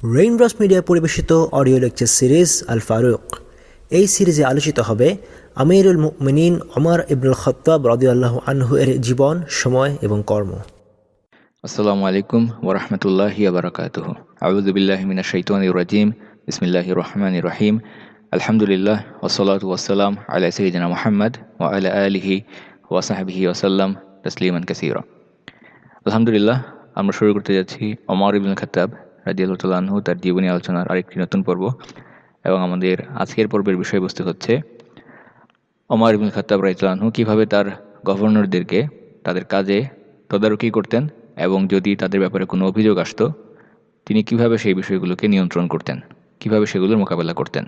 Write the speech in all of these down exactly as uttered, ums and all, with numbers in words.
Raindrops media পরিবেশিত audio lecture series Al Faruk. এই সিরিজে আলোচিত হবে আমিরুল মুমিনিন ওমর ইবনুল খাত্তাব রাদিয়াল্লাহু আনহু এর জীবন, সময় এবং কর্ম। আসসালামু আলাইকুম ওয়া রাহমাতুল্লাহি ওয়া বারাকাতুহু। আউযু বিল্লাহি মিনাশ শাইতানির রাজীম। বিসমিল্লাহির রহমানির রহিম। আলহামদুলিল্লাহ ওয়াসসালাতু ওয়াসসালাম আলা সাইয়্যিদিনা মুহাম্মদ ওয়া আলা আলিহি ওয়া সাহবিহি ওয়া সাল্লাম তাসলিমান কাসীরা। আলহামদুলিল্লাহ, আমরা শুরু করতে যাচ্ছি ওমর ইবনুল খাত্তাব রাদিয়াল্লাহু তাআলা আনহু তার জীবনী আলোচনার আরেকটি নতুন পর্ব। এবং আমাদের আজকের পর্বের বিষয়বস্তু হচ্ছে ওমর ইবনুল খাত্তাব রাদিয়াল্লাহু আনহু কিভাবে তার গভর্নরদেরকে তাদের কাজে তদারকি করতেন এবং যদি তাদের ব্যাপারে কোনো অভিযোগ আসতো তিনি কিভাবে সেই বিষয়গুলোকে নিয়ন্ত্রণ করতেন, কিভাবে সেগুলোর মোকাবেলা করতেন।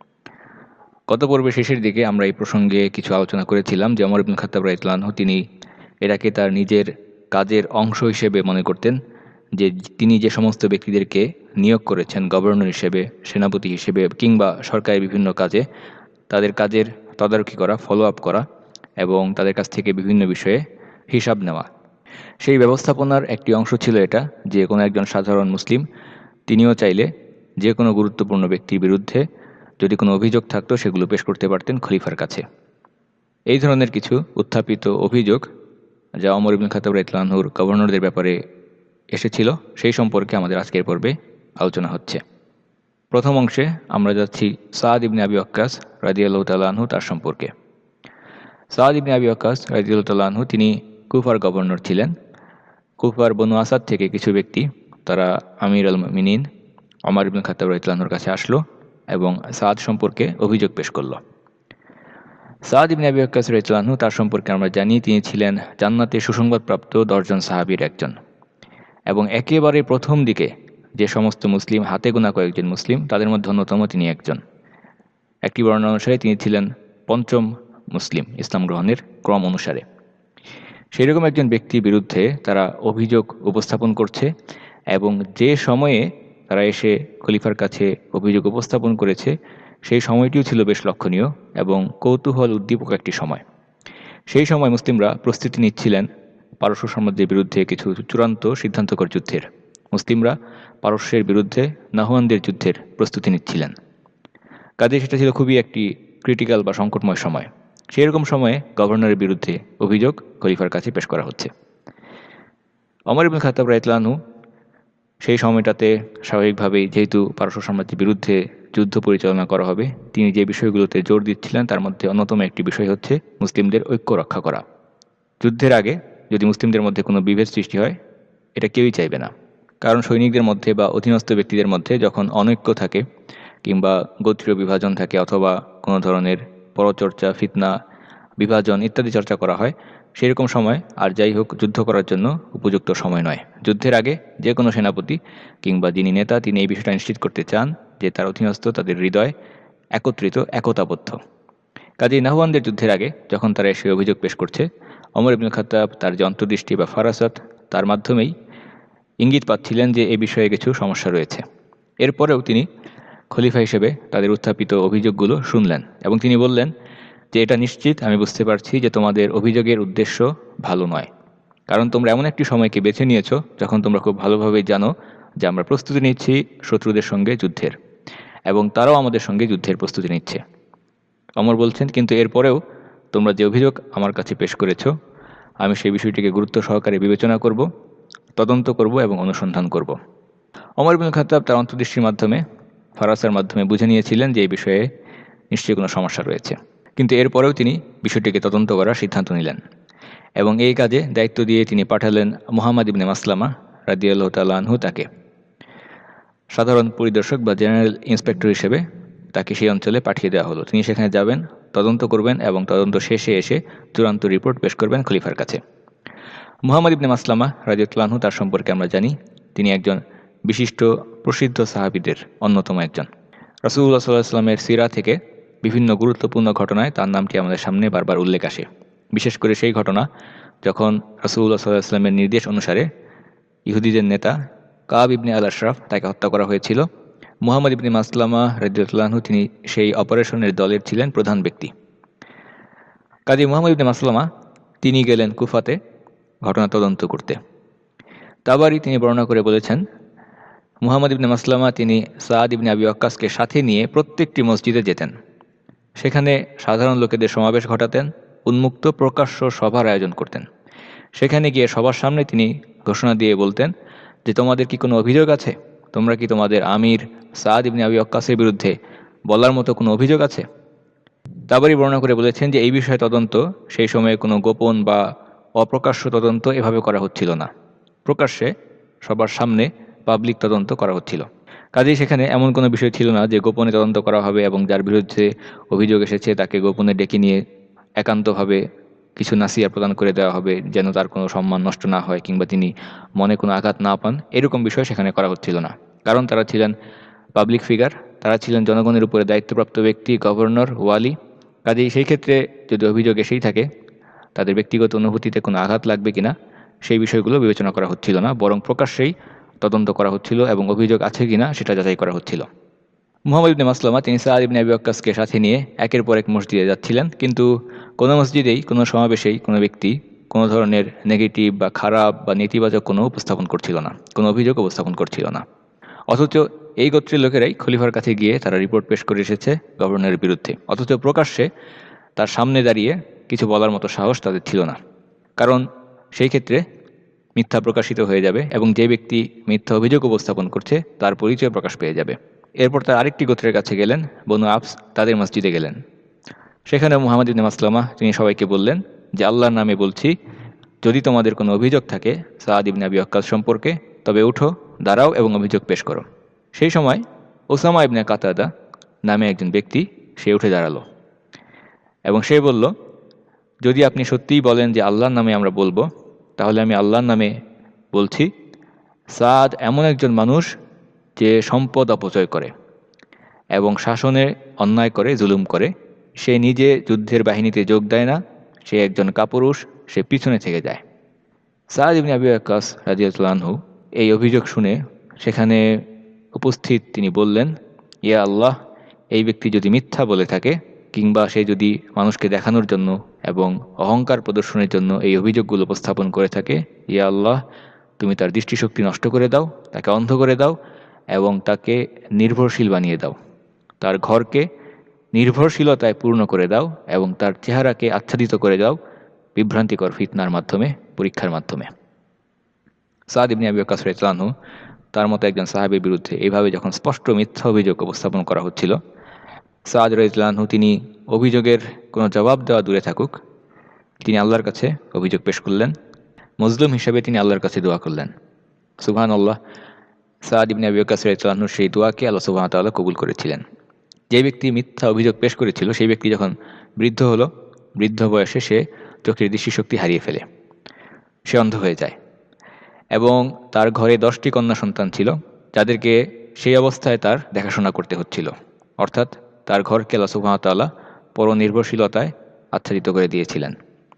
গত পর্বের শেষের দিকে আমরা এই প্রসঙ্গে কিছু আলোচনা করেছিলাম যে ওমর ইবনুল খাত্তাব রাদিয়াল্লাহু আনহু তিনি এটাকে তার নিজের কাজের অংশ হিসেবে মনে করতেন যে তিনি যে সমস্ত ব্যক্তিদেরকে নিয়োগ করেছেন গভর্নর হিসেবে, সেনাপতি হিসেবে কিংবা সরকারি বিভিন্ন কাজে, তাদের কাজের তদারকি করা, ফলো আপ করা এবং তাদের কাছ থেকে বিভিন্ন বিষয়ে হিসাব নেওয়া। সেই ব্যবস্থাপনার একটি অংশ ছিল এটা যে কোনো একজন সাধারণ মুসলিম তিনিও চাইলে যে কোনো গুরুত্বপূর্ণ ব্যক্তির বিরুদ্ধে যদি কোনো অভিযোগ থাকতো সেগুলো পেশ করতে পারতেন খলিফার কাছে। এই ধরনের কিছু উত্থাপিত অভিযোগ যা ওমর ইবনুল খাত্তাব রাদিয়াল্লাহু আনহুর গভর্নরদের ব্যাপারে এসেছিল সেই সম্পর্কে আমাদের আজকের পর্বে আলোচনা হচ্ছে। প্রথম অংশে আমরা যাচ্ছি সাদ ইবনে আবি ওয়াক্কাস রাদিয়াল্লাহু তাআলা আনহু তার সম্পর্কে। সাদ ইবনে আবি ওয়াক্কাস রাদিয়াল্লাহু তাআলা আনহু তিনি কুফার গভর্নর ছিলেন। কুফার বনু আসাদ থেকে কিছু ব্যক্তি তারা আমির আল মুমিনিন ওমর ইবনুল খাত্তাব রাদিয়াল্লাহু আনহুর কাছে আসলো এবং সাদ সম্পর্কে অভিযোগ পেশ করল। সাদ ইবনে আবি ওয়াক্কাস রাদিয়াল্লাহু আনহু তার সম্পর্কে আমরা জানি তিনি ছিলেন জান্নাতে সুসংবাদপ্রাপ্ত দশজন সাহাবীর একজন এবং একেবারে প্রথম দিকে যে সমস্ত মুসলিম হাতে গোনা কয়েকজন মুসলিম তাদের মধ্যে অন্যতম তিনি একজন। একটি বর্ণনা অনুসারে তিনি ছিলেন পঞ্চম মুসলিম ইসলাম গ্রহণের ক্রম অনুসারে। সেরকম একজন ব্যক্তির বিরুদ্ধে তারা অভিযোগ উপস্থাপন করছে এবং যে সময়ে তারা এসে খলিফার কাছে অভিযোগ উপস্থাপন করেছে সেই সময়টিও ছিল বেশ লক্ষণীয় এবং কৌতূহল উদ্দীপক একটি সময়। সেই সময় মুসলিমরা প্রস্তুতি নিচ্ছিলেন পারস্য সাম্রাজ্যের বিরুদ্ধে কিছু চূড়ান্ত সিদ্ধান্তকর যুদ্ধের। মুসলিমরা পারস্যের বিরুদ্ধে নাহুয়ানদের যুদ্ধের প্রস্তুতি নিচ্ছিলেন। কাজে সেটা ছিল খুবই একটি ক্রিটিক্যাল বা সংকটময় সময়। সেরকম সময়ে গভর্নরের বিরুদ্ধে অভিযোগ খলিফার কাছে পেশ করা হচ্ছে। ওমর ইবনুল খাত্তাব রাদিয়াল্লাহু আনহু সেই সময়টাতে স্বাভাবিকভাবেই যেহেতু পারস্য সাম্রাজ্যের বিরুদ্ধে যুদ্ধ পরিচালনা করা হবে তিনি যে বিষয়গুলোতে জোর দিচ্ছিলেন তার মধ্যে অন্যতম একটি বিষয় হচ্ছে মুসলিমদের ঐক্য রক্ষা করা। যুদ্ধের আগে যদি মুসলিমদের মধ্যে কোনো বিভেদ সৃষ্টি হয় এটা কেউই চাইবে না, কারণ সৈনিকদের মধ্যে বা অধীনস্থ ব্যক্তিদের মধ্যে যখন অনৈক্য থাকে কিংবা গোত্রীয় বিভাজন থাকে অথবা কোনো ধরনের পরচর্চা, ফিতনা, বিভাজন ইত্যাদি চর্চা করা হয় সেরকম সময় আর যাই হোক যুদ্ধ করার জন্য উপযুক্ত সময় নয়। যুদ্ধের আগে যে কোনো সেনাপতি কিংবা যিনি নেতা তিনি এই বিষয়টা নিশ্চিত করতে চান যে তার অধীনস্থ তাদের হৃদয় একত্রিত, একতাবদ্ধ। কাজেই নাহুয়ানদের যুদ্ধের আগে যখন তারা এসে অভিযোগ পেশ করছে ওমর ইবনুল খাত্তাব তার যে অন্তর্দৃষ্টি বা ফারাসাত তার মাধ্যমেই ইঙ্গিত পাচ্ছিলেন যে এ বিষয়ে কিছু সমস্যা রয়েছে। এরপরেও তিনি খলিফা হিসেবে তাদের উত্থাপিত অভিযোগগুলো শুনলেন এবং তিনি বললেন যে এটা নিশ্চিত আমি বুঝতে পারছি যে তোমাদের অভিযোগের উদ্দেশ্য ভালো নয়, কারণ তোমরা এমন একটি সময়কে বেছে নিয়েছো যখন তোমরা খুব ভালোভাবেই জানো যে আমরা প্রস্তুতি নিচ্ছি শত্রুদের সঙ্গে যুদ্ধের এবং তারাও আমাদের সঙ্গে যুদ্ধের প্রস্তুতি নিচ্ছে। ওমর বলছেন কিন্তু এরপরেও তোমরা যে অভিযোগ আমার কাছে পেশ করেছ আমি সেই বিষয়টিকে গুরুত্ব সহকারে বিবেচনা করব, তদন্ত করব এবং অনুসন্ধান করব। ওমর ইবনুল খাত্তাব তার অন্তর্দৃষ্টির মাধ্যমে, ফারাসার মাধ্যমে বুঝে নিয়েছিলেন যে এই বিষয়ে নিশ্চয়ই কোনো সমস্যা রয়েছে, কিন্তু এরপরেও তিনি বিষয়টিকে তদন্ত করার সিদ্ধান্ত নিলেন এবং এই কাজে দায়িত্ব দিয়ে তিনি পাঠালেন মুহাম্মদ ইবনে মাসলামা রাদিয়াল্লাহু তাআলা আনহু তাকে সাধারণ পরিদর্শক বা জেনারেল ইন্সপেক্টর হিসেবে তাকে সেই অঞ্চলে পাঠিয়ে দেওয়া হলো। তিনি সেখানে যাবেন, তদন্ত করবেন এবং তদন্ত শেষে এসে চূড়ান্ত রিপোর্ট পেশ করবেন খলিফার কাছে। মুহাম্মদ ইবনে মাসলামা রাদিয়াল্লাহু আনহু তার সম্পর্কে আমরা জানি তিনি একজন বিশিষ্ট প্রসিদ্ধ সাহাবীদের অন্যতম একজন। রাসূলুল্লাহ সাল্লাল্লাহু আলাইহি ওয়াসাল্লামের সিরা থেকে বিভিন্ন গুরুত্বপূর্ণ ঘটনায় তার নামটি আমাদের সামনে বারবার উল্লেখ আসে। বিশেষ করে সেই ঘটনা যখন রাসূলুল্লাহ সাল্লাল্লাহু আলাইহি ওয়াসাল্লামের নির্দেশ অনুসারে ইহুদিদের নেতা কাব ইবনে আল আশরাফ তাকে হত্যা করা হয়েছিল। মুহাম্মদ ইবনে মাসলামা রাদিয়াল্লাহু আনহু তিনি সেই অপারেশনের দলের ছিলেন প্রধান ব্যক্তি। কাজী মুহাম্মদ ইবনে মাসলামা তিনি গেলেন কুফাতে ঘটনা তদন্ত করতে। তাবারি তিনি বর্ণনা করে বলেছেন মুহাম্মদ ইবনে মাসলামা তিনি সাদ ইবনে আবি ওয়াক্কাসকে সাথে নিয়ে প্রত্যেকটি মসজিদে যেতেন। সেখানে সাধারণ লোকেদের সমাবেশ ঘটাতেন, উন্মুক্ত প্রকাশ্য সভার আয়োজন করতেন। সেখানে গিয়ে সবার সামনে তিনি ঘোষণা দিয়ে বলতেন যে তোমাদের কি কোনো অভিযোগ আছে? তোমরা কি তোমাদের আমির সাদ ইবনে আবি ওয়াক্কাসের বিরুদ্ধে বলার মতো কোনো অভিযোগ আছে? তাবারি বর্ণনা করে বলেছেন যে এই বিষয়ে তদন্ত সেই সময়ে কোনো গোপন বা অপ্রকাশ্য তদন্ত এভাবে করা হচ্ছিল না, প্রকাশ্যে সবার সামনে পাবলিক তদন্ত করা হচ্ছিল। কাজেই সেখানে এমন কোনো বিষয় ছিল না যে গোপনে তদন্ত করা হবে এবং যার বিরুদ্ধে অভিযোগ এসেছে তাকে গোপনে ডেকে নিয়ে একান্তভাবে কিছু নাসিয়া প্রদান করে দেওয়া হবে যেন তার কোনো সম্মান নষ্ট না হয় কিংবা তিনি মনে কোনো আঘাত না পান, এরকম বিষয় সেখানে করা হচ্ছিল না। কারণ তারা ছিলেন পাবলিক ফিগার, তারা ছিলেন জনগণের উপরে দায়িত্বপ্রাপ্ত ব্যক্তি, গভর্নর, ওয়ালি। কাজেই সেই ক্ষেত্রে যদি অভিযোগ এসেই থাকে তাদের ব্যক্তিগত অনুভূতিতে কোনো আঘাত লাগবে কিনা সেই বিষয়গুলো বিবেচনা করা হচ্ছিল না, বরং প্রকাশ্যেই তদন্ত করা হচ্ছিল এবং অভিযোগ আছে কিনা সেটা যাচাই করা হচ্ছিল। মুহাম্মদ ইবনে মাসলামা তিনি সাদ ইবনে আবি ওয়াক্কাসকে সাথে নিয়ে একের পর এক মসজিদে যাচ্ছিলেন, কিন্তু কোনো মসজিদেই কোনো সমাবেশেই কোনো ব্যক্তি কোনো ধরনের নেগেটিভ বা খারাপ বা নেতিবাচক কোনো উপস্থাপন করছিল না, কোনো অভিযোগ উপস্থাপন করছিল না। অথচ এই গোত্রের লোকেরাই খলিফার কাছে গিয়ে তারা রিপোর্ট পেশ করে এসেছে গভর্নরের বিরুদ্ধে, অথচ প্রকাশ্যে তার সামনে দাঁড়িয়ে কিছু বলার মতো সাহস তাদের ছিল না। কারণ সেই ক্ষেত্রে মিথ্যা প্রকাশিত হয়ে যাবে এবং যে ব্যক্তি মিথ্যা অভিযোগ উপস্থাপন করছে তার পরিচয় প্রকাশ পেয়ে যাবে। এরপর তার আরেকটি গোত্রের কাছে গেলেন, বনু আবস, তাদের মসজিদে গেলেন। সেখানে মুহাম্মদ ইবনে মাসলামা তিনি সবাইকে বললেন যে আল্লাহর নামে বলছি, যদি তোমাদের কোনো অভিযোগ থাকে সাদ ইবনে আবি ওয়াক্কাস সম্পর্কে, তবে উঠো, দাঁড়াও এবং অভিযোগ পেশ করো। সেই সময় ওসামা ইবনে কাতাদা নামে একজন ব্যক্তি সে উঠে দাঁড়ালো এবং সে বলল, যদি আপনি সত্যিই বলেন যে আল্লাহর নামে আমরা বলবো, তাহলে আমি আল্লাহর নামে বলছি, সাদ এমন একজন মানুষ যে সম্পদ অপচয় করে এবং শাসনে অন্যায় করে, জুলুম করে। সে নিজে যুদ্ধের বাহিনীতে যোগ দেয় না, সে একজন কাপুরুষ, সে পিছনে থেকে যায়। সাদ ইবনে আবি ওয়াক্কাস রাদিয়াল্লাহু আনহু এই অভিযোগ শুনে সেখানে উপস্থিত তিনি বললেন, ইয়া আল্লাহ, এই ব্যক্তি যদি মিথ্যা বলে থাকে কিংবা সে যদি মানুষকে দেখানোর জন্য এবং অহংকার প্রদর্শনের জন্য এই অভিযোগগুলো উপস্থাপন করে থাকে, ইয়া আল্লাহ, তুমি তার দৃষ্টিশক্তি নষ্ট করে দাও, তাকে অন্ধ করে দাও এবং তাকে নির্ভরশীল বানিয়ে দাও, তার ঘরকে নির্ভরশীলতায় পূর্ণ করে দাও এবং তার চেহারাকে আচ্ছাদিত করে দাও বিভ্রান্তিকর ফিতনার মাধ্যমে, পরীক্ষার মাধ্যমে। সাদ ইবনে আবি ওয়াক্কাস রাদিয়াল্লাহু আনহু তার মতো একজন সাহাবীর বিরুদ্ধে এইভাবে যখন স্পষ্ট মিথ্যা অভিযোগ উপস্থাপন করা হচ্ছিল, সাদ রাদিয়াল্লাহু আনহু তিনি অভিযোগের কোনো জবাব দেওয়া দূরে থাকুক, তিনি আল্লাহর কাছে অভিযোগ পেশ করলেন। মজলুম হিসেবে তিনি আল্লাহর কাছে দোয়া করলেন। সুবহানাল্লাহ, সাদ ইবনে আবি ওয়াক্কাস রাদিয়াল্লাহু আনহু সেই দোয়াকে আল্লাহ সুবহানাহু ওয়া তাআলা কবুল করেছিলেন। যে ব্যক্তি মিথ্যা অভিযোগ পেশ করেছিল সেই ব্যক্তি যখন বৃদ্ধ হলো, বৃদ্ধ বয়সে সে চোখের দৃষ্টিশক্তি হারিয়ে ফেলে, সে অন্ধ হয়ে যায় এবং তার ঘরে দশটি কন্যা সন্তান ছিল যাদেরকে সেই অবস্থায় তার দেখাশোনা করতে হচ্ছিল। অর্থাৎ তার ঘরকে আল্লাহ সুবহানাহু ওয়া তাআলা পরনির্ভরশীলতায় আচ্ছাদিত করে দিয়েছিলেন।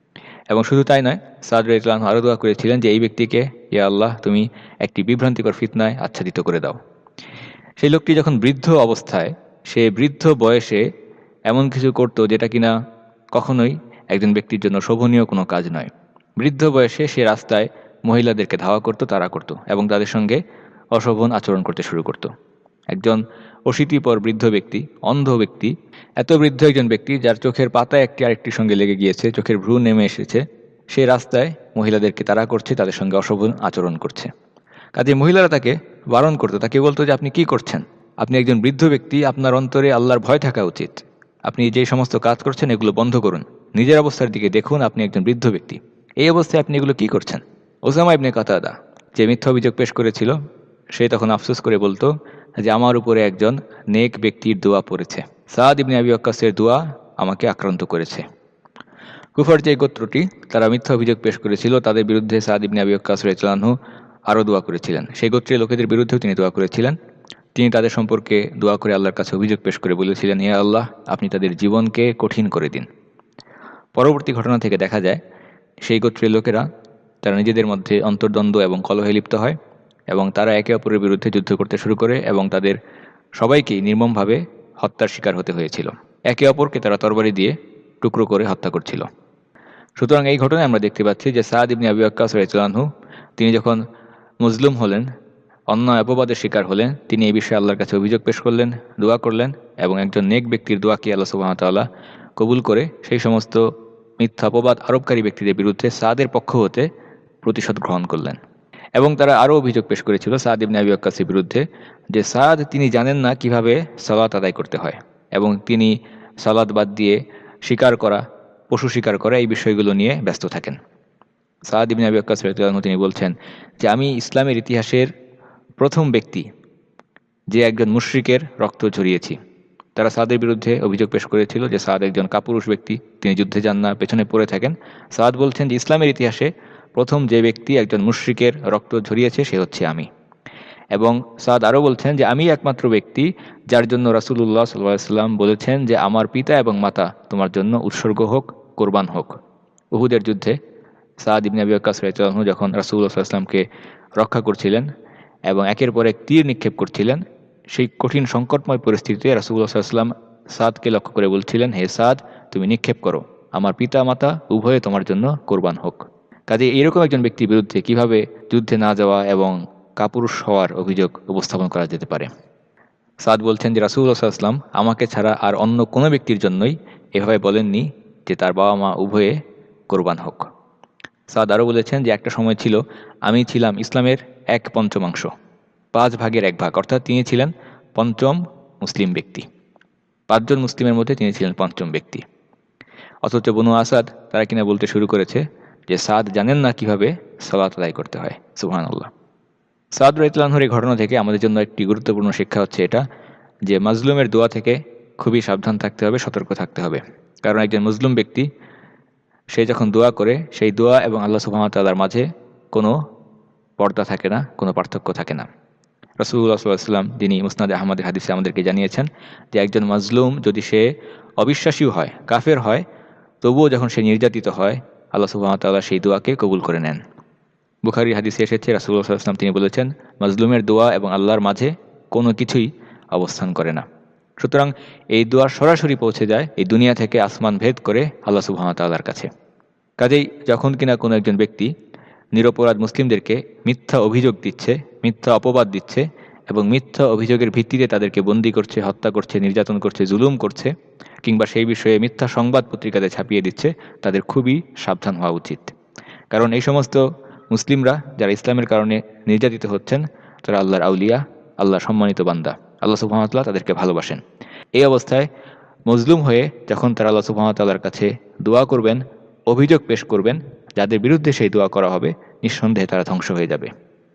এবং শুধু তাই নয়, সাদ রাদিয়াল্লাহু আনহু আরও দোয়া করেছিলেন যে এই ব্যক্তিকে, ইয়া আল্লাহ, তুমি একটি বিভ্রান্তিকর ফিতনায় আচ্ছাদিত করে দাও। সেই লোকটি যখন বৃদ্ধ অবস্থায়, সে বৃদ্ধ বয়সে এমন কিছু করত যেটা কিনা কখনোই একজন ব্যক্তির জন্য শোভনীয় কোনো কাজ নয়। বৃদ্ধ বয়সে সে রাস্তায় মহিলাদেরকে ধাওয়া করত, তাড়া করত এবং তাদের সঙ্গে অশোভন আচরণ করতে শুরু করত। একজন অশীতিপর বৃদ্ধ ব্যক্তি, অন্ধ ব্যক্তি, এত বৃদ্ধ একজন ব্যক্তি যার চোখের পাতা একটি আরেকটির সঙ্গে লেগে গিয়েছে, চোখের ভ্রু নেমে এসেছে, সে রাস্তায় মহিলাদেরকে তাড়া করছে, তাদের সঙ্গে অশোভন আচরণ করছে। কাজে মহিলারা তাকে বারণ করতো, তাকে বলতো যে আপনি কি করছেন, আপনি একজন বৃদ্ধ ব্যক্তি, আপনার অন্তরে আল্লাহর ভয় থাকা উচিত, আপনি যে সমস্ত কাজ করছেন এগুলো বন্ধ করুন, নিজের অবস্থার দিকে দেখুন, আপনি একজন বৃদ্ধ ব্যক্তি, এই অবস্থায় আপনি এগুলো কি করছেন। ওসামা ইবনে কাতাদা যে মিথ্যা অভিযোগ পেশ করেছিল সে তখন আফসোস করে বলতো যে আমার উপরে একজন নেক ব্যক্তির দোয়া পড়েছে, সাদ ইবনে আবি ওয়াক্কাসের দোয়া আমাকে আক্রান্ত করেছে। কুফার যে গোত্রটি তারা মিথ্যা অভিযোগ পেশ করেছিল তাদের বিরুদ্ধে সাদ ইবনে আবি ওয়াক্কাস রাদিয়াল্লাহু আনহু আরও দোয়া করেছিলেন। সেই গোত্রের লোকেদের বিরুদ্ধেও তিনি দোয়া করেছিলেন। তিনি তাদের সম্পর্কে দোয়া করে আল্লাহর কাছে অভিযোগ পেশ করে বলেছিলেন, ইয়া আল্লাহ, আপনি তাদের জীবনকে কঠিন করে দিন। পরবর্তী ঘটনা থেকে দেখা যায় সেই গোত্রের লোকেরা তারা নিজেদের মধ্যে অন্তর্দ্বন্দ্ব এবং কলহে লিপ্ত হয় এবং তারা একে অপরের বিরুদ্ধে যুদ্ধ করতে শুরু করে এবং তাদের সবাইকেই নির্মমভাবে হত্যার শিকার হতে হয়েছিল। একে অপরকে তারা তরবারি দিয়ে টুকরো করে হত্যা করছিল। সুতরাং এই ঘটনায় আমরা দেখতে পাচ্ছি যে সাদ ইবনে আবি ওয়াক্কাস রাদিয়াল্লাহু আনহু তিনি যখন মজলুম হলেন, অন্যায় অপবাদের শিকার হলেন, তিনি এই বিষয়ে আল্লাহর কাছে অভিযোগ পেশ করলেন, দোয়া করলেন এবং একজন নেক ব্যক্তির দোয়াকে আল্লাহ সুবহানাহু ওয়া তাআলা কবুল করে সেই সমস্ত মিথ্যা অপবাদ আরোপকারী ব্যক্তিদের বিরুদ্ধে সাদের পক্ষ হতে প্রতিশোধ গ্রহণ করলেন। এবং তারা আরও অভিযোগ পেশ করেছিল সাদ ইবনে আবি ওয়াক্কাসের বিরুদ্ধে যে সাদ তিনি জানেন না কিভাবে সালাত আদায় করতে হয় এবং তিনি সালাত বাদ দিয়ে শিকার করা, পশু শিকার করা এই বিষয়গুলো নিয়ে ব্যস্ত থাকেন। সাদ ইবনে আবি ওয়াক্কাস রাদিয়াল্লাহু আনহু তিনি বলছেন যে আমি ইসলামের ইতিহাসের প্রথম ব্যক্তি যে একজন মুশরিকের রক্ত ঝরিয়েছি। তারা সাদের বিরুদ্ধে অভিযোগ পেশ করেছিল যে সাদ একজন কাপুরুষ ব্যক্তি, তিনি যুদ্ধে যান না, পেছনে পড়ে থাকেন। সাদ বলছেন যে ইসলামের ইতিহাসে প্রথম যে ব্যক্তি একজন মুশরিকের রক্ত ঝরিয়েছে সে হচ্ছে আমি। এবং সাদ আরও বলছেন যে আমি একমাত্র ব্যক্তি যার জন্য রাসূলুল্লাহ সাল্লাল্লাহু আলাইহি ওয়াসাল্লাম বলেছেন যে আমার পিতা এবং মাতা তোমার জন্য উৎসর্গ হোক, কোরবান হোক। উহুদের যুদ্ধে সাদ ইবনে আবি ওয়াক্কাস রাদিয়াল্লাহু আনহু যখন রাসূলুল্লাহ সাল্লাল্লাহু আলাইহি ওয়াসাল্লামকে রক্ষা করছিলেন এবং একের পর এক তীর নিক্ষেপ করছিলেন, সেই কঠিন সংকটময় পরিস্থিতিতে রাসূলুল্লাহ সাল্লাল্লাহু আলাইহি ওয়াসাল্লাম সাদকে লক্ষ্য করে বলছিলেন, হে সাদ, তুমি নিক্ষেপ করো, আমার পিতা মাতা উভয়ে তোমার জন্য কোরবান হোক। কাজে এরকম একজন ব্যক্তির বিরুদ্ধে কিভাবে যুদ্ধে না যাওয়া এবং কাপুরুষ হওয়ার অভিযোগ উপস্থাপন করা যেতে পারে? সাদ বলছেন যে রাসূলুল্লাহ সাল্লাল্লাহু আলাইহি ওয়াসাল্লাম আমাকে ছাড়া আর অন্য কোনো ব্যক্তির জন্যই এভাবে বলেননি যে তার বাবা মা উভয়ে কোরবান হোক। সাদ আরও বলেছেন যে একটা সময় ছিল আমি ছিলাম ইসলামের এক পঞ্চমাংশ, পাঁচ ভাগের এক ভাগ, অর্থাৎ তিনি ছিলেন পঞ্চম মুসলিম ব্যক্তি। পাঁচজন মুসলিমের মধ্যে তিনি ছিলেন পঞ্চম ব্যক্তি। অথচ বনু আসাদ তারা কিনা বলতে শুরু করেছে যে সাদ জানেন না কিভাবে সালাত আদায় করতে হয়। সুবহানাল্লাহ। সাদ রাদিয়াল্লাহু আনহুর এই ঘটনা থেকে আমাদের জন্য একটি গুরুত্বপূর্ণ শিক্ষা হচ্ছে এটা যে মাজলুমের দোয়া থেকে খুবই সাবধান থাকতে হবে, সতর্ক থাকতে হবে। কারণ একজন মুসলিম ব্যক্তি সে যখন দোয়া করে সেই দোয়া এবং আল্লাহ সুবহানাহু ওয়া তাআলার মাঝে কোনো পর্দা থাকে না, কোনো পার্থক্য থাকে না। রাসূলুল্লাহ সাল্লাল্লাহু আলাইহি ওয়াসাল্লাম যিনি মুসনাদে আহমদের হাদিসে আমাদেরকে জানিয়েছেন যে একজন মাজলুম যদি সে অবিশ্বাসীও হয়, কাফের হয়, তবুও যখন সে নির্যাতিত হয় আল্লাহ সুবহানাহু ওয়া তাআলা সেই দোয়াকে কবুল করে নেন। বুখারীর হাদিসে এসেছে রাসূলুল্লাহ সাল্লাল্লাহু আলাইহি ওয়াসাল্লাম তিনি বলেছেন মাজলুমের দোয়া এবং আল্লাহর মাঝে কোনো কিছুই অবস্থান করে না। সুতরাং এই দোয়া সরাসরি পৌঁছে যায় এই দুনিয়া থেকে আসমান ভেদ করে আল্লাহ সুবহানাহু ওয়া তাআলার কাছে। কাজেই যখন কিনা কোনো একজন ব্যক্তি নিরপরাধ মুসলিমদেরকে মিথ্যা অভিযোগ দিচ্ছে, মিথ্যা অপবাদ দিচ্ছে এবং মিথ্যা অভিযোগের ভিত্তিতে তাদেরকে বন্দী করছে, হত্যা করছে, নির্যাতন করছে, জুলুম করছে, কিংবা সেই বিষয়ে মিথ্যা সংবাদ পত্রিকাতে ছাপিয়ে দিচ্ছে, তাদের খুবই সাবধান হওয়া উচিত। কারণ এই সমস্ত মুসলিমরা যারা ইসলামের কারণে নির্যাতিত হচ্ছেন তারা আল্লাহর আউলিয়া, আল্লাহর সম্মানিত বান্দা, আল্লাহ সুবহানাহু ওয়া তাআলা তাদেরকে ভালোবাসেন। এই অবস্থায় মজলুম হয়ে যখন তারা আল্লাহ সুবহানাহু ওয়া তাআলার কাছে দোয়া করবেন, অভিযোগ পেশ করবেন, যাদের বিরুদ্ধে সেই দোয়া করা হবে নিঃসন্দেহে তারা ধ্বংস হয়ে যাবে।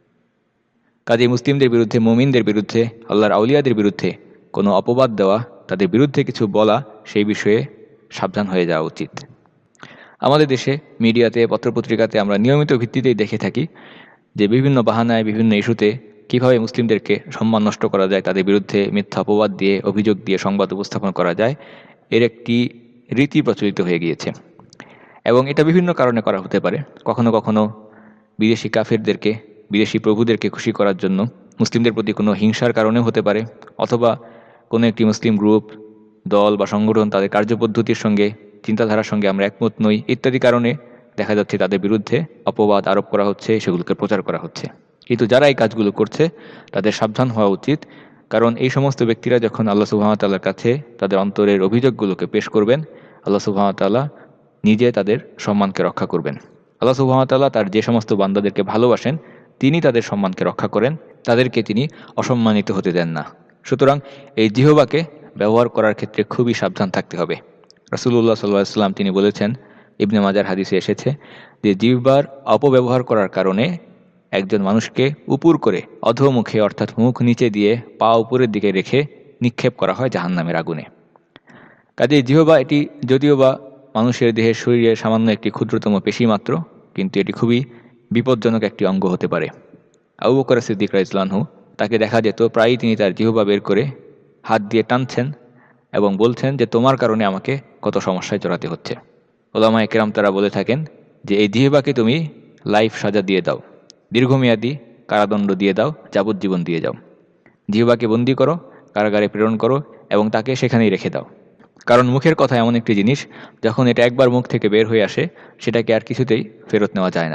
কাজেই মুসলিমদের বিরুদ্ধে, মুমিনদের বিরুদ্ধে, আল্লাহর আউলিয়াদের বিরুদ্ধে কোনো অপবাদ দেওয়া, তাদের বিরুদ্ধে কিছু বলা, সেই বিষয়ে সাবধান হয়ে যাওয়া উচিত। আমাদের দেশে মিডিয়াতে, পত্রপত্রিকাতে আমরা নিয়মিত ভিত্তিতেই দেখে থাকি যে বিভিন্ন বাহানায়, বিভিন্ন ইস্যুতে কীভাবে মুসলিমদেরকে সম্মান নষ্ট করা যায়, তাদের বিরুদ্ধে মিথ্যা অপবাদ দিয়ে, অভিযোগ দিয়ে সংবাদ উপস্থাপন করা যায়, এর একটি রীতি প্রচলিত হয়ে গিয়েছে। এবং এটা বিভিন্ন কারণে করা হতে পারে। কখনো কখনো বিদেশি কাফেরদেরকে, বিদেশি প্রভুদেরকে খুশি করার জন্য, মুসলিমদের প্রতি কোনো হিংসার কারণেও হতে পারে, অথবা কোনো একটি মুসলিম গ্রুপ, দল বা সংগঠন তাদের কার্যপদ্ধতির সঙ্গে, চিন্তাধারার সঙ্গে আমরা একমত নই ইত্যাদি কারণে দেখা যাচ্ছে তাদের বিরুদ্ধে অপবাদ আরোপ করা হচ্ছে, সেগুলোকে প্রচার করা হচ্ছে। কিন্তু যারা এই কাজগুলো করছে তাদের সাবধান হওয়া উচিত। কারণ এই সমস্ত ব্যক্তিরা যখন আল্লাহ সুবহানাহু ওয়া তাআলার কাছে তাদের অন্তরের অভিযোগগুলোকে পেশ করবেন, আল্লাহ সুবহানাহু ওয়া তাআলা নিজে তাদের সম্মানকে রক্ষা করবেন। আল্লাহ সুবহানাহু ওয়া তাআলা তার যে সমস্ত বান্দাদেরকে ভালোবাসেন তিনি তাদের সম্মানকে রক্ষা করেন, তাদেরকে তিনি অসম্মানিত হতে দেন না। সুতরাং এই জিহ্বাকে ব্যবহার করার ক্ষেত্রে খুবই সাবধান থাকতে হবে। রাসূলুল্লাহ সাল্লাল্লাহু আলাইহি ওয়াসাল্লাম তিনি বলেছেন, ইবনে মাজার হাদিসে এসেছে যে জিহ্বার অপব্যবহার করার কারণে একজন মানুষকে উপর করে অধোমুখে, অর্থাৎ মুখ নিচে দিয়ে পা উপরের দিকে রেখে নিক্ষেপ করা হয় জাহান্নামের আগুনে। কাজেই জিহ্বা এটি যদিও বা মানুষের দেহের শরীরের সামান্য একটি ক্ষুদ্রতম পেশি মাত্র, কিন্তু এটি খুবই বিপজ্জনক একটি অঙ্গ হতে পারে। আবু বকর সিদ্দিক রাদিয়াল্লাহু আনহু তাকে দেখা যেত প্রায়ই তিনি তার জিহ্বা বের করে হাত দিয়ে টানছেন এবং বলছেন যে তোমার কারণে আমাকে কত সমস্যায় জড়াতে হচ্ছে। উলামায়ে কেরাম তারা বলে থাকেন যে এই জিহ্বাকে তুমি লাইফ সাজা দিয়ে দাও, দীর্ঘমেয়াদী কারাদণ্ড দিয়ে দাও, যাবজ্জীবন দিয়ে যাও। জিহ্বাকে বন্দী করো, কারাগারে প্রেরণ করো এবং তাকে সেখানেই রেখে দাও। কারণ মুখের কথা এমন একটি জিনিস, যখন এটা একবার মুখ থেকে বের হয়ে আসে সেটাকে আর কিছুতেই ফেরত নেওয়া যায় না।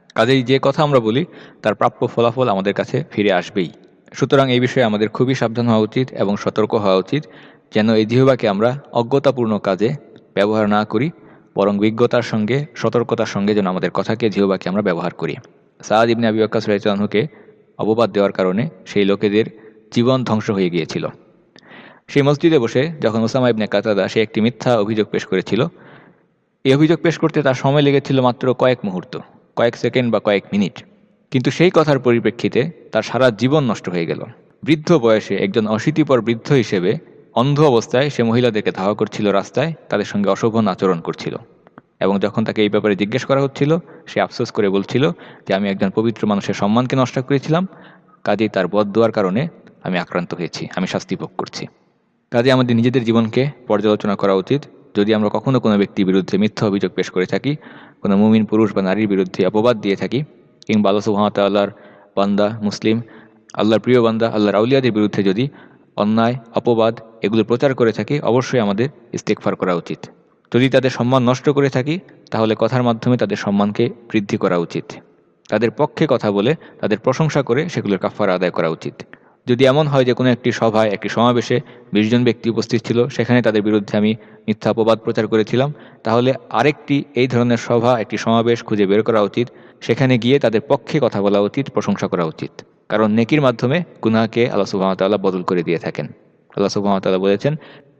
কাজেই যে কথা আমরা বলি তার প্রাপ্য ফলাফল আমাদের কাছে ফিরে আসবেই। সুতরাং এই বিষয়ে আমাদের খুবই সাবধান হওয়া উচিত এবং সতর্ক হওয়া উচিত, যেন এই জিহ্বাকে আমরা অজ্ঞতাপূর্ণ কাজে ব্যবহার না করি, বরং বিজ্ঞতার সঙ্গে সতর্কতার সঙ্গে যেন আমাদের কথাকে জিহ্বাকে আমরা ব্যবহার করি। সাদ ইবনে আবি ওয়াক্কাস রাদিয়াল্লাহু আনহুকে অপবাদ দেওয়ার কারণে সেই লোকেদের জীবন ধ্বংস হয়ে গিয়েছিল। সেই মসজিদে বসে যখন উসামা ইবনে কাতাদা সে একটি মিথ্যা অভিযোগ পেশ করেছিল, এই অভিযোগ পেশ করতে তার সময় লেগেছিল মাত্র কয়েক মুহূর্ত, কয়েক সেকেন্ড বা কয়েক মিনিট, কিন্তু সেই কথার পরিপ্রেক্ষিতে তার সারা জীবন নষ্ট হয়ে গেল। বৃদ্ধ বয়সে একজন অশীতিপর বৃদ্ধ হিসেবে অন্ধ অবস্থায় সে মহিলাদেরকে ধাওয়া করছিল, রাস্তায় তাদের সঙ্গে অশোভন আচরণ করছিল, এবং যখন তাকে এই ব্যাপারে জিজ্ঞেস করা হচ্ছিল সে আফসোস করে বলছিল যে আমি একজন পবিত্র মানুষের সম্মানকে নষ্ট করেছিলাম, কাজেই তার বদদুয়ার কারণে আমি আক্রান্ত হয়েছি, আমি শাস্তি ভোগ করছি। কাজে আমাদের নিজেদের জীবনকে পর্যালোচনা করা উচিত। যদি আমরা কখনো কোনো ব্যক্তির বিরুদ্ধে মিথ্যা অভিযোগ পেশ করে থাকি, কোনো মুমিন পুরুষ বা নারীর বিরুদ্ধে অপবাদ দিয়ে থাকি, কিংবা আল্লাহ সুবহানাহু ওয়া তাআলার বান্দা, মুসলিম, আল্লাহর প্রিয় বান্দা, আল্লাহর আউলিয়াদের বিরুদ্ধে যদি অন্যায়, অপবাদ এগুলো প্রচার করে থাকি, অবশ্যই আমাদের ইস্তেগফার করা উচিত। যদি তাদের সম্মান নষ্ট করে থাকি, তাহলে কথার মাধ্যমে তাদের সম্মানকে বৃদ্ধি করা উচিত। তাদের পক্ষে কথা বলে, তাদের প্রশংসা করে সেগুলোর কাফারা আদায় করা উচিত। যদি এমন হয় যে কোনো একটি সভায়, একটি সমাবেশে বিশ জন ব্যক্তি উপস্থিত ছিল, সেখানে তাদের বিরুদ্ধে আমি মিথ্যা অপবাদ প্রচার করেছিলাম, তাহলে আরেকটি এই ধরনের সভা, একটি সমাবেশ খুঁজে বের করা উচিত, সেখানে গিয়ে তাদের পক্ষে কথা বলা উচিত, প্রশংসা করা উচিত। কারণ নেকির মাধ্যমে গুনাহকে আল্লাহ সুবহানাহু ওয়া তাআলা বদল করে দিয়ে থাকেন। আল্লাহ সুবহানাহু ওয়া তাআলা বলেছেন,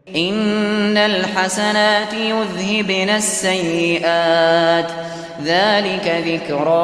ইন্নাল হাসানাতি ইউযহিবনাস সাইয়্যাত যালিকা যিকরা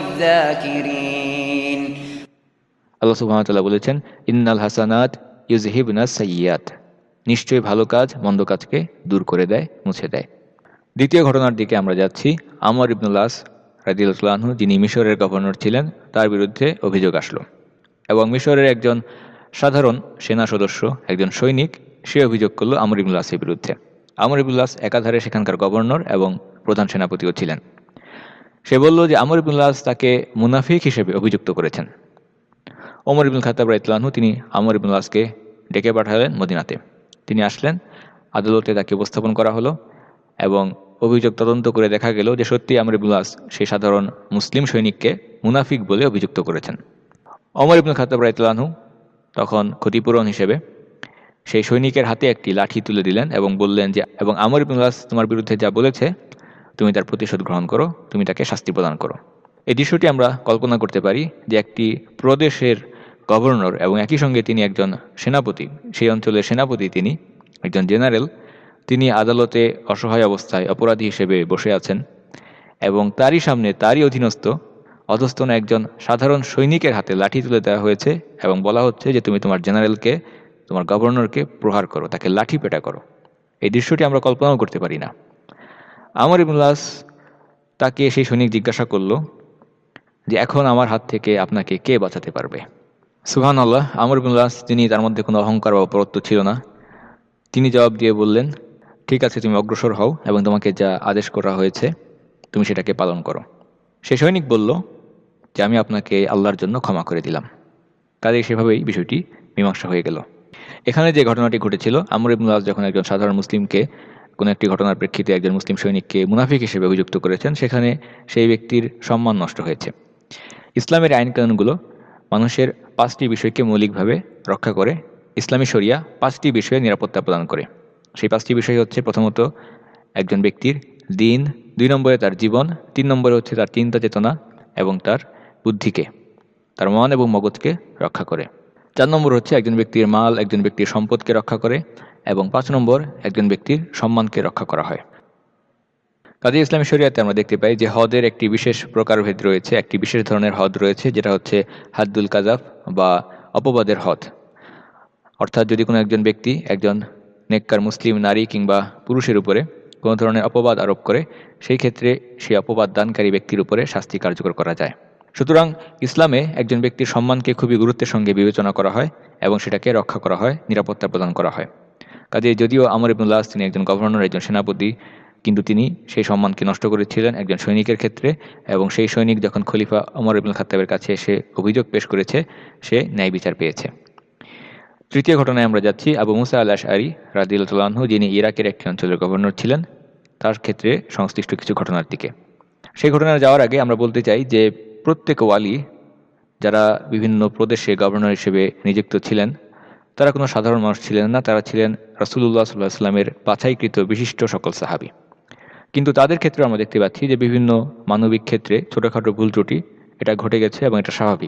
লিয-যাকিরিন। আল্লাহ সুবহানাহু ওয়া তাআলা বলেছেন, ইন্নাল হাসানাত ইউযহিবনাস সাইয়্যাত, নিশ্চয়ই ভালো কাজ মন্দ কাজকে দূর করে দেয়, মুছে দেয়। দ্বিতীয় ঘটনার দিকে আমরা যাচ্ছি। আমর ইবনুল আস রাদিয়াল্লাহু আনহু, যিনি মিশরের গভর্নর ছিলেন, তার বিরুদ্ধে অভিযোগ আসলো, এবং মিশরের একজন সাধারণ সেনা সদস্য, একজন সৈনিক, সে অভিযোগ করলো আমর ইবনুল আসের বিরুদ্ধে। আমর ইবনুল আস একাধারে সেখানকার গভর্নর এবং প্রধান সেনাপতিও ছিলেন। সে বলল যে আমর ইবনুল আস তাকে মুনাফিক হিসেবে অভিযুক্ত করেছেন। ওমর ইবনুল খাত্তাব রাদিয়াল্লাহু আনহু তিনি আমর ইবনুল আসকে ডেকে পাঠালেন মদিনাতে। তিনি আসলেন, আদালতে তাকে উপস্থাপন করা হলো, এবং অভিযোগ তদন্ত করে দেখা গেল যে সত্যি আমর ইবনুল আস সেই সাধারণ মুসলিম সৈনিককে মুনাফিক বলে অভিযুক্ত করেছেন। ওমর ইবনুল খাত্তাব রাদিয়াল্লাহু আনহু তখন ক্ষতিপূরণ হিসেবে সেই সৈনিকের হাতে একটি লাঠি তুলে দিলেন এবং বললেন যে, এবং আমর ইবনুল আস তোমার বিরুদ্ধে যা বলেছে তুমি তার প্রতিশোধ গ্রহণ করো, তুমি তাকে শাস্তি প্রদান করো। এই দৃশ্যটি আমরা কল্পনা করতে পারি যে একটি প্রদেশের গভর্নর এবং একই সঙ্গে তিনি একজন সেনাপতি, সেই অঞ্চলের সেনাপতি, তিনি একজন জেনারেল, তিনি আদালতে অসহায় অবস্থায় অপরাধী হিসেবে বসে আছেন, এবং তারই সামনে তারই অধীনস্থ অধস্তন একজন সাধারণ সৈনিকের হাতে লাঠি তুলে দেওয়া হয়েছে এবং বলা হচ্ছে যে তুমি তোমার জেনারেলকে, তোমার গভর্নরকে প্রহার করো, তাকে লাঠি পেটা করো। এই দৃশ্যটি আমরা কল্পনাও করতে পারি না। আমর ইবনুল আস তাকে সেই সৈনিক জিজ্ঞাসা করল যে এখন আমার হাত থেকে আপনাকে কে বাঁচাতে পারবে? সুবহানাল্লাহ, আমর ইবনুল আস, তিনি তার মধ্যে কোনো অহংকার বা অপরত্ব ছিল না, তিনি জবাব দিয়ে বললেন, ঠিক আছে, তুমি অগ্রসর হও এবং তোমাকে যা আদেশ করা হয়েছে তুমি সেটাকে পালন করো। সেই সৈনিক বলল যে আমি আপনাকে আল্লাহর জন্য ক্ষমা করে দিলাম। কাজে সেভাবেই বিষয়টি মীমাংসা হয়ে গেল। এখানে যে ঘটনাটি ঘটেছিল, আমর ইবনুল আস যখন একজন সাধারণ মুসলিমকে, কোনো একটি ঘটনার প্রেক্ষিতে একজন মুসলিম সৈনিককে মুনাফিক হিসেবে অভিযুক্ত করেছেন, সেখানে সেই ব্যক্তির সম্মান নষ্ট হয়েছে। ইসলামের আইনকানুনগুলো মানুষের পাঁচটি বিষয়কে মৌলিকভাবে রক্ষা করে। ইসলামী শরিয়া পাঁচটি বিষয়ে নিরাপত্তা প্রদান করে। সেই পাঁচটি বিষয় হচ্ছে, প্রথমত একজন ব্যক্তির দিন, দুই নম্বরে তার জীবন, তিন নম্বরে হচ্ছে তার চিন্তা চেতনা এবং তার বুদ্ধিকে, তার মন এবং মগজকে রক্ষা করে। চার নম্বর হচ্ছে একজন ব্যক্তির মাল, একজন ব্যক্তির সম্পদকে রক্ষা করে, এবং পাঁচ নম্বর একজন ব্যক্তির সম্মানকে রক্ষা করা হয়। কাজে ইসলামী শরিয়াতে আমরা দেখতে পাই যে হদের একটি বিশেষ প্রকারভেদ রয়েছে, একটি বিশেষ ধরনের হদ রয়েছে, যেটা হচ্ছে হাদ্দুল কাযাফ বা অপবাদের হদ। অর্থাৎ যদি কোনো একজন ব্যক্তি একজন নেককার মুসলিম নারী কিংবা পুরুষের উপরে কোনো ধরনের অপবাদ আরোপ করে, সেই ক্ষেত্রে সেই অপবাদ দানকারী ব্যক্তির উপরে শাস্তি কার্যকর করা যায়। সুতরাং ইসলামে একজন ব্যক্তির সম্মানকে খুবই গুরুত্বের সঙ্গে বিবেচনা করা হয় এবং সেটাকে রক্ষা করা হয়, নিরাপত্তা প্রদান করা হয়। কাজে যদিও আমর ইবনুল আস তিনি একজন গভর্নর, একজন সেনাপতি, কিন্তু তিনি সেই সম্মানকে নষ্ট করেছিলেন একজন সৈনিকের ক্ষেত্রে, এবং সেই সৈনিক যখন খলিফা ওমর ইবনুল খাত্তাবের কাছে এসে অভিযোগ পেশ করেছে, সে ন্যায় বিচার পেয়েছে। তৃতীয় ঘটনায় আমরা যাচ্ছি আবু মুসা আল আশআরী রাদিয়াল্লাহু আনহু, যিনি ইরাকের একটি অঞ্চলের গভর্নর ছিলেন, তার ক্ষেত্রে সংশ্লিষ্ট কিছু ঘটনার দিকে। সেই ঘটনায় যাওয়ার আগে আমরা বলতে চাই যে প্রত্যেক ওয়ালি যারা বিভিন্ন প্রদেশে গভর্নর হিসেবে নিযুক্ত ছিলেন তারা কোনো সাধারণ মানুষ ছিলেন না, তারা ছিলেন রাসূলুল্লাহ সাল্লাল্লাহু আলাইহি ওয়াসাল্লামের বাছাইকৃত বিশিষ্ট সকল সাহাবী। কিন্তু তাদের ক্ষেত্রে আমরা দেখতে পাচ্ছি যে বিভিন্ন মানবিক ক্ষেত্রে ছোটোখাটো ভুল ত্রুটি এটা ঘটে গেছে এবং এটা স্বাভাবিক।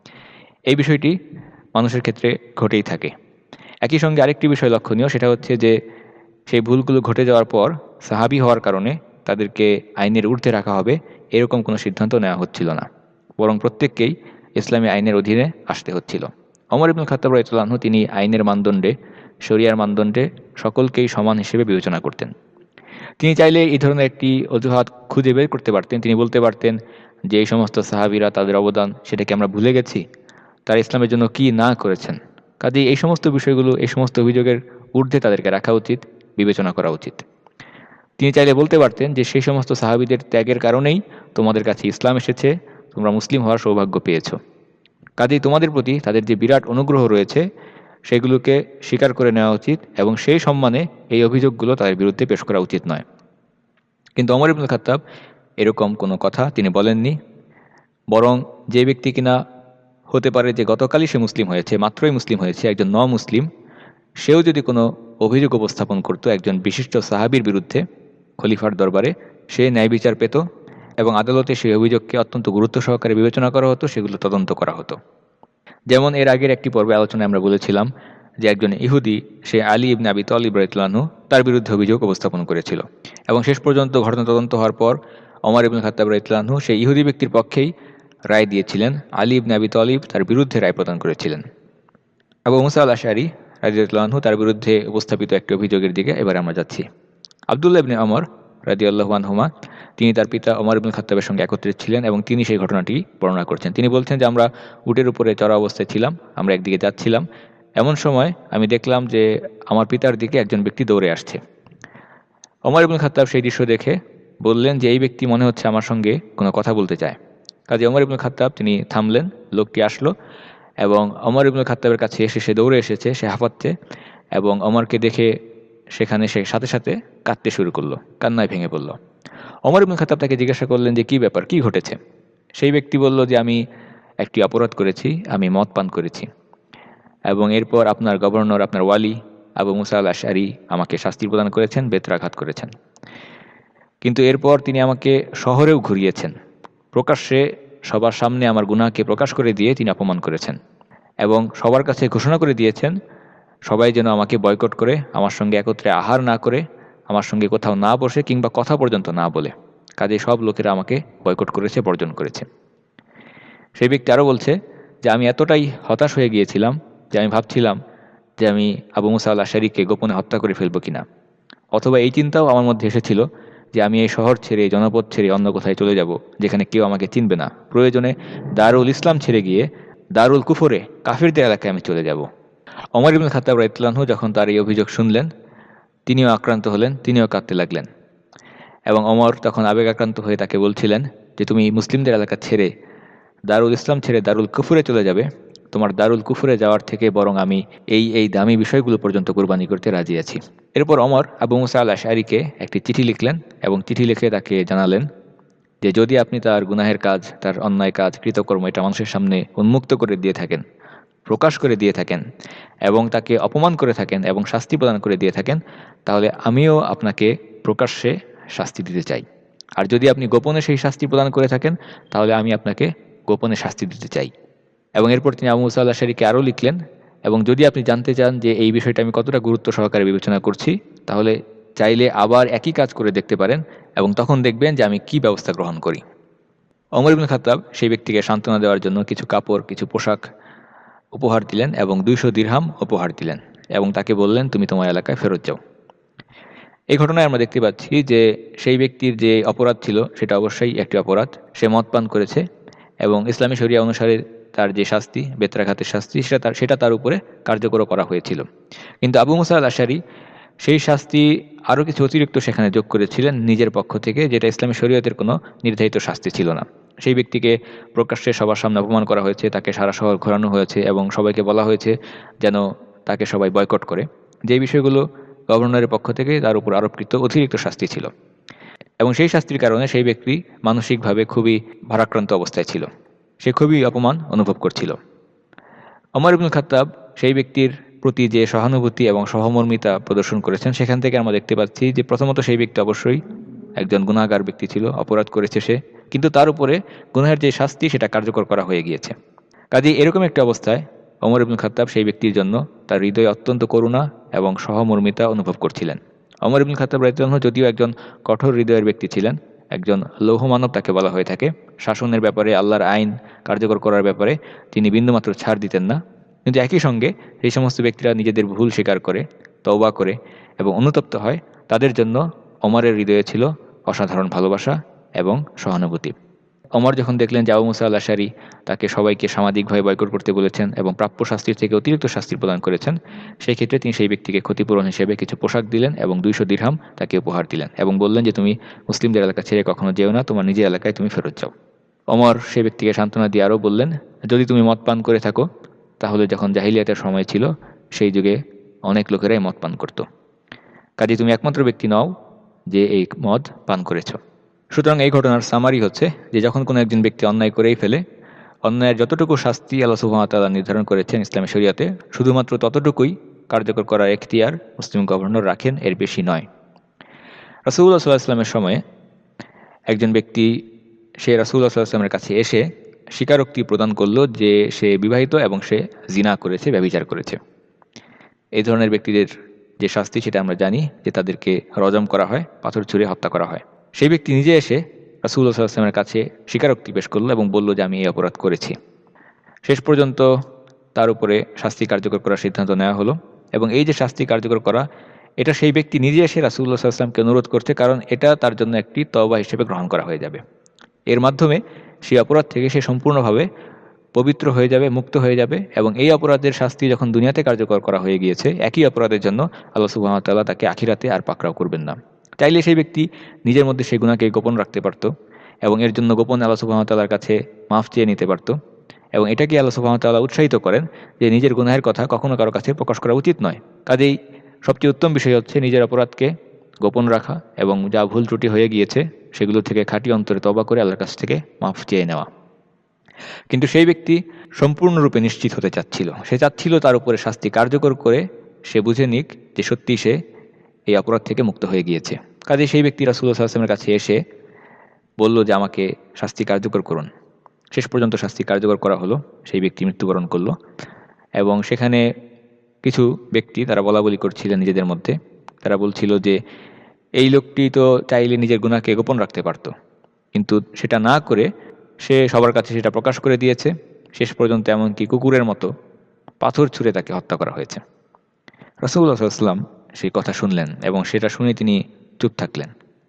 এই বিষয়টি মানুষের ক্ষেত্রে ঘটেই থাকে। একই সঙ্গে আরেকটি বিষয় লক্ষণীয়, সেটা হচ্ছে যে সেই ভুলগুলো ঘটে যাওয়ার পর সাহাবী হওয়ার কারণে তাদেরকে আইনের ঊর্ধ্বে রাখা হবে এরকম কোনো সিদ্ধান্ত নেওয়া হচ্ছিল না, বরং প্রত্যেককেই ইসলামী আইনের অধীনে আসতে হচ্ছিল। ওমর ইবনুল খাত্তাব রাদিয়াল্লাহু আনহু তিনি আইনের মানদণ্ডে, শরিয়ার মানদণ্ডে সকলকেই সমান হিসেবে বিবেচনা করতেন। তিনি চাইলে এই ধরনের একটি অজুহাত খুঁজে বের করতে পারতেন। তিনি বলতে পারতেন যে এই সমস্ত সাহাবীরা তাদের অবদান সেটাকে আমরা ভুলে গেছি, তারা ইসলামের জন্য কি না করেছেন। কাজেই এই সমস্ত বিষয়গুলো, এই সমস্ত অভিযোগের ঊর্ধ্বে তাদেরকে রাখা উচিত, বিবেচনা করা উচিত। তিনি চাইলে বলতে পারতেন যে সেই সমস্ত সাহাবীদের ত্যাগের কারণেই তোমাদের কাছে ইসলাম এসেছে, তোমরা মুসলিম হওয়ার সৌভাগ্য পেয়েছ। কাজেই তোমাদের প্রতি তাদের যে বিরাট অনুগ্রহ রয়েছে সেগুলোকে স্বীকার করে নেওয়া উচিত এবং সেই সম্মানে এই অভিযোগগুলো তাদের বিরুদ্ধে পেশ করা উচিত নয়। কিন্তু ওমর ইবনুল খাত্তাব এরকম কোনো কথা তিনি বলেননি, বরং যে ব্যক্তি কিনা হতে পারে যে গতকালই সে মুসলিম হয়েছে, মাত্রই মুসলিম হয়েছে, একজন ন মুসলিম, সেও যদি কোনো অভিযোগ উপস্থাপন করত একজন বিশিষ্ট সাহাবীর বিরুদ্ধে খলিফার দরবারে, সে ন্যায় বিচার পেত এবং আদালতে সেই অভিযোগকে অত্যন্ত গুরুত্ব সহকারে বিবেচনা করা হতো, সেগুলো তদন্ত করা হতো। যেমন এর আগের একটি পর্বে আলোচনায় আমরা বলেছিলাম যে একজন ইহুদি, সে আলী ইবনে আবি তালিব রাদিয়াল্লাহু আনহু, তার বিরুদ্ধে অভিযোগ উপস্থাপন করেছিল এবং শেষ পর্যন্ত ঘটনা তদন্ত হওয়ার পর ওমর ইবনুল খাত্তাব রাদিয়াল্লাহু আনহু সেই ইহুদি ব্যক্তির পক্ষেই রায় দিয়েছিলেন, আলী ইবনে আবি তালিব তার বিরুদ্ধে রায় প্রদান করেছিলেন। আবু মুসা আল আশআরী রাদিয়াল্লাহু আনহু তার বিরুদ্ধে উপস্থাপিত একটি অভিযোগের দিকে এবার আমরা যাচ্ছি। আব্দুল্লাহ ইবনে ওমর রাদিয়াল্লাহু আনহুমা তিনি তার পিতা ওমর ইবনুল খাত্তাবের সঙ্গে একত্রিত ছিলেন এবং তিনি সেই ঘটনাটি বর্ণনা করছেন। তিনি বলছেন যে আমরা উটের উপরে চড়া অবস্থায় ছিলাম, আমরা একদিকে যাচ্ছিলাম, এমন সময় আমি দেখলাম যে আমার পিতার দিকে একজন ব্যক্তি দৌড়ে আসছে। ওমর ইবনুল খাত্তাব সেই দৃশ্য দেখে বললেন যে এই ব্যক্তি মনে হচ্ছে আমার সঙ্গে কোনো কথা বলতে চায়। কাজে ওমর ইবনুল খাত্তাব তিনি থামলেন, লোকটি আসলো এবং ওমর ইবনুল খাত্তাবের কাছে এসে সে দৌড়ে এসেছে, সে হাঁপাচ্ছে এবং ওমরকে দেখে সেখানে সে সাথে সাথে কাঁদতে শুরু করলো, কান্নায় ভেঙে পড়ল। ওমর ইবনুল খাত্তাব তাকে জিজ্ঞাসা করলেন যে কী ব্যাপার, কী ঘটেছে। সেই ব্যক্তি বলল যে আমি একটি অপরাধ করেছি, আমি মদ পান করেছি এবং এরপর আপনার গভর্নর, আপনার ওয়ালি আবু মুসা আল আশআরী আমাকে শাস্তি প্রদান করেছেন, বেত্রাঘাত করেছেন। কিন্তু এরপর তিনি আমাকে শহরেও ঘুরিয়েছেন, প্রকাশ্যে সবার সামনে আমার গুনাহকে প্রকাশ করে দিয়ে তিনি অপমান করেছেন এবং সবার কাছে ঘোষণা করে দিয়েছেন সবাই যেন আমাকে বয়কট করে, আমার সঙ্গে একত্রে আহার না করে, আমার সঙ্গে কোথাও না বসে কিংবা কথা পর্যন্ত না বলে। কাজে সব লোকেরা আমাকে বয়কট করেছে, বর্জন করেছে। সেই ব্যক্তি আরও বলছে যে আমি এতটাই হতাশ হয়ে গিয়েছিলাম যে আমি ভাবছিলাম যে আমি আবু মুসা আল আশআরীকে গোপনে হত্যা করে ফেলবো কিনা, অথবা এই চিন্তাও আমার মধ্যে এসেছিল যে আমি এই শহর ছেড়ে, জনপদ ছেড়ে অন্য কোথায় চলে যাব যেখানে কেউ আমাকে চিনবে না, প্রয়োজনে দারুল ইসলাম ছেড়ে গিয়ে দারুল কুফরে, কাফিরদের এলাকায় আমি চলে যাব। ওমর ইবনুল খাত্তাব রাদিয়াল্লাহু আনহু যখন তার এই অভিযোগ শুনলেন, তিনিও আক্রান্ত হলেন, তিনিও কাঁদতে লাগলেন এবং ওমর তখন আবেগ আক্রান্ত হয়ে তাকে বলছিলেন যে তুমি মুসলিমদের এলাকা ছেড়ে দারুল ইসলাম ছেড়ে দারুল কুফরে চলে যাবে, তোমার দারুল কুফরে যাওয়ার থেকে বরং আমি এই এই দামি বিষয়গুলো পর্যন্ত কুরবানি করতে রাজি আছি। এরপর ওমর আবু মুসা আল আশআরীকে একটি চিঠি লিখলেন এবং চিঠি লিখে তাকে জানালেন যে যদি আপনি তার গুনাহের কাজ, তার অন্যায় কাজ, কৃতকর্ম এটা মানুষের সামনে উন্মুক্ত করে দিয়ে থাকেন, প্রকাশ করে দিয়ে থাকেন এবং তাকে অপমান করে থাকেন এবং শাস্তি প্রদান করে দিয়ে থাকেন, তাহলে আমিও আপনাকে প্রকাশ্যে শাস্তি দিতে চাই। আর যদি আপনি গোপনে সেই শাস্তি প্রদান করে থাকেন তাহলে আমি আপনাকে গোপনে শাস্তি দিতে চাই। এবং এরপর তিনি আবু মুসা আল আশআরীকে আরও লিখলেন এবং যদি আপনি জানতে চান যে এই বিষয়টা আমি কতটা গুরুত্ব সহকারে বিবেচনা করছি, তাহলে চাইলে আবার একই কাজ করে দেখতে পারেন এবং তখন দেখবেন যে আমি কি ব্যবস্থা গ্রহণ করি। ওমর ইবনুল খাত্তাব সেই ব্যক্তিকে সান্ত্বনা দেওয়ার জন্য কিছু কাপড়, কিছু পোশাক উপহার দিলেন এবং দুইশো দিরহাম উপহার দিলেন এবং তাকে বললেন তুমি তোমার এলাকায় ফেরত যাও। এই ঘটনায় আমরা দেখতে পাচ্ছি যে সেই ব্যক্তির যে অপরাধ ছিল সেটা অবশ্যই একটি অপরাধ, সে মদ পান করেছে এবং ইসলামী শরিয়া অনুসারে তার যে শাস্তি, বেত্রাঘাতের শাস্তি, সেটা তার সেটা তার উপরে কার্যকর করা হয়েছিল। কিন্তু আবু মুসা আল আশআরী সেই শাস্তি আরও কিছু অতিরিক্ত সেখানে যোগ করেছিলেন নিজের পক্ষ থেকে, যেটা ইসলামী শরীয়তের কোনো নির্ধারিত শাস্তি ছিল না। সেই ব্যক্তিকে প্রকাশ্যে সবার সামনে অপমান করা হয়েছে, তাকে সারা শহর ঘোরানো হয়েছে এবং সবাইকে বলা হয়েছে যেন তাকে সবাই বয়কট করে, যে বিষয়গুলো গভর্নরের পক্ষ থেকে তার উপর আরোপকৃত অতিরিক্ত শাস্তি ছিল। এবং সেই শাস্তির কারণে সেই ব্যক্তি মানসিকভাবে খুবই ভারাক্রান্ত অবস্থায় ছিল, সে খুবই অপমান অনুভব করছিল। ওমর ইবনুল খাত্তাব সেই ব্যক্তির প্রতি যে সহানুভূতি এবং সহমর্মিতা প্রদর্শন করেছেন, সেখান থেকে আমরা দেখতে পাচ্ছি যে প্রথমত সেই ব্যক্তি অবশ্যই একজন গুনাহগার ব্যক্তি ছিল, অপরাধ করেছে সে, কিন্তু তার উপরে গুনাহের যে শাস্তি সেটা কার্যকর করা হয়ে গিয়েছে। কাজেই এরকম একটা অবস্থায় ওমর ইবনুল খাত্তাব সেই ব্যক্তির জন্য তার হৃদয়ে অত্যন্ত করুণা এবং সহমর্মিতা অনুভব করছিলেন। ওমর ইবনুল খাত্তাব রাদিয়াল্লাহু আনহু যদিও একজন কঠোর হৃদয়ের ব্যক্তি ছিলেন, একজন লৌহ মানব তাকে বলা হয়ে থাকে, শাসনের ব্যাপারে, আল্লাহর আইন কার্যকর করার ব্যাপারে তিনি বিন্দুমাত্র ছাড় দিতেন না, কিন্তু একই সঙ্গে সেই সমস্ত ব্যক্তিরা নিজেদের ভুল স্বীকার করে, তওবা করে এবং অনুতপ্ত হয়, তাদের জন্য ওমরের হৃদয়ে ছিল অসাধারণ ভালোবাসা এবং সহানুভূতি। ওমর যখন দেখলেন যে আবু মুসা আল আশআরী তাকে সবাইকে সামাজিকভাবে বয়কট করতে বলেছেন এবং প্রাপ্য শাস্তির থেকে অতিরিক্ত শাস্তি প্রদান করেছেন, সেই ক্ষেত্রে তিনি সেই ব্যক্তিকে ক্ষতিপূরণ হিসেবে কিছু পোশাক দিলেন এবং দুইশো দিরহাম তাকে উপহার দিলেন এবং বললেন যে তুমি মুসলিমদের এলাকা ছেড়ে কখনো যেও না, তোমার নিজের এলাকায় তুমি ফেরত যাও। ওমর সেই ব্যক্তিকে সান্ত্বনা দিয়ে আরও বললেন, যদি তুমি মদ পান করে থাকো, তাহলে যখন জাহিলিয়াতের সময় ছিল সেই যুগে অনেক লোকেরাই মদ পান করত, কাজে তুমি একমাত্র ব্যক্তি নও যে এই মদ পান করেছ। সুতরাং এই ঘটনার সামারি হচ্ছে যে যখন কোনো একজন ব্যক্তি অন্যায় করেই ফেলে, অন্যায়ের যতটুকু শাস্তি আল্লাহ সুবহানাহু ওয়া তাআলা নির্ধারণ করেছেন ইসলামী শরীয়তে, শুধুমাত্র ততটুকুই কার্যকর করার এখতিয়ার মুসলিম গভর্নর রাখেন, এর বেশি নয়। রাসূলুল্লাহ সাল্লাল্লাহু আলাইহি ওয়াসাল্লামের সময়ে একজন ব্যক্তি সে রাসূলুল্লাহ সাল্লাল্লাহু আলাইহি ওয়াসাল্লামের কাছে এসে স্বীকারোক্তি প্রদান করল যে সে বিবাহিত এবং সে জিনা করেছে, ব্যভিচার করেছে। এই ধরনের ব্যক্তিদের যে শাস্তি সেটা আমরা জানি যে তাদেরকে রজম করা হয়, পাথর ছুঁড়ে হত্যা করা হয়। সেই ব্যক্তি নিজে এসে রাসূলুল্লাহ সাল্লাল্লাহু আলাইহি ওয়াসাল্লামের কাছে স্বীকারোক্তি পেশ করল এবং বলল যে আমি এই অপরাধ করেছি। শেষ পর্যন্ত তার উপরে শাস্তি কার্যকর করার সিদ্ধান্ত নেওয়া হলো এবং এই যে শাস্তি কার্যকর করা, এটা সেই ব্যক্তি নিজে এসে রাসূলুল্লাহ সাল্লাল্লাহু আলাইহি ওয়াসাল্লামকে অনুরোধ করছে, কারণ এটা তার জন্য একটি তওবা হিসেবে গ্রহণ করা হয়ে যাবে। এর মাধ্যমে সেই অপরাধ থেকে সে সম্পূর্ণভাবে পবিত্র হয়ে যাবে, মুক্ত হয়ে যাবে এবং এই অপরাধের শাস্তি যখন দুনিয়াতে কার্যকর করা হয়ে গিয়েছে, একই অপরাধের জন্য আল্লাহ সুবহানাহু ওয়া তাআলা তাকে আখিরাতে আর পাকড়াও করবেন না। চাইলে সেই ব্যক্তি নিজের মধ্যে সেই গুনাহকে গোপন রাখতে পারত এবং এর জন্য গোপন আল্লাহ সুবহানাহু ওয়া তাআলার কাছে মাফ চেয়ে নিতে পারত, এবং এটাকে আল্লাহ সুবহানাহু ওয়া তাআলা উৎসাহিত করেন যে নিজের গুনাহের কথা কখনো কারো কাছে প্রকাশ করা উচিত নয়। কাজেই সবচেয়ে উত্তম বিষয় হচ্ছে নিজের অপরাধকে গোপন রাখা এবং যা ভুল ত্রুটি হয়ে গিয়েছে সেগুলো থেকে খাঁটি অন্তরে তওবা করে আল্লাহর কাছ থেকে মাফ চেয়ে নেওয়া। কিন্তু সেই ব্যক্তি সম্পূর্ণরূপে নিশ্চিত হতে চাচ্ছিল, সে চাচ্ছিল তার উপরে শাস্তি কার্যকর করে সে বুঝে নিক যে সত্যি সে এই অপরাধ থেকে মুক্ত হয়ে গিয়েছে। কাজে সেই ব্যক্তি রাসূলুল্লাহ সাল্লাল্লাহু আলাইহি ওয়াসাল্লামের কাছে এসে বলল যে আমাকে শাস্তি কার্যকর করুন। শেষ পর্যন্ত শাস্তি কার্যকর করা হলো, সেই ব্যক্তি মৃত্যুবরণ করলো এবং সেখানে কিছু ব্যক্তি তারা বলা বলি করছিলেন নিজেদের মধ্যে, তারা বলছিল যে এই লোকটি তো চাইলে নিজের গুনাহকে গোপন রাখতে পারত, কিন্তু সেটা না করে সে সবার কাছে সেটা প্রকাশ করে দিয়েছে। শেষ পর্যন্ত এমনকি কুকুরের মতো পাথর ছুঁড়ে তাকে হত্যা করা হয়েছে। রাসূলুল্লাহ সাল্লাল্লাহু আলাইহি ওয়াসাল্লাম সেই কথা শুনলেন এবং সেটা শুনে তিনি চুপ থাকলেন।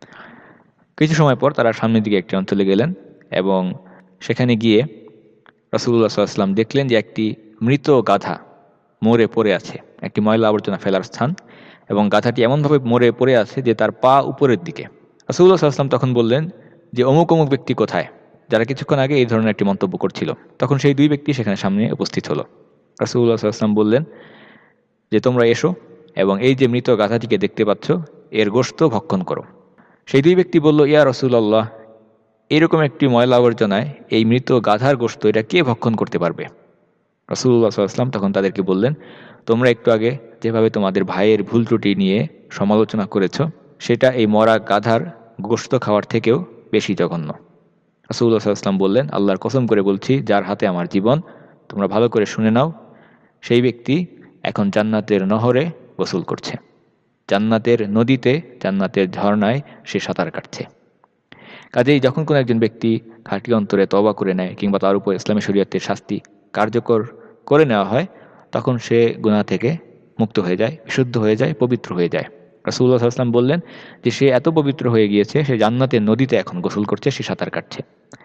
কিছু সময় পর তারা সামনের দিকে একটি অঞ্চলে গেলেন এবং সেখানে গিয়ে রাসূলুল্লাহ সাল্লাল্লাহু আলাইহি ওয়াসাল্লাম দেখলেন যে একটি মৃত গাধা মরে পড়ে আছে, একটি ময়লা আবর্জনা ফেলার স্থান, এবং গাধাটি এমনভাবে মরে পড়ে আছে যে তার পা উপরের দিকে। রাসূলুল্লাহ সাল্লাল্লাহু আলাইহি ওয়াসাল্লাম তখন বললেন যে অমুক অমুক ব্যক্তি কোথায়, যারা কিছুক্ষণ আগে এই ধরনের একটি মন্তব্য করছিল। তখন সেই দুই ব্যক্তি সেখানে সামনে উপস্থিত হলো। রাসূলুল্লাহ সাল্লাল্লাহু আলাইহি ওয়াসাল্লাম বললেন যে তোমরা এসো এবং এই যে মৃত গাধাটিকে দেখতে পাচ্ছ এর গোশত ভক্ষণ করো। সেই দুই ব্যক্তি বলল, ইয়া রাসূলুল্লাহ, এরকম একটি ময়লা আবর্জনায় এই মৃত গাধার গোশত এটা কে ভক্ষণ করতে পারবে? রাসূলুল্লাহ সাল্লাল্লাহু আলাইহি ওয়াসাল্লাম তখন তাদেরকে বললেন, তোমরা একটু আগে যেভাবে তোমাদের ভাইয়ের ভুল ত্রুটি নিয়ে সমালোচনা করেছ, সেটা এই মরা গাধার গোশত খাওয়ার থেকেও বেশি জঘন্য। রাসূলুল্লাহ সাল্লাল্লাহু আলাইহি ওয়াসাল্লাম বললেন, আল্লাহর কসম করে বলছি যার হাতে আমার জীবন, তোমরা ভালো করে শুনে নাও, সেই ব্যক্তি এখন জান্নাতের নহরে গোসল করছে, জান্নাতের নদীতে, জান্নাতের ঝর্ণায় সে সাঁতার কাটছে। কাজেই যখন কোনো একজন ব্যক্তি খাঁটি অন্তরে তওবা করে নেয় কিংবা তার উপর ইসলামী শরীয়তের শাস্তি কার্যকর করে নেওয়া হয়, তখন সে গুনাহ থেকে মুক্ত হয়ে যায়, বিশুদ্ধ হয়ে যায়, পবিত্র হয়ে যায়। রাসূলুল্লাহ সাল্লাল্লাহু আলাইহি ওয়াসাল্লাম বললেন যে সে এত পবিত্র হয়ে গিয়েছে, সে জান্নাতের নদীতে এখন গোসল করছে, সে সাঁতার কাটছে।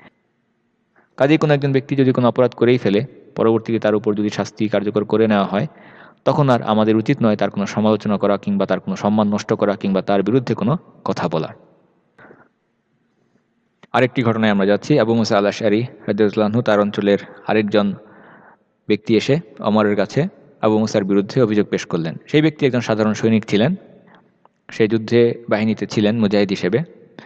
কাজেই কোনো একজন ব্যক্তি যদি কোনো অপরাধ করেই ফেলে, পরবর্তীতে তার উপর যদি শাস্তি কার্যকর করে নেওয়া হয়, তখন আর আমাদের উচিত নয় তার কোনো সমালোচনা করা কিংবা তার কোনো সম্মান নষ্ট করা কিংবা তার বিরুদ্ধে কোনো কথা বলা। আরেকটি ঘটনায় আমরা যাচ্ছি। আবু মুসা আল আশআরী রাদিয়াল্লাহু আনহু তার অঞ্চলের আরেকজন ব্যক্তি এসে ওমরের কাছে আবু মুসার বিরুদ্ধে অভিযোগ পেশ করলেন। সেই ব্যক্তি একজন সাধারণ সৈনিক ছিলেন, সেই যুদ্ধে বাহিনীতে ছিলেন মুজাহিদ হিসেবে,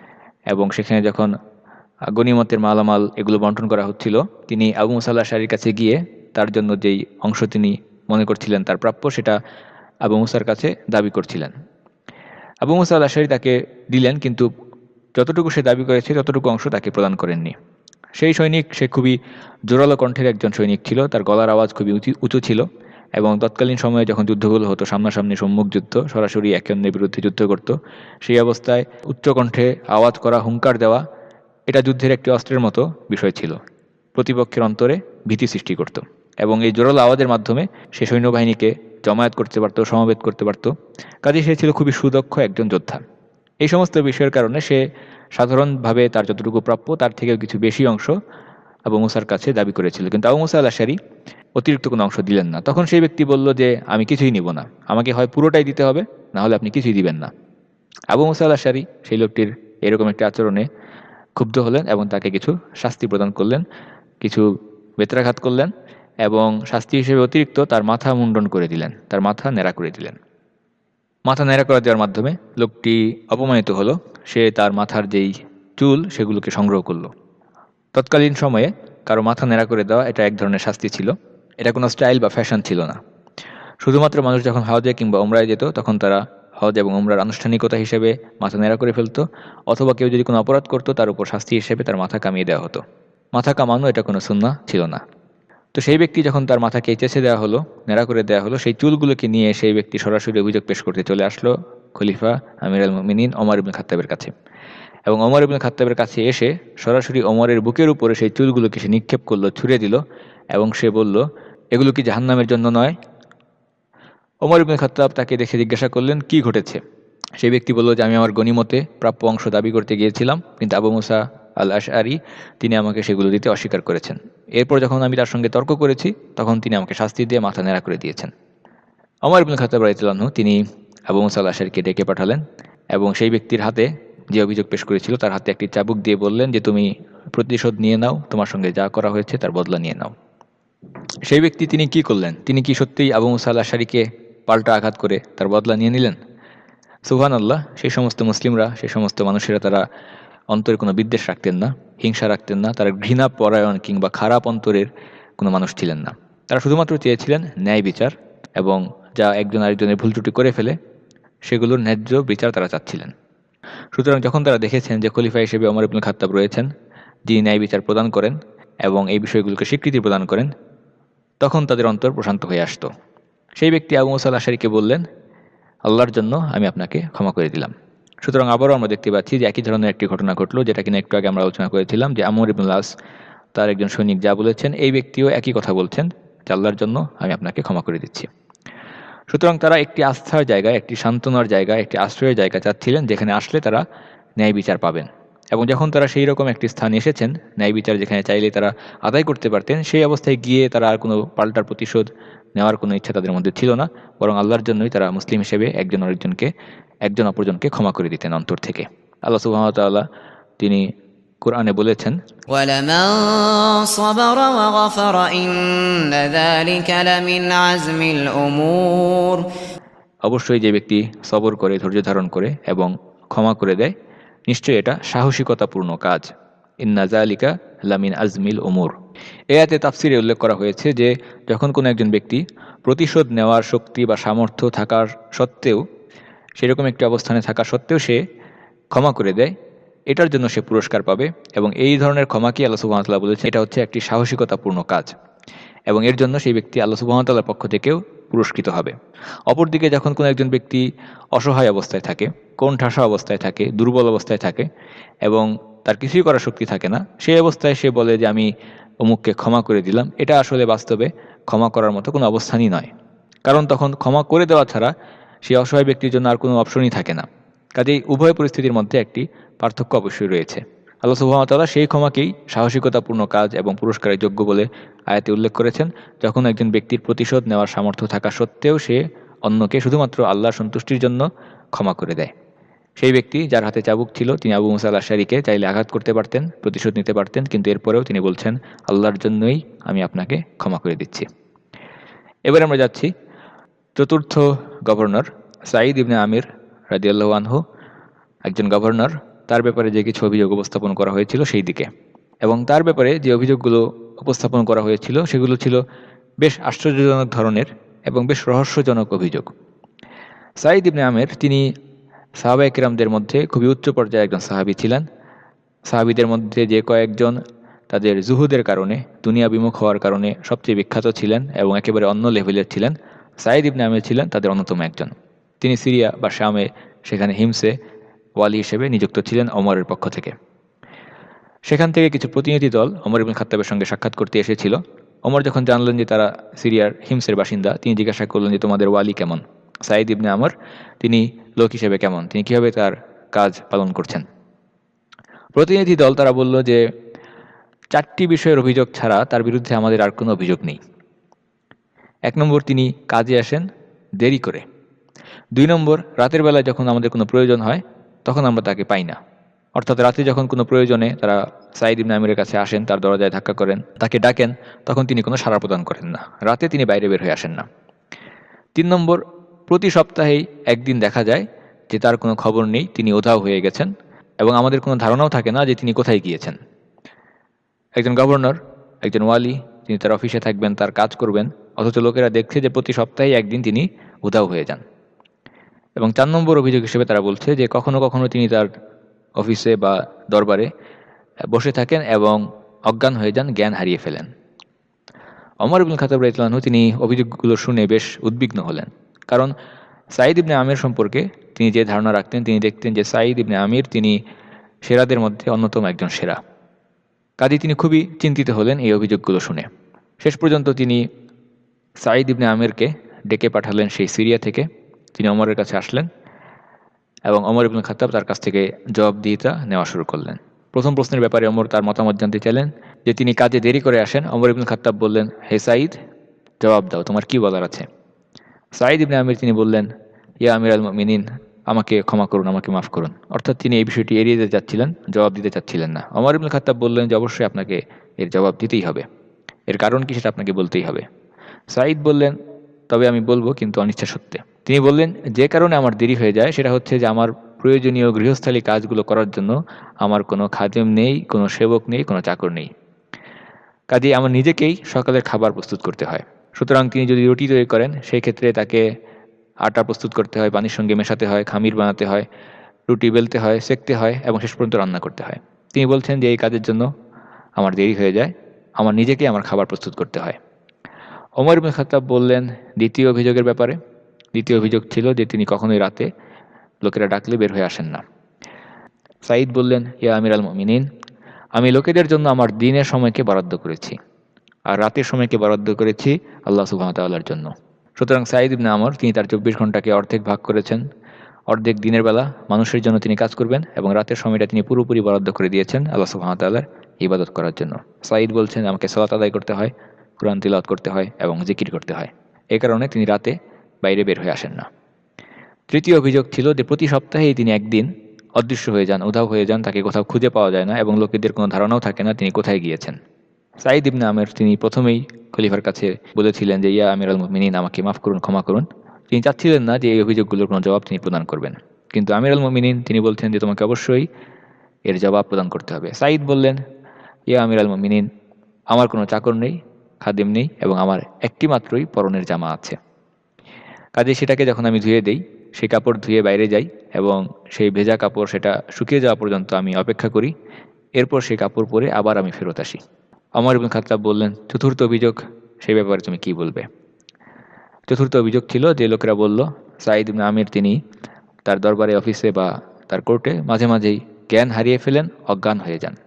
এবং সেখানে যখন গনিমতের মালামাল এগুলো বন্টন করা হচ্ছিল, তিনি আবু মুসা আল আশআরীর কাছে গিয়ে তার জন্য যেই অংশ তিনি মনে করছিলেন তার প্রাপ্য, সেটা আবু মুসার কাছে দাবি করছিলেন। আবু মুসা আল আশআরী তাকে দিলেন, কিন্তু যতটুকু সে দাবি করেছে ততটুকু অংশ তাকে প্রদান করেননি। সেই সৈনিক, সে খুবই জোরালো কণ্ঠের একজন সৈনিক ছিল, তার গলার আওয়াজ খুবই উঁচু ছিল এবং তৎকালীন সময়ে যখন যুদ্ধগুলো হতো, সামনাসামনি সম্মুখ যুদ্ধ, সরাসরি একে অন্যের বিরুদ্ধে যুদ্ধ করত, সেই অবস্থায় উচ্চ কণ্ঠে আওয়াজ করা, হুঙ্কার দেওয়া, এটা যুদ্ধের একটি অস্ত্রের মতো বিষয় ছিল, প্রতিপক্ষের অন্তরে ভীতি সৃষ্টি করত এবং এই জোরালো আওয়াজের মাধ্যমে সে সৈন্যবাহিনীকে জমায়েত করতে পারত, সমবেত করতে পারত। কাজে সে ছিল খুবই সুদক্ষ একজন যোদ্ধা। এই সমস্ত বিষয়ের কারণে সে সাধারণভাবে তার যতটুকু প্রাপ্য তার থেকেও কিছু বেশি অংশ আবু মুসার কাছে দাবি করেছিল, কিন্তু আবু মুসা আল আশআরী অতিরিক্ত কোনো অংশ দিলেন না। তখন সেই ব্যক্তি বলল যে আমি কিছুই নিব না, আমাকে হয় পুরোটাই দিতে হবে, না হলে আপনি কিছুই দিবেন না। আবু মুসা আল আশআরী সেই লোকটির এরকম একটি আচরণে ক্ষুব্ধ হলেন এবং তাকে কিছু শাস্তি প্রদান করলেন, কিছু বেত্রাঘাত করলেন এবং শাস্তি হিসেবে অতিরিক্ত তার মাথা মুন্ডন করে দিলেন, তার মাথা ন্যাড়া করে দিলেন। মাথা ন্যাড়া করে দেওয়ার মাধ্যমে লোকটি অপমানিত হলো, সে তার মাথার যেই চুল সেগুলোকে সংগ্রহ করলো। তৎকালীন সময়ে কারো মাথা ন্যাড়া করে দেওয়া এটা এক ধরনের শাস্তি ছিল, এটা কোনো স্টাইল বা ফ্যাশন ছিল না। শুধুমাত্র মানুষ যখন হজে কিংবা উমরায় যেত তখন তারা হজ এবং উমরার আনুষ্ঠানিকতা হিসেবে মাথা ন্যাড়া করে ফেলতো, অথবা কেউ যদি কোনো অপরাধ করতো তার উপর শাস্তি হিসেবে তার মাথা কামিয়ে দেওয়া হতো। মাথা কামানো এটা কোনো সুন্নাহ ছিল না। তো সেই ব্যক্তি যখন তার মাথাকে চেঁচে দেওয়া হলো, ন্যাড়া করে দেওয়া হলো, সেই চুলগুলোকে নিয়ে সেই ব্যক্তি সরাসরি অভিযোগ পেশ করতে চলে আসলো খলিফা আমির আল মুমিনিন ওমর ইবনে খাত্তাবের কাছে। এবং ওমর ইবনে খাত্তাবের কাছে এসে সরাসরি ওমরের বুকের উপরে সেই চুলগুলোকে সে নিক্ষেপ করলো, ছুঁড়ে দিল এবং সে বলল, এগুলো কি জাহান্নামের জন্য নয়? ওমর ইবনে খাত্তাব তাকে দেখে জিজ্ঞাসা করলেন, কি ঘটেছে? সেই ব্যক্তি বলল যে আমি আমার গনিমতে প্রাপ্য অংশ দাবি করতে গিয়েছিলাম, কিন্তু আবু মুসা আল আশআরী তিনি আমাকে সেগুলো দিতে অস্বীকার করেছেন। এরপর যখন আমি তার সঙ্গে তর্ক করেছি তখন তিনি আমাকে শাস্তি দিয়ে মাথা ন্যাড়া করে দিয়েছেন। ওমর ইবনে খাত্তাব রাদিয়াল্লাহু আনহু তিনি আবু মুসা আল আশআরীকে ডেকে পাঠালেন এবং সেই ব্যক্তির হাতে, যে অভিযোগ পেশ করেছিল, তার হাতে একটি চাবুক দিয়ে বললেন যে তুমি প্রতিশোধ নিয়ে নাও, তোমার সঙ্গে যা করা হয়েছে তার বদলা নিয়ে নাও। সেই ব্যক্তি তিনি কি করলেন? তিনি কি সত্যিই আবু মুসা আল আশআরীকে পাল্টা আঘাত করে তার বদলা নিয়ে নিলেন? সুবহানাল্লাহ। সেই সমস্ত মুসলিমরা, সেই সমস্ত মানুষেরা তারা অন্তরে কোনো বিদ্বেষ রাখতেন না, হিংসা রাখতেন না, তারা ঘৃণা পরায়ণ কিংবা খারাপ অন্তরের কোনো মানুষ ছিলেন না। তারা শুধুমাত্র চেয়েছিলেন ন্যায় বিচার, এবং যা একজন আরেকজনের ভুল ত্রুটি করে ফেলে সেগুলোর ন্যায্য বিচার তারা চাচ্ছিলেন। সুতরাং যখন তারা দেখেছেন যে খলিফা হিসেবে ওমর ইবনে খাত্তাব রয়েছেন, যিনি ন্যায় বিচার প্রদান করেন এবং এই বিষয়গুলোকে স্বীকৃতি প্রদান করেন, তখন তাদের অন্তর প্রশান্ত হয়ে আসত। সেই ব্যক্তি আবু মুসা আল আশআরীকে বললেন, আল্লাহর জন্য আমি আপনাকে ক্ষমা করে দিলাম। সুতরাং আবারও আমরা দেখতে পাচ্ছি যে একই ধরনের একটি ঘটনা ঘটলো, যেটা কিনা একটু আগে আমরা আলোচনা করেছিলাম, যে আমর ইবনুল আস তার একজন সৈনিক যা বলেছেন, এই ব্যক্তিও একই কথা বলছেন যে আল্লাহর জন্য আমি আপনাকে ক্ষমা করে দিচ্ছি। সুতরাং তারা একটি আস্থার জায়গায়, একটি সান্ত্বনার জায়গায়, একটি আশ্রয়ের জায়গা চাচ্ছিলেন, যেখানে আসলে তারা ন্যায় বিচার পাবেন। এবং যখন তারা সেই রকম একটি স্থানে এসেছেন, ন্যায় বিচার যেখানে চাইলে তারা আদায় করতে পারতেন, সেই অবস্থায় গিয়ে তারা আর কোনো পাল্টার প্রতিশোধ নেওয়ার কোনো ইচ্ছা তাদের মধ্যে ছিল না, বরং আল্লাহর জন্যই তারা মুসলিম হিসেবে একজন আরেকজনকে, একজন অপরজনকে ক্ষমা করে দিতেন অন্তর থেকে। আল্লাহ সুবহানাহু ওয়া তাআলা তিনি কোরআনে বলেছেন, ওয়ালামান সাবারা ওয়া গাফারা ইন্না যালিকা লামিন আজমিল উমুর। অবশ্যই যে ব্যক্তি সবর করে, ধৈর্য ধারণ করে এবং ক্ষমা করে দেয়, নিশ্চয়ই এটা সাহসিকতাপূর্ণ কাজ। ইন্না যালিকা লামিন আজমিল উমুর। এই আয়াতে তাফসিরে উল্লেখ করা হয়েছে যে যখন কোনো একজন ব্যক্তি প্রতিশোধ নেওয়ার শক্তি বা সামর্থ্য থাকার সত্ত্বেও, সেরকম একটি অবস্থানে থাকা সত্ত্বেও সে ক্ষমা করে দেয়, এটার জন্য সে পুরস্কার পাবে। এবং এই ধরনের ক্ষমাকে আল্লাহ সুবহানাহু ওয়া তাআলা বলেছেন এটা হচ্ছে একটি সাহসিকতাপূর্ণ কাজ, এবং এর জন্য সেই ব্যক্তি আল্লাহ সুবহানাহু ওয়া তাআলার পক্ষ থেকেও পুরস্কৃত হবে। অপরদিকে যখন কোনো একজন ব্যক্তি অসহায় অবস্থায় থাকে, কোণঠাসা অবস্থায় থাকে, দুর্বল অবস্থায় থাকে এবং তার কিছুই করার শক্তি থাকে না, সেই অবস্থায় সে বলে যে আমি অমুককে ক্ষমা করে দিলাম, এটা আসলে বাস্তবে ক্ষমা করার মতো কোনো অবস্থানই নয়। কারণ তখন ক্ষমা করে দেওয়া ছাড়া সেই অসহায় ব্যক্তির জন্য আর কোনো অপশনই থাকে না। কাজেই উভয় পরিস্থিতির মধ্যে একটি পার্থক্য অবশ্যই রয়েছে। আল্লাহ সুবহানাহু ওয়া তাআলা সেই ক্ষমাকেই সাহসিকতাপূর্ণ কাজ এবং পুরস্কারের যোগ্য বলে আয়াতে উল্লেখ করেছেন, যখন একজন ব্যক্তির প্রতিশোধ নেওয়ার সামর্থ্য থাকা সত্ত্বেও সে অন্যকে শুধুমাত্র আল্লাহর সন্তুষ্টির জন্য ক্ষমা করে দেয়। সেই ব্যক্তি যার হাতে চাবুক ছিল, তিনি আবু মুসা আল আশআরীকে চাইলে আঘাত করতে পারতেন, প্রতিশোধ নিতে পারতেন, কিন্তু এরপরেও তিনি বলছেন আল্লাহর জন্যই আমি আপনাকে ক্ষমা করে দিচ্ছি। এবার আমরা যাচ্ছি চতুর্থ গভর্নর সাঈদ ইবনে আমির রাদিয়াল্লাহু আনহু, একজন গভর্নর তার ব্যাপারে যে কিছু অভিযোগ উপস্থাপন করা হয়েছিল সেই দিকে। এবং তার ব্যাপারে যে অভিযোগগুলো উপস্থাপন করা হয়েছিল সেগুলো ছিল বেশ আশ্চর্যজনক ধরনের এবং বেশ রহস্যজনক অভিযোগ। সাঈদ ইবনে আমের তিনি সাহাবায়ে কেরামদের মধ্যে খুবই উচ্চ পর্যায়ে একজন সাহাবী ছিলেন। সাহাবীদের মধ্যে যে কয়েকজন তাদের জুহুদের কারণে, দুনিয়া বিমুখ হওয়ার কারণে সবচেয়ে বিখ্যাত ছিলেন এবং একেবারে অন্য লেভেলের ছিলেন, সাঈদ ইবনে আমের ছিলেন তাদের অন্যতম একজন। তিনি সিরিয়া বা শামে সেখানে হিমসে ওয়ালি হিসেবে নিযুক্ত ছিলেন ওমরের পক্ষ থেকে। সেখান থেকে কিছু প্রতিনিধি দল ওমর ইবনে খাত্তাবের সঙ্গে সাক্ষাৎ করতে এসেছিল। ওমর যখন জানলেন যে তারা সিরিয়ার হিমসের বাসিন্দা, তিনি জিজ্ঞাসা করলেন যে তোমাদের ওয়ালি কেমন, সাঈদ ইবনে আমর তিনি লোক হিসেবে কেমন, তিনি কীভাবে তার কাজ পালন করছেন। প্রতিনিধি দল তারা বলল যে চারটি বিষয়ের অভিযোগ ছাড়া তার বিরুদ্ধে আমাদের আর কোনো অভিযোগ নেই। এক নম্বর, তিনি কাজে আসেন দেরি করে। দুই নম্বর, রাতের বেলায় যখন আমাদের কোনো প্রয়োজন হয় তখন আমরা তাকে পাই না, অর্থাৎ রাতে যখন কোনো প্রয়োজনে তারা সাঈদ ইবনে আমিরের কাছে আসেন, তার দরজায় ধাক্কা করেন, তাকে ডাকেন, তখন তিনি কোনো সাড়া প্রদান করেন না, রাতে তিনি বাইরে বের হয়ে আসেন না। তিন নম্বর, প্রতি সপ্তাহেই একদিন দেখা যায় যে তার কোনো খবর নেই, তিনি উধাও হয়ে গেছেন এবং আমাদের কোনো ধারণাও থাকে না যে তিনি কোথায় গিয়েছেন। একজন গভর্নর, একজন ওয়ালি, তিনি তার অফিসে থাকবেন, তার কাজ করবেন, অথচ লোকেরা দেখছে যে প্রতি সপ্তাহে একদিন তিনি উধাও হয়ে যান। এবং চার নম্বর অভিযোগ হিসেবে তারা বলছে যে কখনো কখনো তিনি তার অফিসে বা দরবারে বসে থাকেন এবং অজ্ঞান হয়ে যান, জ্ঞান হারিয়ে ফেলেন। ওমর ইবনে খাত্তাব রাদিয়াল্লাহু আনহু তিনি অভিযোগগুলো শুনে বেশ উদ্বিগ্ন হলেন, কারণ সাঈদ ইবনে আমির সম্পর্কে তিনি যে ধারণা রাখতেন, তিনি দেখতেন যে সাঈদ ইবনে আমির তিনি সেরাদের মধ্যে অন্যতম একজন সেরা। কাজেই তিনি খুবই চিন্তিত হলেন এই অভিযোগগুলো শুনে। শেষ পর্যন্ত তিনি সাঈদ ইবনে আমিরকে ডেকে পাঠালেন সেই সিরিয়া থেকে। তিনি ওমরের কাছে আসলেন এবং ওমর ইবনে খাত্তাব তার কাছ থেকে জবাবদিহিতা নেওয়া শুরু করলেন। প্রথম প্রশ্নের ব্যাপারে ওমর তার মতামত জানতে চাইলেন যে তিনি কাজে দেরি করে আসেন। ওমর ইবনে খাত্তাব বললেন, হে সাঈদ, জবাব দাও, তোমার কি বলার আছে। সাঈদ ইবনে আমির তিনি বললেন, ইয়া আমির আল মুমিনিন, আমাকে ক্ষমা করুন, আমাকে মাফ করুন। অর্থাৎ তিনি এই বিষয়টি এড়িয়ে যেতে চাচ্ছিলেন, জবাব দিতে চাচ্ছিলেন না। ওমর ইবনে খাত্তাব বললেন যে অবশ্যই আপনাকে এর জবাব দিতেই হবে, এর কারণ কি সেটা আপনাকে বলতেই হবে। সাঈদ বললেন, তবে আমি বলবো, কিন্তু অনিচ্ছা সত্ত্বে। তিনি বললেন, যে কারণে আমার দেরি হয়ে যায় সেটা হচ্ছে যে আমার প্রয়োজনীয় গৃহস্থালী কাজগুলো করার জন্য আমার কোনো খাদেম নেই, কোনো সেবক নেই, কোনো চাকর নেই। কাজেই আমার নিজেকেই সকালের খাবার প্রস্তুত করতে হয়। সুতরাং তিনি যদি রুটি তৈরি করেন, সেই ক্ষেত্রে তাকে আটা প্রস্তুত করতে হয়, পানির সঙ্গে মেশাতে হয়, খামির বানাতে হয়, রুটি বেলতে হয়, সেঁকতে হয় এবং শেষ পর্যন্ত রান্না করতে হয়। তিনি বলছেন যে এই কাজের জন্য আমার দেরি হয়ে যায়, আমার নিজেকেই আমার খাবার প্রস্তুত করতে হয়। ওমর ইবনে খাত্তাব বললেন দ্বিতীয় অভিযোগের ব্যাপারে। দ্বিতীয় অভিযোগ ছিল যে তিনি কখনোই রাতে লোকেরা ডাকলে বের হয়ে আসেন না। সাঈদ বললেন, ইয়া আমির আল মুমিনিন, আমি লোকেদের জন্য আমার দিনের সময়কে বরাদ্দ করেছি আর রাতের সময়কে বরাদ্দ করেছি আল্লাহ সুবহানাহু ওয়া তাআলার জন্য। সুতরাং সাঈদ ইবনে আমর তিনি তার চব্বিশ ঘন্টাকে অর্ধেক ভাগ করেছেন। অর্ধেক দিনের বেলা মানুষের জন্য তিনি কাজ করবেন এবং রাতের সময়টা তিনি পুরোপুরি বরাদ্দ করে দিয়েছেন আল্লাহ সুবহানাহু ওয়া তাআলার ইবাদত করার জন্য। সাঈদ বলছেন, আমাকে সালাত আদায় করতে হয়, কুরআন তিলাওয়াত করতে হয় এবং জিকির করতে হয়। এই কারণে তিনি রাতে বাইরে বের হয়ে আসেন না। তৃতীয় অভিযোগ ছিল যে প্রতি সপ্তাহেই তিনি একদিন অদৃশ্য হয়ে যান, উধাও হয়ে যান, তাকে কোথাও খুঁজে পাওয়া যায় না এবং লোকেদের কোনো ধারণাও থাকে না তিনি কোথায় গিয়েছেন। সাঈদ ইবনে আমির তিনি প্রথমেই খলিফার কাছে বলেছিলেন যে ইয়া আমির আল মুমিনিন, আমাকে মাফ করুন, ক্ষমা করুন। তিনি চাচ্ছিলেন না যে এই অভিযোগগুলোর কোনো জবাব তিনি প্রদান করবেন, কিন্তু আমির আল মুমিনিন তিনি বলছেন যে তোমাকে অবশ্যই এর জবাব প্রদান করতে হবে। সাঈদ বললেন, ইয়া আমির আল মুমিনিন, আমার কোনো চাকর নেই, খাদেম নেই এবং আমার একটি মাত্রই পরনের জামা আছে। কাজে সেটাকে যখন আমি ধুয়ে দেই, সেই কাপড় ধুয়ে বাইরে যাই এবং সেই ভেজা কাপড় সেটা শুকিয়ে যাওয়া পর্যন্ত আমি অপেক্ষা করি, এরপর সেই কাপড় পরে আবার আমি ফেরত আসি। ওমর ইবনে খাত্তাব বললেন, চতুর্থ অভিযোগ, সেই ব্যাপারে তুমি কি বলবে। চতুর্থ অভিযোগ ছিল যে লোকেরা বলল সাঈদ ইবনে আমির তিনি তার দরবারে, অফিসে বা তার কোর্টে মাঝে মাঝেই জ্ঞান হারিয়ে ফেলেন, অজ্ঞান হয়ে যান।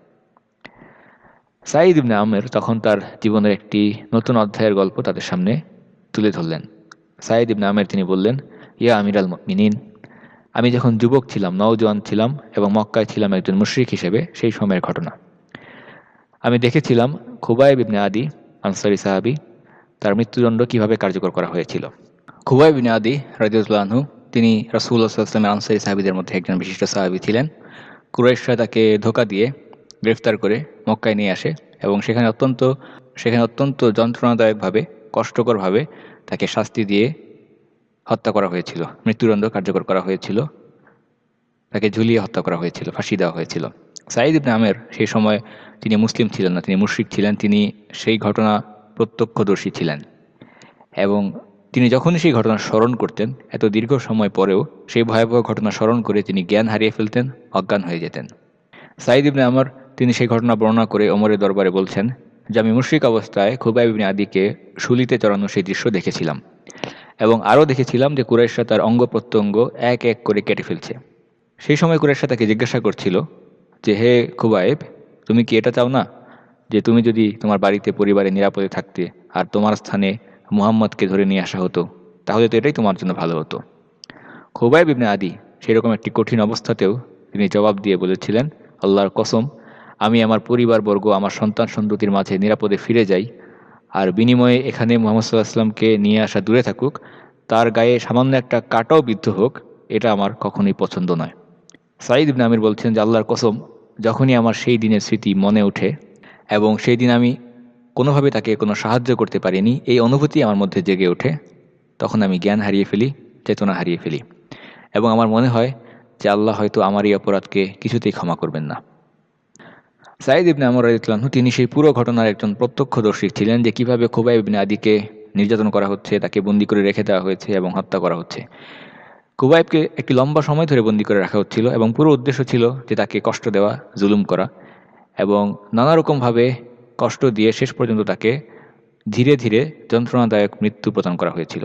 সাঈদ ইবনে আমির তখন তার জীবনের একটি নতুন অধ্যায়ের গল্প তাদের সামনে তুলে ধরলেন। সাঈদ ইবনে আমির তিনি বললেন, ইয়া আমির আল মুমিনিন, আমি যখন যুবক ছিলাম, নওজোয়ান ছিলাম এবং মক্কায় ছিলাম একজন মুশরিক হিসেবে, সেই সময়ের ঘটনা আমি দেখেছিলাম খুবাইব ইবনে আদি আনসারী সাহাবী, তার মৃত্যুদণ্ড কিভাবে কার্যকর করা হয়েছিল। খুবাইব ইবনে আদি রাদিয়াল্লাহু আনহু তিনি রাসূলুল্লাহ সাল্লাল্লাহু আলাইহি ওয়াসাল্লামের আনসারী সাহাবীদের মধ্যে একজন বিশিষ্ট সাহাবী ছিলেন। কুরাইশরা তাকে ধোঁকা দিয়ে গ্রেফতার করে মক্কায় নিয়ে আসে এবং সেখানে অত্যন্ত সেখানে অত্যন্ত যন্ত্রণাদায়কভাবে, কষ্টকরভাবে তাকে শাস্তি দিয়ে হত্যা করা হয়েছিল, মৃত্যুদণ্ড কার্যকর করা হয়েছিল তাকে ঝুলিয়ে হত্যা করা হয়েছিল, ফাঁসি দেওয়া হয়েছিল। সাঈদ ইবনে আমের সেই সময় তিনি মুসলিম ছিলেন না, তিনি মুশরিক ছিলেন। তিনি সেই ঘটনা প্রত্যক্ষদর্শী ছিলেন এবং তিনি যখনই সেই ঘটনা স্মরণ করতেন, এত দীর্ঘ সময় পরেও সেই ভয়াবহ ঘটনা স্মরণ করে তিনি জ্ঞান হারিয়ে ফেলতেন, অজ্ঞান হয়ে যেতেন। সাঈদ ইবনে আমর তিনি সেই ঘটনা বর্ণনা করে ওমরের দরবারে বলছেন যে আমি মুশরিক অবস্থায় খুবাইব ইবনে আদিকে শুলিতে চড়ানো সেই দৃশ্য দেখেছিলাম এবং আরও দেখেছিলাম যে কুরাইশরা তার অঙ্গ প্রত্যঙ্গ এক এক করে কেটে ফেলছে। সেই সময় কুরাইশরা তাকে জিজ্ঞাসা করছিল যে হে খুবাইব, তুমি কি এটা চাও না যে তুমি যদি তোমার বাড়িতে পরিবারে নিরাপদে থাকতে আর তোমার স্থানে মুহাম্মদকে ধরে নিয়ে আসা হতো, তাহলে তো এটাই তোমার জন্য ভালো হতো। খুবাইব ইবনে আদি সেরকম একটি কঠিন অবস্থাতেও তিনি জবাব দিয়ে বলেছিলেন, আল্লাহর কসম, আমি আমার পরিবারবর্গ, আমার সন্তান সন্ততির মাঝে নিরাপদে ফিরে যাই, আর বিনিময়ে এখানে মুহাম্মদ সাল্লাল্লাহু আলাইহি ওয়াসাল্লামকে নিয়ে আসা দূরে থাকুক, তার গায়ে সামান্য একটা কাঁটাও বিদ্ধ হোক, এটা আমার কখনোই পছন্দ নয়। সাঈদ ইবনে আমির বলছেন যে আল্লাহর কসম, যখনই আমার সেই দিনের স্মৃতি মনে ওঠে এবং সেই দিন আমি কোনোভাবে তাকে কোনো সাহায্য করতে পারিনি, এই অনুভূতি আমার মধ্যে জেগে ওঠে, তখন আমি জ্ঞান হারিয়ে ফেলি, চেতনা হারিয়ে ফেলি এবং আমার মনে হয় যে আল্লাহ হয়তো আমার এই অপরাধকে কিছুতেই ক্ষমা করবেন না। সাঈদ ইবনে আমর রাদিয়াল্লাহু আনহু তিনি সেই পুরো ঘটনার একজন প্রত্যক্ষদর্শী ছিলেন যে কিভাবে খুবাইব ইবনে আদিকে নির্যাতন করা হচ্ছে, তাকে বন্দী করে রেখে দেওয়া হয়েছে এবং হত্যা করা হচ্ছে। খুবাইবকে একটি লম্বা সময় ধরে বন্দী করে রাখা হচ্ছিল এবং পুরো উদ্দেশ্য ছিল যে তাকে কষ্ট দেওয়া, জুলুম করা এবং নানা রকমভাবে কষ্ট দিয়ে শেষ পর্যন্ত তাকে ধীরে ধীরে যন্ত্রণাদায়ক মৃত্যু প্রদান করা হয়েছিল।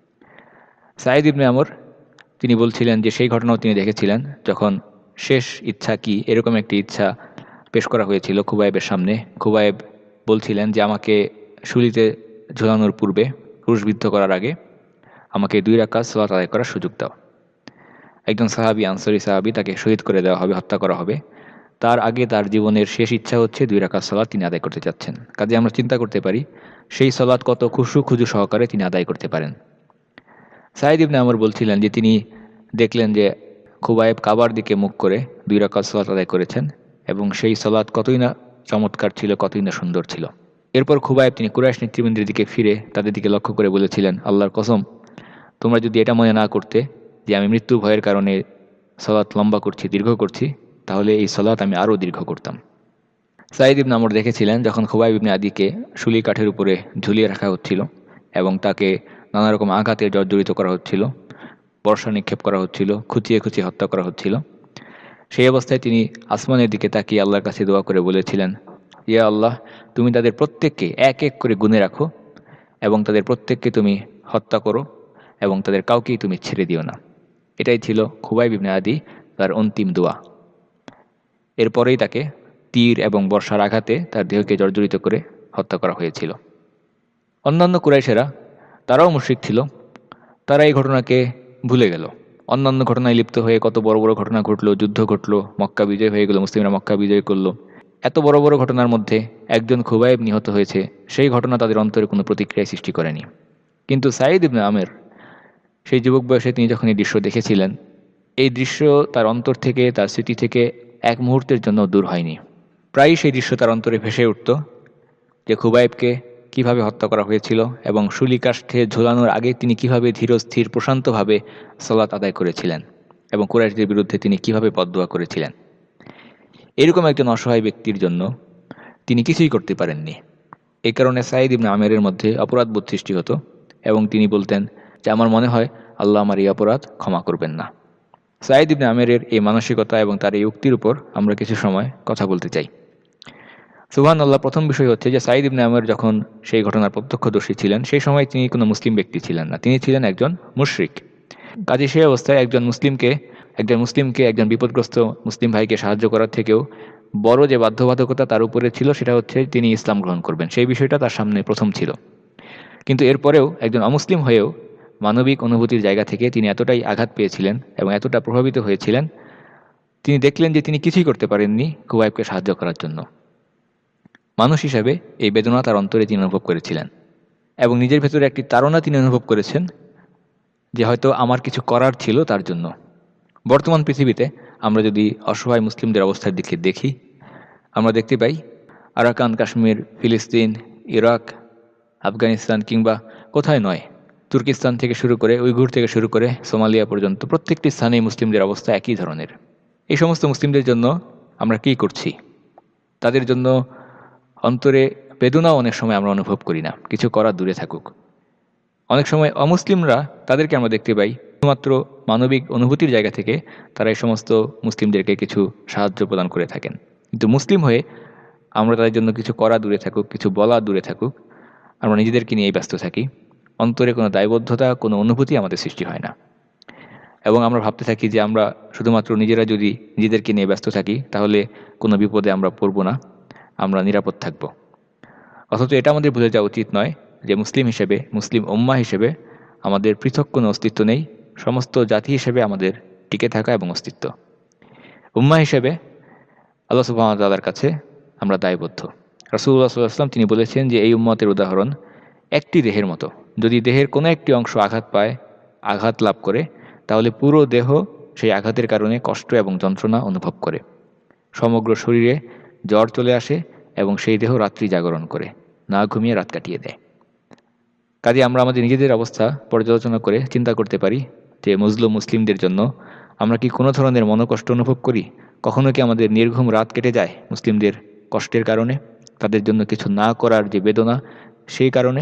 সাঈদ ইবনে আমর তিনি বলছিলেন যে সেই ঘটনাও তিনি দেখেছিলেন যখন শেষ ইচ্ছা কি এরকম একটি ইচ্ছা পেশ করা হয়েছিল খুবাইবের সামনে। খুবাইব বলছিলেন যে আমাকে শুলিতে ঝোলানোর পূর্বে, ক্রুশবিদ্ধ করার আগে আমাকে দুই রাকাত সালাত আদায় করার সুযোগ দাও। একজন সাহাবী, আনসারী সাহাবী, তাকে শহীদ করে দেওয়া হবে, হত্যা করা হবে, তার আগে তার জীবনের শেষ ইচ্ছা হচ্ছে দুই রাকাত সালাত তিনি আদায় করতে চাচ্ছেন। কাজে আমরা চিন্তা করতে পারি সেই সালাত কত খুশু খুজু সহকারে তিনি আদায় করতে পারেন। সাঈদ ইবনে আমর বলছিলেন যে তিনি দেখলেন যে খুবাইব কাবার দিকে মুখ করে দুই রাকাত সালাত আদায় করেছেন এবং সেই সালাত কতই না চমৎকার ছিল, কতই না সুন্দর ছিল। এরপর খুবাইব তিনি কুরাইশ নেতৃবৃন্দের দিকে ফিরে তাদের দিকে লক্ষ্য করে বলেছিলেন, আল্লাহর কসম, তোমরা যদি এটা মনে না করতে যে আমি মৃত্যু ভয়ের কারণে সালাত লম্বা করছি, দীর্ঘ করছি, তাহলে এই সালাত আমি আরও দীর্ঘ করতাম। সাঈদ ইবনে আমর দেখেছিলেন যখন খুবাইব ইবনে আদিকে শুলি কাঠের উপরে ঝুলিয়ে রাখা হচ্ছিল এবং তাকে নানা রকম আঘাতে জর্জরিত করা হচ্ছিল, বর্ষা নিক্ষেপ করা হচ্ছিল, খুঁচিয়ে খুঁচিয়ে হত্যা করা হচ্ছিল, সেই অবস্থায় তিনি আসমানের দিকে তাকিয়ে আল্লাহর কাছে দোয়া করে বলেছিলেন, ইয়া আল্লাহ, তুমি তাদের প্রত্যেককে এক এক করে গুনে রাখো এবং তাদের প্রত্যেককে তুমি হত্যা করো এবং তাদের কাউকেই তুমি ছেড়ে দিও না। এটাই ছিল খুবাইব ইবনে আদি তার অন্তিম দোয়া। এরপরেই তাকে তীর এবং বর্ষার আঘাতে তার দেহকে জর্জরিত করে হত্যা করা হয়েছিল। অন্যান্য কুরাইশেরা তারাও মুশরিক ছিল, তারা এই ঘটনাকে ভুলে গেল। অন্যান্য ঘটনায় লিপ্ত হয়ে কত বড় বড় ঘটনা ঘটলো, যুদ্ধ ঘটলো, মক্কা বিজয় হয়ে গেল, মুসলিমরা মক্কা বিজয় করলো। এত বড় বড় ঘটনার মধ্যে একজন খুবাইব নিহত হয়েছে, সেই ঘটনা তাদের অন্তরে কোনো প্রতিক্রিয়া সৃষ্টি করেনি। কিন্তু সাঈদ ইবনে আমের সেই যুবক বয়সে তিনি যখন এই দৃশ্য দেখেছিলেন, এই দৃশ্য তার অন্তর থেকে, তার স্মৃতি থেকে এক মুহূর্তের জন্য দূর হয়নি। প্রায়ই সেই দৃশ্য তার অন্তরে ভেসে উঠত যে খুবাইবকে কিভাবে হত্যা করা হয়েছিল এবং শুলি কাষ্ঠে ঝোলানোর আগে তিনি কিভাবে ধীর স্থির প্রশান্তভাবে সালাত আদায় করেছিলেন এবং কুরাইশদের বিরুদ্ধে তিনি কিভাবে বদদোয়া করেছিলেন। এরকম একজন অসহায় ব্যক্তির জন্য তিনি কিছুই করতে পারেননি। এই কারণে সাঈদ ইবনে আমেরের মধ্যে অপরাধবোধ সৃষ্টি হতো এবং তিনি বলতেন যে আমার মনে হয় আল্লাহ আমার এই অপরাধ ক্ষমা করবেন না। সাঈদ ইবনে আমেরের এই মানসিকতা এবং তার এই উক্তির উপর আমরা কিছু সময় কথা বলতে চাই। সুবহানাল্লাহ, প্রথম বিষয় হচ্ছে যে সাঈদ ইবনে আমর যখন সেই ঘটনার প্রত্যক্ষদর্শী ছিলেন, সেই সময় তিনি কোনো মুসলিম ব্যক্তি ছিলেন না, তিনি ছিলেন একজন মুশরিক। কাজে সেই অবস্থায় একজন মুসলিমকে একজন মুসলিমকে একজন বিপদগ্রস্ত মুসলিম ভাইকে সাহায্য করার থেকেও বড় যে বাধ্যবাধকতা তার উপরে ছিল সেটা হচ্ছে তিনি ইসলাম গ্রহণ করবেন, সেই বিষয়টা তার সামনে প্রথম ছিল। কিন্তু এরপরেও একজন অমুসলিম হয়েও মানবিক অনুভূতির জায়গা থেকে তিনি এতটাই আঘাত পেয়েছিলেন এবং এতটা প্রভাবিত হয়েছিলেন, তিনি দেখলেন যে তিনি কিছুই করতে পারেননি খুবাইবকে সাহায্য করার জন্য। মানুষ হিসাবে এই বেদনা তার অন্তরে তিনি অনুভব করেছিলেন এবং নিজের ভেতরে একটি তাড়না তিনি অনুভব করেছেন যে হয়তো আমার কিছু করার ছিল তার জন্য। বর্তমান পৃথিবীতে আমরা যদি অসহায় মুসলিমদের অবস্থার দিকে দেখি, আমরা দেখতে পাই আরাকান, কাশ্মীর, ফিলিস্তিন, ইরাক, আফগানিস্তান কিংবা কোথায় নয়, তুর্কিস্তান থেকে শুরু করে, উইঘুর থেকে শুরু করে সোমালিয়া পর্যন্ত প্রত্যেকটি স্থানেই মুসলিমদের অবস্থা একই ধরনের। এই সমস্ত মুসলিমদের জন্য আমরা কী করছি? তাদের জন্য অন্তরে বেদনাও অনেক সময় আমরা অনুভব করি না, কিছু করার দূরে থাকুক। অনেক সময় অমুসলিমরা, তাদেরকে আমরা দেখতে পাই শুধুমাত্র মানবিক অনুভূতির জায়গা থেকে তারা এই সমস্ত মুসলিমদেরকে কিছু সাহায্য প্রদান করে থাকেন। কিন্তু মুসলিম হয়ে আমরা তাদের জন্য কিছু করা দূরে থাকুক, কিছু বলা দূরে থাকুক, আমরা নিজেদেরকে নিয়েই ব্যস্ত থাকি। অন্তরে কোনো দায়বদ্ধতা, কোনো অনুভূতি আমাদের সৃষ্টি হয় না, এবং আমরা ভাবতে থাকি যে আমরা শুধুমাত্র নিজেরা যদি নিজেদেরকে নিয়ে ব্যস্ত থাকি তাহলে কোনো বিপদে আমরা পড়ব না, আমরা নিরাপদ থাকব। অথচ এটা আমাদের ভুলে যাওয়া উচিত নয় যে মুসলিম হিসেবে, মুসলিম উম্মাহ হিসেবে আমাদের পৃথক কোনো অস্তিত্ব নেই। সমস্ত জাতি হিসেবে আমাদের টিকে থাকা এবং অস্তিত্ব। উম্মাহ হিসেবে আল্লাহ সুবহানাহু ওয়া তাআলার কাছে আমরা দায়বদ্ধ। রাসূলুল্লাহ সাল্লাল্লাহু আলাইহি ওয়াসাল্লাম তিনি বলেছেন যে এই উম্মতের উদাহরণ একটি দেহের মতো। যদি দেহের কোনো একটি অংশ আঘাত পায়, আঘাত লাভ করে, তাহলে পুরো দেহ সেই আঘাতের কারণে কষ্ট এবং যন্ত্রণা অনুভব করে। সমগ্র শরীরে জ্বর চলে আসে এবং সেই দেহ রাত্রি জাগরণ করে, না ঘুমিয়ে রাত কাটিয়ে দেয়। কাজে আমরা আমাদের নিজেদের অবস্থা পর্যালোচনা করে চিন্তা করতে পারি যে মজলুম মুসলিমদের জন্য আমরা কি কোনো ধরনের মনোকষ্ট অনুভব করি? কখনো কি আমাদের নির্ঘুম রাত কেটে যায় মুসলিমদের কষ্টের কারণে, তাদের জন্য কিছু না করার যে বেদনা সেই কারণে?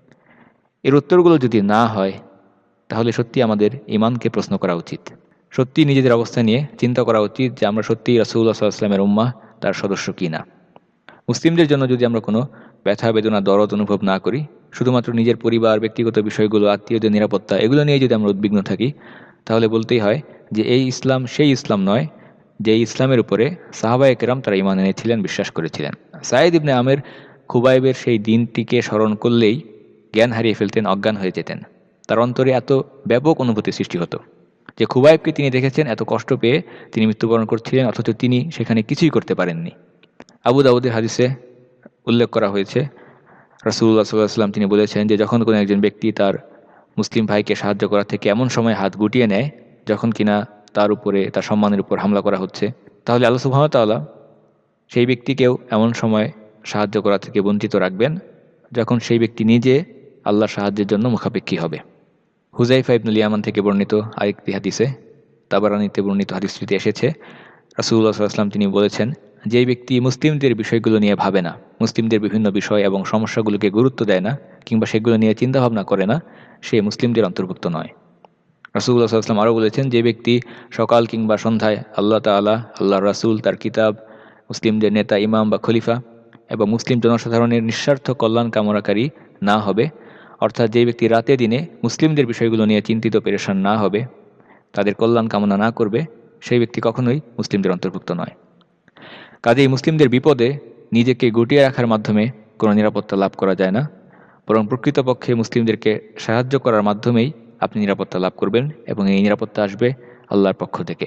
এর উত্তরগুলো যদি না হয় তাহলে সত্যি আমাদের ঈমানকে প্রশ্ন করা উচিত। সত্যি নিজেদের অবস্থা নিয়ে চিন্তা করা উচিত যে আমরা সত্যিই রাসূলুল্লাহ সাল্লাল্লাহু আলাইহি ওয়াসাল্লামের উম্মাহ, তার সদস্য কি না। মুসলিমদের জন্য যদি আমরা কোনো ব্যথা বেদনা দরদ অনুভব না করি, শুধুমাত্র নিজের পরিবার, ব্যক্তিগত বিষয়গুলো, আত্মীয়দের নিরাপত্তা, এগুলো নিয়ে যদি আমরা উদ্বিগ্ন থাকি, তাহলে বলতেই হয় যে এই ইসলাম সেই ইসলাম নয় যে ইসলামের উপরে সাহাবায়ে কেরাম তারা ঈমান এনেছিলেন, বিশ্বাস করেছিলেন। সাঈদ ইবনে আমের খুবাইবের সেই দিনটিকে স্মরণ করলেই জ্ঞান হারিয়ে ফেলতেন, অজ্ঞান হয়ে যেতেন। তার অন্তরে এত ব্যাপক অনুভূতি সৃষ্টি হতো যে খুবাইবকে তিনি দেখেছেন এত কষ্ট পেয়ে তিনি মৃত্যুবরণ করছিলেন, অথচ তিনি সেখানে কিছুই করতে পারেননি। আবু দাউদের হাদিসে উল্লেখ করা হয়েছে, রাসূলুল্লাহ সাল্লাল্লাহু আলাইহি ওয়াসাল্লাম তিনি বলেছেন যে যখন কোনো একজন ব্যক্তি তার মুসলিম ভাইকে সাহায্য করা থেকে এমন সময় হাত গুটিয়ে নেয় যখন কিনা তার উপরে, তার সম্মানের উপর হামলা করা হচ্ছে, তাহলে আল্লাহ সুবহানাহু ওয়া তাআলা সেই ব্যক্তিকেও এমন সময় সাহায্য করা থেকে বঞ্চিত রাখবেন যখন সেই ব্যক্তি নিজে আল্লাহর সাহায্যের জন্য মুখাপেক্ষী হবে। হুযাইফা ইবনুল ইয়ামান থেকে বর্ণিত আরেকটি হাদিসে, তাবারানীতে বর্ণিত হাদিসটিতে এসেছে, রাসূলুল্লাহ সাল্লাল্লাহু আলাইহি ওয়াসাল্লাম তিনি বলেছেন, যেই ব্যক্তি মুসলিমদের বিষয়গুলো নিয়ে ভাবে না, মুসলিমদের বিভিন্ন বিষয় এবং সমস্যাগুলোকে গুরুত্ব দেয় না, কিংবা সেগুলো নিয়ে চিন্তাভাবনা করে না, সে মুসলিমদের অন্তর্ভুক্ত নয়। রাসূলুল্লাহ সাল্লাল্লাহু আলাইহি ওয়াসাল্লাম আরও বলেছেন, যে ব্যক্তি সকাল কিংবা সন্ধ্যায় আল্লাহ তাআলা, আল্লাহর রাসূল, তার কিতাব, মুসলিমদের নেতা ইমাম বা খলিফা এবং মুসলিম জনসাধারণের নিঃস্বার্থ কল্যাণ কামনাকারী না হবে, অর্থাৎ যে ব্যক্তি রাতে দিনে মুসলিমদের বিষয়গুলো নিয়ে চিন্তিত পেরেশান না হবে, তাদের কল্যাণ কামনা না করবে, সেই ব্যক্তি কখনোই মুসলিমদের অন্তর্ভুক্ত নয়। কাজেই মুসলিমদের বিপদে নিজেকে গুটিয়ে রাখার মাধ্যমে কোনো নিরাপত্তা লাভ করা যায় না, বরং প্রকৃতপক্ষে মুসলিমদেরকে সাহায্য করার মাধ্যমেই আপনি নিরাপত্তা লাভ করবেন, এবং এই নিরাপত্তা আসবে আল্লাহর পক্ষ থেকে।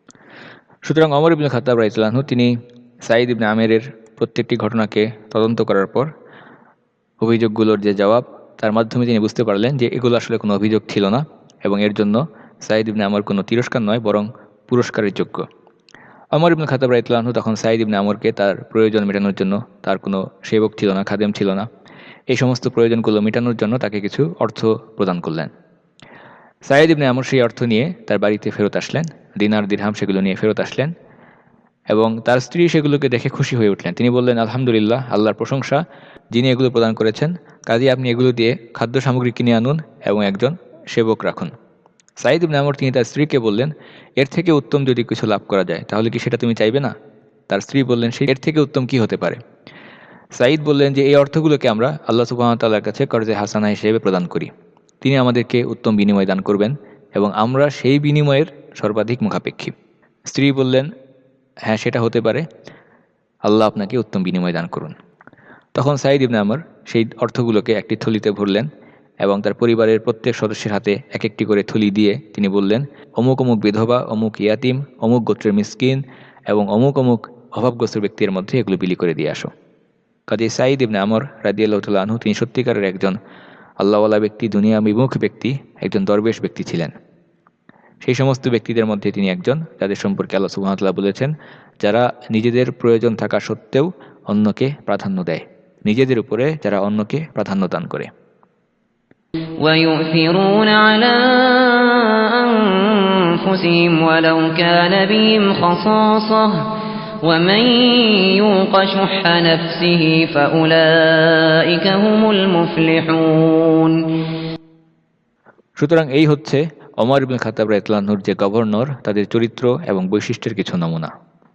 সুতরাং ওমর ইবনে খাত্তাব রাদিয়াল্লাহু আনহু তিনি সাঈদ ইবনে আমেরের প্রত্যেকটি ঘটনাকে তদন্ত করার পর অভিযোগগুলোর যে জবাব, তার মাধ্যমে তিনি বুঝতে পারলেন যে এগুলো আসলে কোনো অভিযোগ ছিল না, এবং এর জন্য সাঈদ ইবনে আমর কোনো তিরস্কার নয়, বরং পুরস্কারের যোগ্য। ওমর ইবনে খাত্তাব রাদিয়াল্লাহু আনহু তখন সাঈদ ইবনে আমরকে তার প্রয়োজন মেটানোর জন্য, তার কোনো সেবক ছিল না, খাদেম ছিল না, এই সমস্ত প্রয়োজনগুলো মেটানোর জন্য তাকে কিছু অর্থ প্রদান করলেন। সাঈদ ইবনে আমর সেই অর্থ নিয়ে তার বাড়িতে ফেরত আসলেন, দিনার দিরহাম সেগুলো নিয়ে ফেরত আসলেন, এবং তার স্ত্রী সেগুলোকে দেখে খুশি হয়ে উঠলেন। তিনি বললেন, আলহামদুলিল্লাহ, আল্লাহর প্রশংসা, যিনি এগুলো প্রদান করেছেন, কাজেই আপনি এগুলো দিয়ে খাদ্য সামগ্রী কিনে আনুন এবং একজন সেবক রাখুন। সাঈদ ইবনে আমর তিনি তার স্ত্রীকে বললেন, এর থেকে উত্তম যদি কিছু লাভ করা যায় তাহলে কি সেটা তুমি চাইবে না? তার স্ত্রী বললেন, সে এর থেকে উত্তম কি হতে পারে? সাঈদ বললেন যে এই অর্থগুলোকে আমরা আল্লাহ সুবহানাহু ওয়া তাআলার কাছে কর্জে হাসানা হিসেবে প্রদান করি, তিনি আমাদেরকে উত্তম বিনিময় দান করবেন এবং আমরা সেই বিনিময়ের সর্বাধিক মুখাপেক্ষী। স্ত্রী বললেন, হ্যাঁ, সেটা হতে পারে, আল্লাহ আপনাকে উত্তম বিনিময় দান করুন। তখন সাঈদ ইবনে আমর সেই অর্থগুলোকে একটি থলিতে ভরলেন এবং তার পরিবারের প্রত্যেক সদস্যের হাতে এক একটি করে থলি দিয়ে তিনি বললেন, অমুক অমুক বিধবা, অমুক ইয়াতিম, অমুক গোত্রের মিসকিন এবং অমুক অমুক অভাবগ্রস্ত ব্যক্তির মধ্যে এগুলো বিলি করে দিয়ে আসো। কাজেই সাঈদ ইবনে আমর রাদিয়াল্লাহু তাআলা আনহু তিনি সত্যিকারের একজন আল্লাহওয়ালা ব্যক্তি, দুনিয়া বিমুখ ব্যক্তি, একজন দরবেশ ব্যক্তি ছিলেন। সেই সমস্ত ব্যক্তিদের মধ্যে তিনি একজন যাদের সম্পর্কে আল্লাহ সুবহানাহু ওয়া তাআলা বলেছেন, যারা নিজেদের প্রয়োজন থাকা সত্ত্বেও অন্যকে প্রাধান্য দেয়, নিজেদের উপরে যারা অন্যকে প্রাধান্য দান করে। وَيُؤْثِرُونَ عَلَىٰ أنفسهم ولو كان بهم خصاصة ومن يوق شح نفسه فأولئك هم المفلحون। সুতরাং এই হচ্ছে ওমর ইবনে খাত্তাব রাদিয়াল্লাহু আনহুর যে গভর্নর, তাদের চরিত্র এবং বৈশিষ্ট্যের কিছু নমুনা।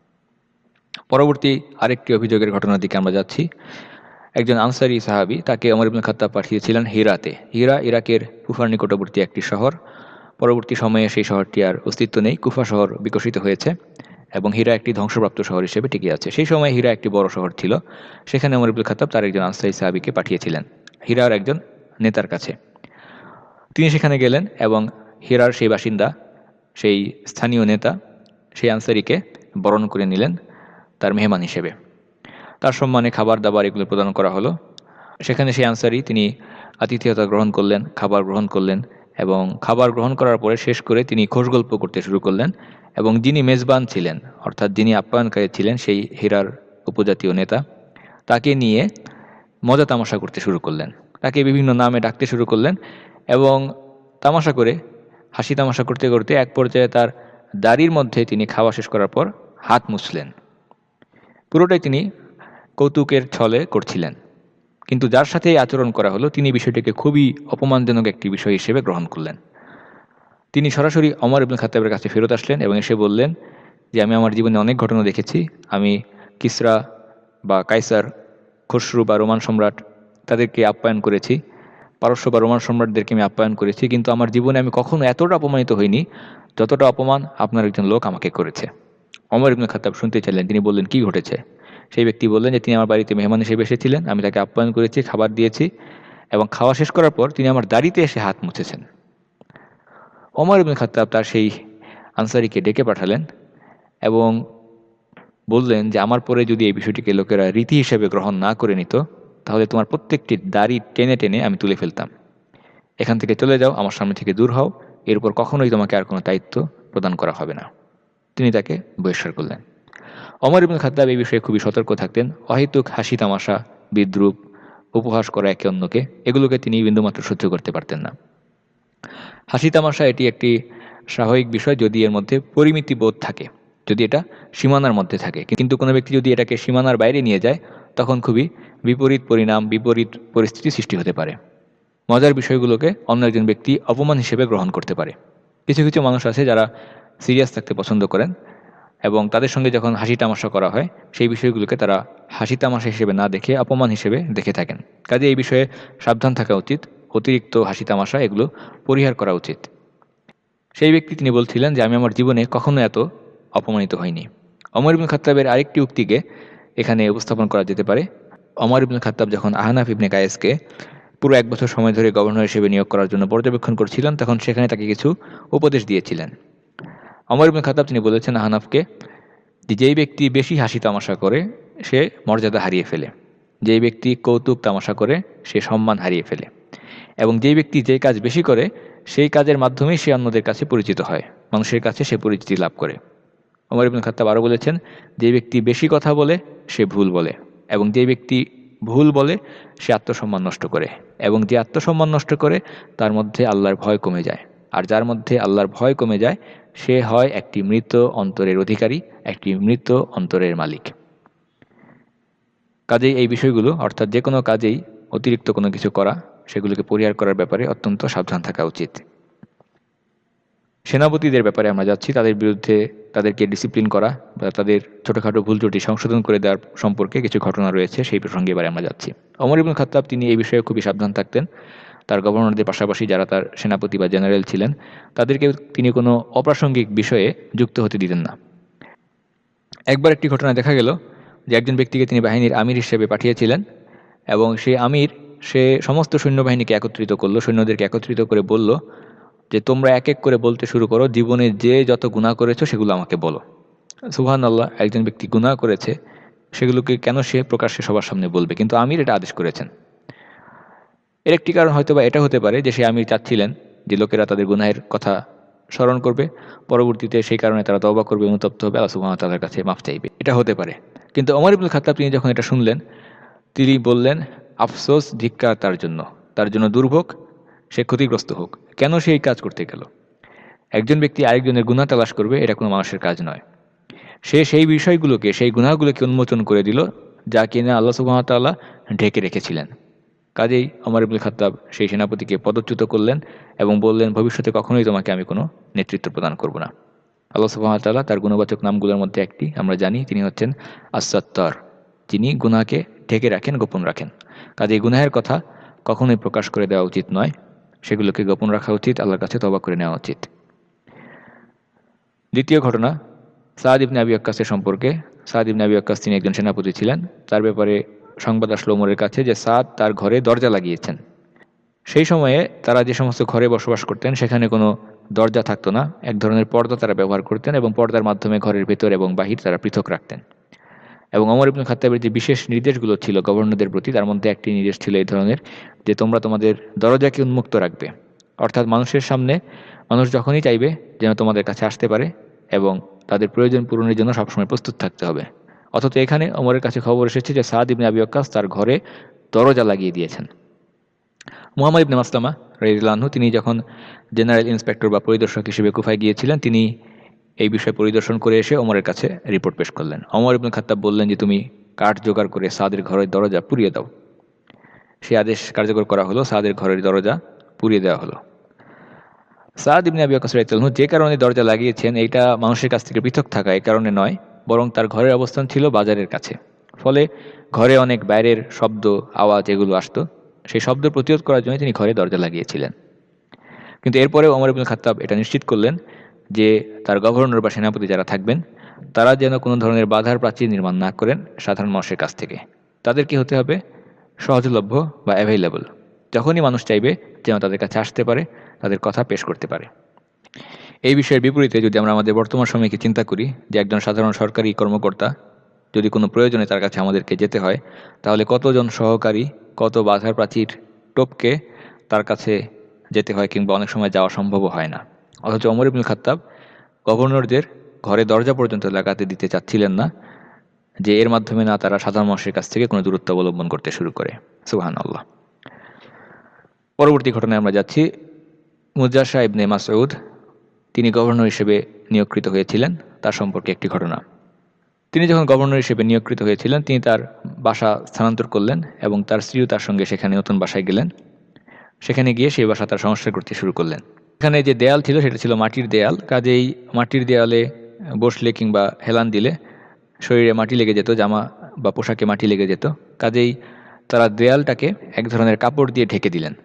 পরবর্তী আরেকটি অভিযোগের ঘটনার দিকে আমরা যাচ্ছি। একজন আনসারী সাহাবী, তাকে ওমর ইবনে খাত্তাব পাঠিয়েছিলেন হিরাতে। হিরা ইরাকের কুফার নিকটবর্তী একটি শহর। পরবর্তী সময়ে সেই শহরটি আর অস্তিত্ব নেই, কুফা শহর বিকশিত হয়েছে এবং হিরা একটি ধ্বংসপ্রাপ্ত শহর হিসেবে টিকে আছে। সেই সময় হিরা একটি বড় শহর ছিল। সেখানে ওমর ইবনে খাত্তাব তার একজন আনসারী সাহাবীকে পাঠিয়েছিলেন হিরার একজন নেতার কাছে। তিনি সেখানে গেলেন এবং হিরার সেই বাসিন্দা, সেই স্থানীয় নেতা, সেই আনসারীকে বরণ করে নিলেন তার মেহমান হিসেবে। তার সম্মানে খাবার দাবার এগুলো প্রদান করা হলো। সেখানে সেই আনসারী তিনি আতিথেয়তা গ্রহণ করলেন, খাবার গ্রহণ করলেন এবং খাবার গ্রহণ করার পরে শেষ করে তিনি খোশগল্প করতে শুরু করলেন এবং যিনি মেজবান ছিলেন, অর্থাৎ যিনি আপ্যায়নকারী ছিলেন, সেই হিরার উপজাতীয় নেতা, তাকে নিয়ে মজা তামাশা করতে শুরু করলেন। তাকে বিভিন্ন নামে ডাকতে শুরু করলেন এবং তামাশা করে, হাসি তামাশা করতে করতে এক পর্যায়ে তার দাড়ির মধ্যে তিনি খাওয়া শেষ করার পর হাত মুছলেন। পুরোটাই তিনি কৌতুকের ছলে করছিলেন, কিন্তু যার সাথে এই আচরণ করা হলো তিনি বিষয়টিকে খুবই অপমানজনক একটি বিষয় হিসেবে গ্রহণ করলেন। তিনি সরাসরি ওমর ইবনে খাত্তাবের কাছে ফেরত আসলেন এবং এসে বললেন যে আমি আমার জীবনে অনেক ঘটনা দেখেছি, আমি কিসরা বা কাইসার, খসরু বা রোমান সম্রাট, তাদেরকে আপ্যায়ন করেছি, পারস্য বা রোমান সম্রাটদেরকে আমি আপ্যায়ন করেছি, কিন্তু আমার জীবনে আমি কখনো এতটা অপমানিত হইনি যতটা অপমান আপনার একজন লোক আমাকে করেছে। ওমর ইবনে খাত্তাব শুনতে চাইলেন। তিনি বললেন, কি ঘটেছে? সেই ব্যক্তি বললেন যে তিনি আমার বাড়িতে মেহমান হিসেবে এসেছিলেন, আমি তাকে আপ্যায়ন করেছি, খাবার দিয়েছি এবং খাওয়া শেষ করার পর তিনি আমার দাড়িতে এসে হাত মুছেছেন। ওমর ইবনে খাত্তাব তার সেই আনসারীকে ডেকে পাঠালেন এবং বললেন যে আমার পরে যদি এই বিষয়টিকে লোকেরা রীতি হিসেবে গ্রহণ না করে নিত তাহলে তোমার প্রত্যেকটি দাড়ি টেনে টেনে আমি তুলে ফেলতাম। এখান থেকে চলে যাও, আমার সামনে থেকে দূর হও, এর উপর কখনোই তোমাকে আর কোনো দায়িত্ব প্রদান করা হবে না। তিনি তাকে বহিষ্কার করলেন। ওমর ইবনে খাত্তাব এই বিষয়ে খুবই সতর্ক থাকতেন। অহেতুক হাসি তামাশা, বিদ্রূপ, উপহাস করা একে অন্যকে, এগুলোকে তিনি বিন্দুমাত্র সহ্য করতে পারতেন না। হাসি তামাশা এটি একটি স্বাভাবিক বিষয় যদি এর মধ্যে পরিমিতি বোধ থাকে, যদি এটা সীমানার মধ্যে থাকে। কিন্তু কোনো ব্যক্তি যদি এটাকে সীমানার বাইরে নিয়ে যায় তখন খুবই বিপরীত পরিণাম, বিপরীত পরিস্থিতি সৃষ্টি হতে পারে। মজার বিষয়গুলোকে অন্য একজন ব্যক্তি অপমান হিসেবে গ্রহণ করতে পারে। কিছু কিছু মানুষ আছে যারা সিরিয়াস থাকতে পছন্দ করেন এবং তাদের সঙ্গে যখন হাসি তামাশা করা হয় সেই বিষয়গুলোকে তারা হাসি তামাশা হিসেবে না দেখে অপমান হিসেবে দেখে থাকেন। কাজে এই বিষয়ে সাবধান থাকা উচিত। অতিরিক্ত হাসি তামাশা এগুলো পরিহার করা উচিত। সেই ব্যক্তি তিনি বলছিলেন যে আমি আমার জীবনে কখনো এত অপমানিত হইনি। ওমর ইবনে খাত্তাবের আরেকটি উক্তিকে এখানে উপস্থাপন করা যেতে পারে। ওমর ইবনে খাত্তাব যখন আহনাফ ইবনে কায়েসকে পুরো এক বছর সময় ধরে গভর্নর হিসেবে নিয়োগ করার জন্য পর্যবেক্ষণ করছিলেন তখন সেখানে তাকে কিছু উপদেশ দিয়েছিলেন। ওমর ইবনে খাত্তাব তিনি বলেছেন আহনাফকে যে যেই ব্যক্তি বেশি হাসি তামাশা করে সে মর্যাদা হারিয়ে ফেলে, যেই ব্যক্তি কৌতুক তামাশা করে সে সম্মান হারিয়ে ফেলে এবং যেই ব্যক্তি যে কাজ বেশি করে সেই কাজের মাধ্যমেই সে অন্যদের কাছে পরিচিত হয়, মানুষের কাছে সে পরিচিতি লাভ করে। ওমর ইবনে খাত্তাব আরও বলেছেন যে ব্যক্তি বেশি কথা বলে সে ভুল বলে এবং যে ব্যক্তি ভুল বলে সে আত্মসম্মান নষ্ট করে এবং যে আত্মসম্মান নষ্ট করে তার মধ্যে আল্লাহর ভয় কমে যায়, আর যার মধ্যে আল্লাহর ভয় কমে যায় সে হয় একটি মৃত অন্তরের অধিকারী, একটি মৃত অন্তরের মালিক। কাজেই এই বিষয়গুলো, অর্থাৎ যে কোনো কাজেই অতিরিক্ত কোনো কিছু করা, সেগুলোকে পরিহার করার ব্যাপারে অত্যন্ত সাবধান থাকা উচিত। সেনাপতিদের ব্যাপারে আমরা যাচ্ছি। তাদের বিরুদ্ধে তাদেরকে ডিসিপ্লিন করা বা তাদের ছোটোখাটো ভুল ত্রুটি সংশোধন করে দেওয়ার সম্পর্কে কিছু ঘটনা রয়েছে, সেই প্রসঙ্গে এবারে আমরা যাচ্ছি। ওমর ইবনে খাত্তাব তিনি এই বিষয়ে খুবই সাবধান থাকতেন। তার গভর্নরদের পাশাপাশি যারা তার সেনাপতি বা জেনারেল ছিলেন তাদেরকে তিনি কোনো অপ্রাসঙ্গিক বিষয়ে যুক্ত হতে দিতেন না। একবার একটি ঘটনা দেখা গেল যে একজন ব্যক্তিকে তিনি বাহিনীর আমির হিসেবে পাঠিয়েছিলেন এবং সেই আমির সে সমস্ত সৈন্যবাহিনীকে একত্রিত করলো, সৈন্যদেরকে একত্রিত করে বলল যে তোমরা এক এক করে বলতে শুরু করো জীবনে যে যত গুনাহ করেছো সেগুলো আমাকে বলো। সুবহানাল্লাহ, একজন ব্যক্তি গুনাহ করেছে সেগুলোকে কেন সে প্রকাশ্যে সবার সামনে বলবে, কিন্তু আমির এটা আদেশ করেছেন। এর একটি কারণ হয়তো বা এটা হতে পারে যে সে আমির চাচ্ছিলেন যে লোকেরা তাদের গুনাহের কথা স্মরণ করবে, পরবর্তীতে সেই কারণে তারা তওবা করবে, অনুতপ্ত হবে, আল্লাহ সুবহানাহু ওয়া তাআলার কাছে মাফ চাইবে, এটা হতে পারে। কিন্তু ওমর ইবনে খাত্তাব তিনি যখন এটা শুনলেন তিনি বললেন আফসোস, ধিক্কার তার জন্য, তার জন্য দুর্ভোগ, সে ক্ষতিগ্রস্ত হোক, কেন সে এই কাজ করতে গেল। একজন ব্যক্তি আরেকজনের গুনাহ তালাশ করবে, এটা কোনো মানুষের কাজ নয়। সে সেই বিষয়গুলোকে, সেই গুনাহগুলোকে উন্মোচন করে দিল যা কিনা আল্লাহ সুবহানাহু ওয়া তাআলা ঢেকে রেখেছিলেন। কাজেই ওমর ইবনুল খাত্তাব সেই সেনাপতিকে পদচ্যুত করলেন এবং বললেন, ভবিষ্যতে কখনোই তোমাকে আমি কোনো নেতৃত্ব প্রদান করব না। আল্লাহ সুবহানাহু ওয়া তাআলা তার গুণবাচক নামগুলোর মধ্যে একটি আমরা জানি, তিনি হচ্ছেন আস-সাত্তার, যিনি গুনাহকে ঢেকে রাখেন, গোপন রাখেন। কাজেই গুনাহের কথা কখনোই প্রকাশ করে দেওয়া উচিত নয়, সেগুলোকে গোপন রাখা উচিত, আল্লাহর কাছে তওবা করে নেওয়া উচিত। দ্বিতীয় ঘটনা সাদ ইবনে আবি ওয়াক্কাসের সম্পর্কে। সাদ ইবনে আবি ওয়াক্কাস তিনি একজন সেনাপতি ছিলেন। তার ব্যাপারে সংবাদ আসলো ওমরের কাছে যে সাদ তার ঘরে দরজা লাগিয়েছেন। সেই সময়ে তারা যে সমস্ত ঘরে বসবাস করতেন সেখানে কোনো দরজা থাকতো না, এক ধরনের পর্দা তারা ব্যবহার করতেন এবং পর্দার মাধ্যমে ঘরের ভেতর এবং বাহির তারা পৃথক রাখতেন। এবং ওমর ইবনুল খাত্তাবের যে বিশেষ নির্দেশগুলো ছিল গভর্নরদের প্রতি, তার মধ্যে একটি নির্দেশ ছিল এই ধরনের যে তোমরা তোমাদের দরজাকে উন্মুক্ত রাখবে, অর্থাৎ মানুষের সামনে মানুষ যখনই চাইবে যেন তোমাদের কাছে আসতে পারে এবং তাদের প্রয়োজন পূরণের জন্য সবসময় প্রস্তুত থাকতে হবে। অথচ এখানে ওমরের কাছে খবর এসেছে যে সাদ ইবনে আবি ওয়াক্কাস তার ঘরে দরজা লাগিয়ে দিয়েছেন। মুহাম্মদ ইবনে মাসলামা রাদিয়াল্লাহু আনহু তিনি যখন জেনারেল ইন্সপেক্টর বা পরিদর্শক হিসেবে কুফায় গিয়েছিলেন, তিনি এই বিষয় পরিদর্শন করে এসে ওমরের কাছে রিপোর্ট পেশ করলেন। ওমর ইবনুল খাত্তাব বললেন যে তুমি কাঠ জোগাড় করে সাদের ঘরের দরজা পুড়িয়ে দাও। সেই আদেশ কার্যকর করা হলো, সাদের ঘরের দরজা পুড়িয়ে দেওয়া হলো। সাদ ইবনে আবি ওয়াক্কাস রাদিয়াল্লাহু আনহু যে কারণে দরজা লাগিয়েছেন এইটা মানুষের কাছ থেকে পৃথক থাকা এই কারণে নয়, বরং তার ঘরের অবস্থান ছিল বাজারের কাছে। ফলে ঘরে অনেক বাইরের শব্দ, আওয়াজ এগুলো আসতো, সেই শব্দ প্রতিরোধ করার জন্য তিনি ঘরে দরজা লাগিয়েছিলেন। কিন্তু এরপরে ওমর ইবনুল খাত্তাব এটা নিশ্চিত করলেন যে তার গভর্নর বা সেনাপতি যারা থাকবেন তারা যেন কোনো ধরনের বাধার প্রাচীর নির্মাণ না করেন সাধারণ মানুষের কাছ থেকে। তাদের কি হতে হবে? সহজলভ্য বা অ্যাভেইলেবল, যখনই মানুষ চাইবে যেন তাদের কাছে আসতে পারে, তাদের কথা পেশ করতে পারে। এই বিষয়ের বিপরীতে যদি আমরা আমাদের বর্তমান সময়কে চিন্তা করি যে একজন সাধারণ সরকারি কর্মকর্তা যদি কোনো প্রয়োজনে তার কাছে আমাদেরকে যেতে হয়, তাহলে কতজন সহকারী, কত বাধার প্রাচীর টপকে তার কাছে যেতে হয়, কিংবা অনেক সময় যাওয়া সম্ভবও হয় না। অথচ ওমর ইবনুল খাত্তাব গভর্নরদের ঘরে দরজা পর্যন্ত লাগাতে দিতে চাচ্ছিলেন না, যে এর মাধ্যমে না তারা সাধারণ মানুষের কাছ থেকে কোনো দূরত্ব অবলম্বন করতে শুরু করে। সুবহানাল্লাহ। পরবর্তী ঘটনায় আমরা যাচ্ছি। মুজাশা ইবনে মাসউদ তিনি গভর্নর হিসেবে নিয়োগকৃত হয়েছিলেন, তার সম্পর্কে একটি ঘটনা। তিনি যখন গভর্নর হিসেবে নিয়োগকৃত হয়েছিলেন তিনি তার বাসা স্থানান্তর করলেন এবং তার স্ত্রীও তার সঙ্গে সেখানে নতুন বাসায় গেলেন। সেখানে গিয়ে সেই বাসা তার সংস্কার করতে শুরু করলেন। এখানে যে দেয়াল ছিল সেটা ছিল মাটির দেয়াল, কাজেই মাটির দেয়ালে বসলে কিংবা হেলান দিলে শরীরে মাটি লেগে যেত, জামা বা পোশাকে মাটি লেগে যেত। কাজেই তারা দেয়ালটাকে এক ধরনের কাপড় দিয়ে ঢেকে দিলেন।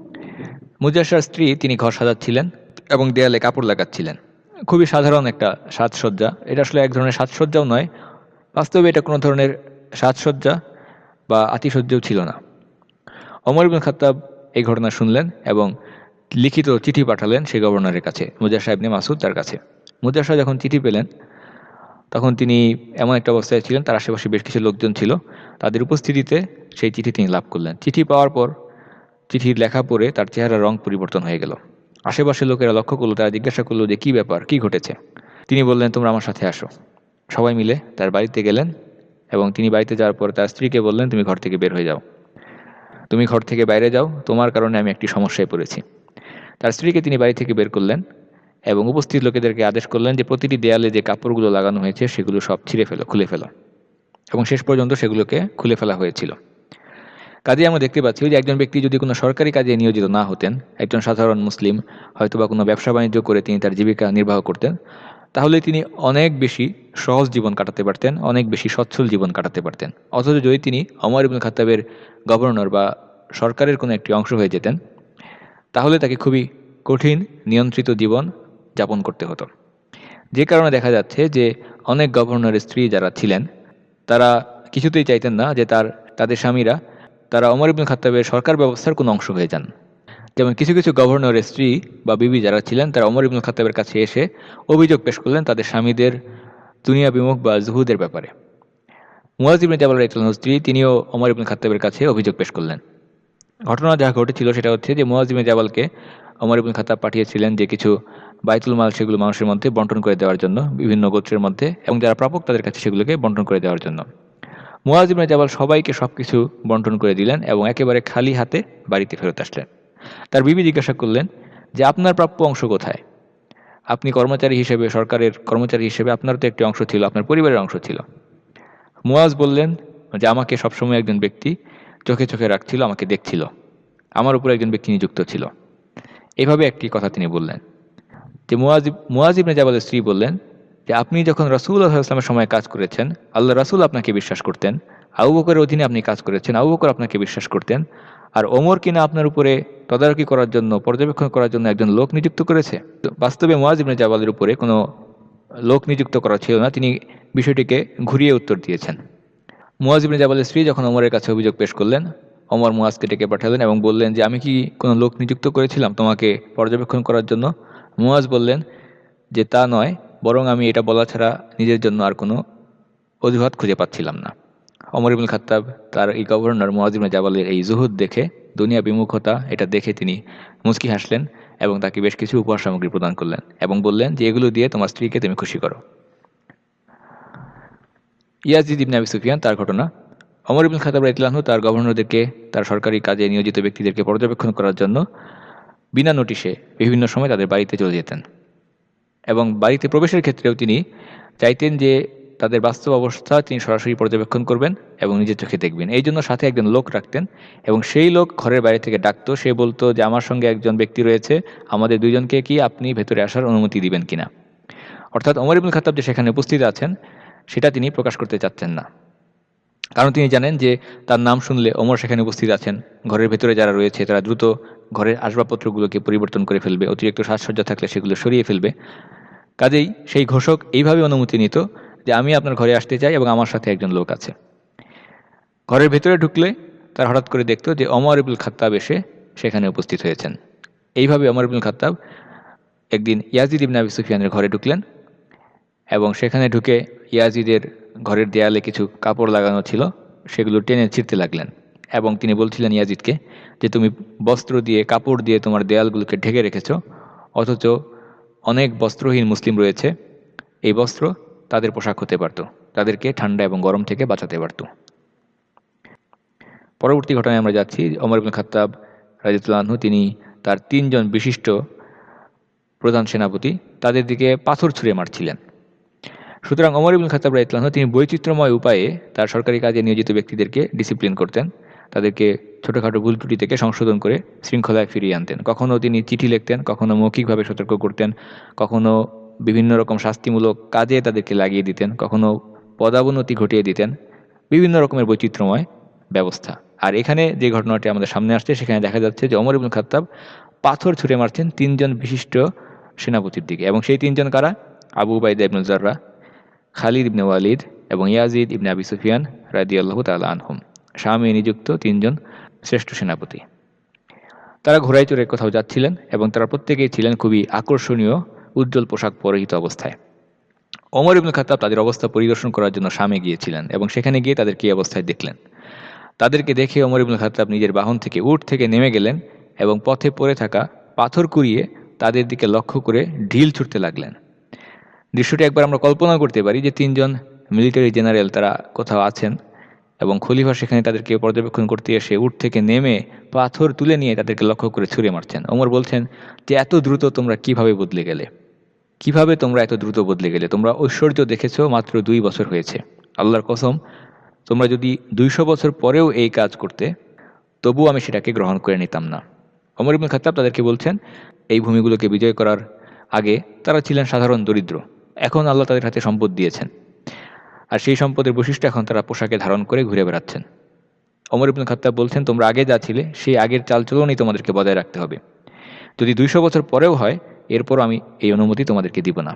মুজাশার স্ত্রী তিনি ঘর সাজাচ্ছিলেন এবং দেয়ালে কাপড় লাগাচ্ছিলেন। খুবই সাধারণ একটা সাজসজ্জা, এটা আসলে এক ধরনের সাজসজ্জাও নয়, বাস্তবে এটা কোনো ধরনের সাজসজ্জা বা আতিশয্যও ছিল না। ওমর ইবনুল খাত্তাব এই ঘটনা শুনলেন এবং লিখিত চিঠি পাঠালেন সেই গভর্নরের কাছে, মুজাশা ইবনে মাসউদ তার কাছে। মুজাশা যখন চিঠি পেলেন তখন তিনি এমন একটা অবস্থায় ছিলেন, তার আশেপাশে বেশ কিছু লোকজন ছিল, তাদের উপস্থিতিতে সেই চিঠি তিনি লাভ করলেন। চিঠি পাওয়ার পর চিঠির লেখা পড়ে তার চেহারার রং পরিবর্তন হয়ে গেল। আশেপাশের লোকেরা লক্ষ্য করলো, তারা জিজ্ঞাসা করলো যে কী ব্যাপার, কী ঘটেছে। তিনি বললেন, তোমরা আমার সাথে আসো। সবাই মিলে তার বাড়িতে গেলেন এবং তিনি বাড়িতে যাওয়ার পর তার স্ত্রীকে বললেন, তুমি ঘর থেকে বের হয়ে যাও, তুমি ঘর থেকে বাইরে যাও, তোমার কারণে আমি একটি সমস্যায় পড়েছি। তার স্ত্রীকে তিনি বাড়ি থেকে বের করলেন এবং উপস্থিত লোকেদেরকে আদেশ করলেন যে প্রতিটি দেয়ালে যে কাপড়গুলো লাগানো হয়েছে সেগুলো সব ছিঁড়ে ফেলো, খুলে ফেলো, এবং শেষ পর্যন্ত সেগুলোকে খুলে ফেলা হয়েছিল। কাজে আমরা দেখতে পাচ্ছি যে একজন ব্যক্তি যদি কোনো সরকারি কাজে নিয়োজিত না হতেন, একজন সাধারণ মুসলিম হয়তো বা কোনো ব্যবসা বাণিজ্য করে তিনি তার জীবিকা নির্বাহ করতেন, তাহলে তিনি অনেক বেশি সহজ জীবন কাটাতে পারতেন, অনেক বেশি সচ্ছল জীবন কাটাতে পারতেন। অথচ যদি তিনি ওমর ইবনুল খাত্তাবের গভর্নর বা সরকারের কোনো একটি অংশ হয়ে যেতেন, তাহলে তাকে খুবই কঠিন নিয়ন্ত্রিত জীবন যাপন করতে হতো। যে কারণে দেখা যাচ্ছে যে অনেক গভর্নরের স্ত্রী যারা ছিলেন তারা কিছুতেই চাইতেন না যে তার তাদের স্বামীরা তারা ওমর ইবনুল খাত্তাবের সরকার ব্যবস্থার কোনো অংশ হয়ে যান। যেমন কিছু কিছু গভর্নরের স্ত্রী বা বিবি যারা ছিলেন তারা ওমর ইবনুল খাত্তাবের কাছে এসে অভিযোগ পেশ করলেন তাদের স্বামীদের দুনিয়া বিমুখ বা জুহুদের ব্যাপারে। মুয়াজ ইবনে জাবাল রাদিয়াল্লাহু আনহু স্ত্রী তিনিও ওমর ইবনুল খাত্তাবের কাছে অভিযোগ পেশ করলেন। ঘটনা যা ঘটেছিল সেটা হচ্ছে যে মুয়াজ ইবনে জাবালকে ওমর ইবনুল খাত্তাব পাঠিয়েছিলেন যে কিছু বাইতুল মাল সেগুলো মানুষের মধ্যে বন্টন করে দেওয়ার জন্য, বিভিন্ন গোত্রের মধ্যে, এবং যারা প্রাপক তাদের কাছে সেগুলোকে বন্টন করে দেওয়ার জন্য। মুয়াজ ইবনে জাবাল সবাইকে সবকিছু বন্টন করে দিলেন এবং একেবারে খালি হাতে বাড়িতে ফেরত আসলেন। তার বিবি জিজ্ঞাসা করলেন যে আপনার প্রাপ্য অংশ কোথায়? আপনি কর্মচারী হিসেবে, সরকারের কর্মচারী হিসেবে আপনার তো একটি অংশ ছিল, আপনার পরিবারের অংশ ছিল। মুয়াজ বললেন যে আমাকে সবসময় একজন ব্যক্তি চোখে চোখে রাখছিল, আমাকে দেখছিল, আমার উপর একজন ব্যক্তি নিযুক্ত ছিল। এভাবে একটি কথা তিনি বললেন। যে মুয়াজ মুয়াজ ইবনে জাবালের স্ত্রী বললেন যে আপনি যখন রাসূলুল্লাহ সাল্লাল্লাহু আলাইহি ওয়াসাল্লামের সময় কাজ করেছেন, আল্লাহ রাসূল আপনাকে বিশ্বাস করতেন, আবু বকরের অধীনে আপনি কাজ করেছেন, আবু বকর আপনাকে বিশ্বাস করতেন, আর ওমর কিনা আপনার উপরে তদারকি করার জন্য, পর্যবেক্ষণ করার জন্য একজন লোক নিযুক্ত করেছে। তো বাস্তবে মুয়াজ ইবনে জাবালের উপরে কোনো লোক নিযুক্ত করা ছিল না, তিনি বিষয়টিকে ঘুরিয়ে উত্তর দিয়েছেন। মুয়াজ ইবনে জাবালের স্ত্রী যখন ওমরের কাছে অভিযোগ পেশ করলেন, ওমর মুয়াজকে ডেকে পাঠালেন এবং বললেন যে আমি কি কোনো লোক নিযুক্ত করেছিলাম তোমাকে পর্যবেক্ষণ করার জন্য? মুয়াজ বললেন যে তা নয়, বরং আমি এটা বলা ছাড়া নিজের জন্য আর কোনো অজুহাত খুঁজে পাচ্ছিলাম না। ওমর ইবনুল খাত্তাব তার এই গভর্নর মুয়াজ ইবনে জাবালের এই জুহুদ দেখে, দুনিয়া বিমুখতা, এটা দেখে তিনি মুচকি হাসলেন এবং তাকে বেশ কিছু উপহার সামগ্রী প্রদান করলেন এবং বললেন যে এগুলো দিয়ে তোমার স্ত্রীকে তুমি খুশি করো। ইয়াজিদ ইবনে আবি সুফিয়ান, তার ঘটনা। ওমর ইবনুল খাত্তাব রাদিয়াল্লাহু আনহু তার গভর্নরদেরকে তার সরকারি কাজে নিয়োজিত ব্যক্তিদেরকে পর্যবেক্ষণ করার জন্য বিনা নোটিশে বিভিন্ন সময় তাদের বাড়িতে চলে যেতেন এবং বাড়িতে প্রবেশের ক্ষেত্রেও তিনি চাইতেন যে তাদের বাস্তব অবস্থা তিনি সরাসরি পর্যবেক্ষণ করবেন এবং নিজের চোখে দেখবেন। এই জন্য সাথে একজন লোক রাখতেন এবং সেই লোক ঘরের বাইরে থেকে ডাকতো, সে বলতো যে আমার সঙ্গে একজন ব্যক্তি রয়েছে, আমাদের দুইজনকে কি আপনি ভেতরে আসার অনুমতি দিবেন কিনা। অর্থাৎ ওমর ইবনুল খাত্তাব যে সেখানে উপস্থিত আছেন সেটা তিনি প্রকাশ করতে চাচ্ছেন না, কারণ তিনি জানেন যে তার নাম শুনলে ওমর সেখানে উপস্থিত আছেন, ঘরের ভেতরে যারা রয়েছে তারা দ্রুত ঘরের আসবাবপত্রগুলোকে পরিবর্তন করে ফেলবে, অতিরিক্ত সাজসজ্জা থাকলে সেগুলো সরিয়ে ফেলবে। কাজেই সেই ঘোষক এইভাবে অনুমতি নিত যে আমি আপনার ঘরে আসতে চাই এবং আমার সাথে একজন লোক আছে। ঘরের ভেতরে ঢুকলে তার হঠাৎ করে দেখত যে ওমর ইবনুল খাত্তাব এসে সেখানে উপস্থিত হয়েছেন। এইভাবে ওমর ইবনুল খাত্তাব একদিন ইয়াজিদ ইবনে আবি সুফিয়ানের ঘরে ঢুকলেন এবং সেখানে ঢুকে ইয়াজিদের ঘরের দেয়ালে কিছু কাপড় লাগানো ছিল, সেগুলো টেনে ছিঁড়তে লাগলেন এবং তিনি বলছিলেন ইয়াজিদকে যে তুমি বস্ত্র দিয়ে, কাপড় দিয়ে তোমার দেয়ালগুলোকে ঢেকে রেখেছ, অথচ অনেক বস্ত্রহীন মুসলিম রয়েছে, এই বস্ত্র তাদের পোশাক হতে পারত, তাদেরকে ঠান্ডা এবং গরম থেকে বাঁচাতে পারত। পরবর্তী ঘটনায় আমরা যাচ্ছি। ওমর ইবনুল খাত্তাব রাদিয়াল্লাহু আনহু তিনি তার তিনজন বিশিষ্ট প্রধান সেনাপতি তাদের দিকে পাথর ছুঁড়ে মারছিলেন। সুতরাং ওমর ইবনুল খাত্তাব রাদিয়াল্লাহু আনহু তিনি বৈচিত্র্যময় উপায়ে তার সরকারি কাজে নিয়োজিত ব্যক্তিদেরকে ডিসিপ্লিন করতেন, তাদেরকে ছোটোখাটো ভুল ত্রুটি থেকে সংশোধন করে শৃঙ্খলায় ফিরিয়ে আনতেন। কখনও তিনি চিঠি লিখতেন, কখনও মৌখিকভাবে সতর্ক করতেন, কখনও বিভিন্ন রকম শাস্তিমূলক কাজে তাদেরকে লাগিয়ে দিতেন, কখনও পদাবনতি ঘটিয়ে দিতেন, বিভিন্ন রকমের বৈচিত্র্যময় ব্যবস্থা। আর এখানে যে ঘটনাটি আমাদের সামনে আসছে সেখানে দেখা যাচ্ছে যে ওমর ইবনুল খাত্তাব পাথর ছুঁড়ে মারছেন তিনজন বিশিষ্ট সেনাপতির দিকে, এবং সেই তিনজন কারা? আবু উবাইদা ইবনুল জাররাহ, খালিদ ইবনে ওয়ালিদ এবং ইয়াজিদ ইবনে আবি সুফিয়ান রাদিয়াল্লাহু তাআলা আনহুম, শামে নিযুক্ত তিনজন শ্রেষ্ঠ সেনাপতি। তারা ঘোড়ায় চড়ে কোথাও যাচ্ছিলেন এবং তারা প্রত্যেকেই ছিলেন খুবই আকর্ষণীয় উজ্জ্বল পোশাক পরিহিত অবস্থায়। ওমর ইবনুল খাত্তাব তাদের অবস্থা পরিদর্শন করার জন্য শামে গিয়েছিলেন এবং সেখানে গিয়ে তাদেরকে এই অবস্থায় দেখলেন। তাদেরকে দেখে ওমর ইবনুল খাত্তাব নিজের বাহন থেকে, উট থেকে নেমে গেলেন এবং পথে পড়ে থাকা পাথর কুড়িয়ে তাদের দিকে লক্ষ্য করে ঢিল ছুটতে লাগলেন। দৃশ্যটি একবার আমরা কল্পনা করতে পারি যে তিনজন মিলিটারি জেনারেল তারা কোথাও আছেন এবং খলিফা সেখানে তাদেরকে পর্যবেক্ষণ করতে এসে উট থেকে নেমে পাথর তুলে নিয়ে তাদেরকে লক্ষ্য করে ছুঁড়ে মারছেন। ওমর বলছেন যে এত দ্রুত তোমরা কিভাবে বদলে গেলে, কিভাবে তোমরা এত দ্রুত বদলে গেলে? তোমরা ঐশ্বর্য দেখেছো মাত্র দুই বছর হয়েছে, আল্লাহর কসম তোমরা যদি দুইশো বছর পরেও এই কাজ করতে তবুও আমি সেটাকে গ্রহণ করে নিতাম না। ওমর ইবনুল খাত্তাব তাদেরকে বলছেন এই ভূমিগুলোকে বিজয় করার আগে তারা ছিলেন সাধারণ দরিদ্র, এখন আল্লাহ তাদের হাতে সম্পদ দিয়েছেন, আর সেই সম্পদের বৈশিষ্ট্য এখন তারা পোশাকে ধারণ করে ঘুরে বেড়াচ্ছেন। ওমর ইবনুল খাত্তাব বলছেন তোমরা আগে যা ছিলে সেই আগের চালচলনই তোমাদেরকে বজায় রাখতে হবে, যদি দুইশো বছর পরেও হয় এরপর আমি এই অনুমতি তোমাদেরকে দিব না।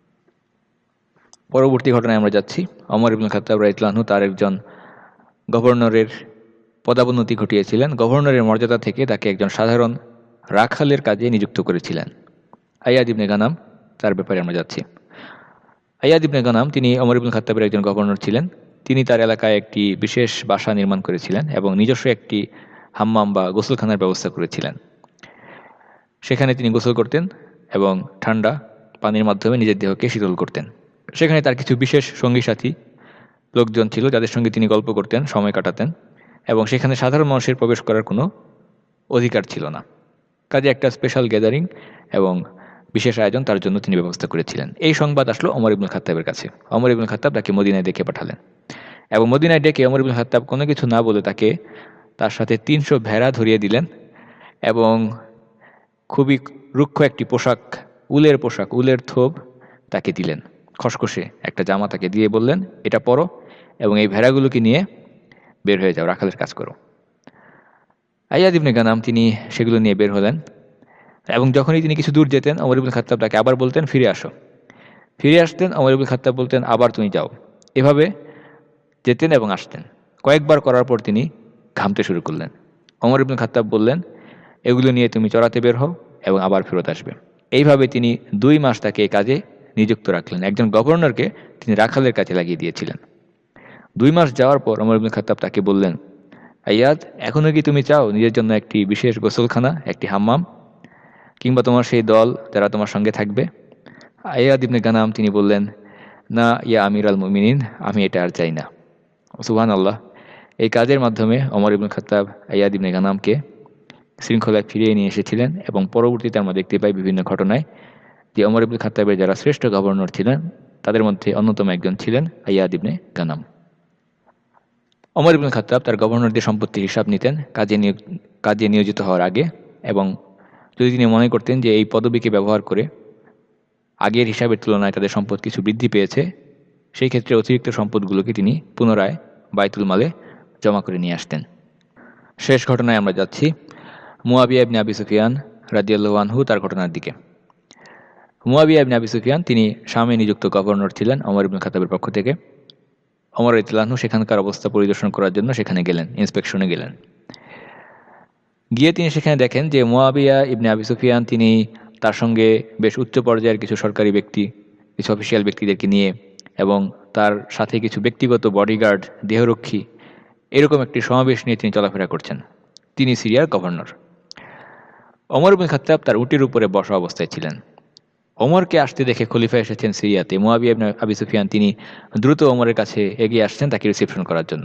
পরবর্তী ঘটনায় আমরা যাচ্ছি। ওমর ইবনুল খাত্তাব রাদিয়াল্লাহু আনহু তার একজন গভর্নরের পদাবনতি ঘটিয়েছিলেন, গভর্নরের মর্যাদা থেকে তাকে একজন সাধারণ রাখালের কাজে নিযুক্ত করেছিলেন। আয়াদ ইবনে গানাম, তার ব্যাপারে আমরা যাচ্ছি। আয়াদ ইবনে গানাম তিনি ওমর ইবনুল খাত্তাবের একজন গভর্নর ছিলেন। তিনি তার এলাকায় একটি বিশেষ বাসা নির্মাণ করেছিলেন এবং নিজস্ব একটি হাম্মাম বা গোসলখানার ব্যবস্থা করেছিলেন। সেখানে তিনি গোসল করতেন এবং ঠান্ডা পানির মাধ্যমে নিজের দেহকে শীতল করতেন। সেখানে তার কিছু বিশেষ সঙ্গী সাথী লোকজন ছিল যাদের সঙ্গে তিনি গল্প করতেন, সময় কাটাতেন, এবং সেখানে সাধারণ মানুষের প্রবেশ করার কোনো অধিকার ছিল না। কাজে একটা স্পেশাল গ্যাদারিং এবং বিশেষ আয়োজন তার জন্য তিনি ব্যবস্থা করেছিলেন। এই সংবাদ আসলো ওমর ইবনুল খাত্তাবের কাছে। ওমর ইবনুল খাত্তাব তাকে মদিনায় ডেকে পাঠালেন এবং মদিনায় ডেকে ওমর ইবনুল খাত্তাব কোনো কিছু না বলে তাকে তার সাথে তিনশো ভেড়া ধরিয়ে দিলেন এবং খুবই রুক্ষ একটি পোশাক, উলের পোশাক, উলের থোপ তাকে দিলেন, খসখসে একটা জামা তাকে দিয়ে বললেন, এটা পরো এবং এই ভেড়াগুলোকে নিয়ে বের হয়ে যাও, রাখালের কাজ করো। আইয়াদ ইবনে গানাম তিনি সেগুলো নিয়ে বের হলেন এবং যখনই তিনি কিছু দূর যেতেন ওমর ইবনুল খাত্তাব তাকে আবার বলতেন, ফিরে আসো। ফিরে আসতেন, ওমর ইবনুল খাত্তাব বলতেন, আবার তুমি যাও। এভাবে যেতেন এবং আসতেন। কয়েকবার করার পর তিনি ঘামতে শুরু করলেন। ওমর ইবনুল খাত্তাব বললেন, এগুলো নিয়ে তুমি চড়াতে বের হও এবং আবার ফেরত আসবে। এইভাবে তিনি দুই মাস তাকে এই কাজে নিযুক্ত রাখলেন। একজন গভর্নরকে তিনি রাখালের কাজে লাগিয়ে দিয়েছিলেন। দুই মাস যাওয়ার পর ওমর ইবনুল খাত্তাব তাকে বললেন, আইয়াদ, এখনও কি তুমি চাও নিজের জন্য একটি বিশেষ গোসলখানা, একটি হাম্মাম, কিংবা তোমার সেই দল যারা তোমার সঙ্গে থাকবে? আইয়াদ ইবনে গানাম তিনি বললেন, না ইয়া আমির আল মুমিনিন, আমি এটা আর চাই না। সুবহানাল্লাহ। এই কাজের মাধ্যমে ওমর ইবনুল খাত্তাব আইয়াদ ইবনে গানামকে শৃঙ্খলায় ফিরিয়ে নিয়ে এসেছিলেন এবং পরবর্তীতে আমরা দেখতে পাই বিভিন্ন ঘটনায় যে ওমর ইবনুল খাত্তাবের যারা শ্রেষ্ঠ গভর্নর ছিলেন তাদের মধ্যে অন্যতম একজন ছিলেন আইয়াদ ইবনে গানাম। ওমর ইবনুল খাত্তাব তার গভর্নরদের সম্পত্তির হিসাব নিতেন কাজে নিয়োগ কাজে নিয়োজিত হওয়ার আগে, এবং যদি তিনি মনে করতেন যে এই পদবীকে ব্যবহার করে আগের হিসাবের তুলনায় তাদের সম্পদ কিছু বৃদ্ধি পেয়েছে, সেই ক্ষেত্রে অতিরিক্ত সম্পদগুলোকে তিনি পুনরায় বাইতুল মালে জমা করে নিয়ে আসতেন। শেষ ঘটনায় আমরা যাচ্ছি মুয়াবিয়া ইবনে আবি সুফিয়ান রাদিয়াল্লাহু আনহু তার ঘটনার দিকে। মুয়াবিয়া ইবনে আবি সুফিয়ান তিনি শামে নিযুক্ত গভর্নর ছিলেন ওমর ইবনুল খাত্তাবের পক্ষ থেকে। ওমর রাদিয়াল্লাহু আনহু সেখানকার অবস্থা পরিদর্শন করার জন্য সেখানে গেলেন, ইন্সপেকশনে গেলেন। গিয়ে তিনি সেখানে দেখেন যে মুয়াবিয়া ইবনে আবি সুফিয়ান তিনি তার সঙ্গে বেশ উচ্চ পর্যায়ের কিছু সরকারি ব্যক্তি, কিছু অফিসিয়াল ব্যক্তিদেরকে নিয়ে এবং তার সাথে কিছু ব্যক্তিগত বডিগার্ড, দেহরক্ষী, এরকম একটি সমাবেশ নিয়ে তিনি চলাফেরা করছেন। তিনি সিরিয়ার গভর্নর। ওমর ইবনুল খাত্তাব তার উটের উপরে বসা অবস্থায় ছিলেন। ওমরকে আসতে দেখে খলিফা এসেছেন সিরিয়াতে। মুয়াবিয়া ইবনে আবি সুফিয়ান তিনি দ্রুত ওমরের কাছে এগিয়ে আসছেন তাকে রিসেপশন করার জন্য।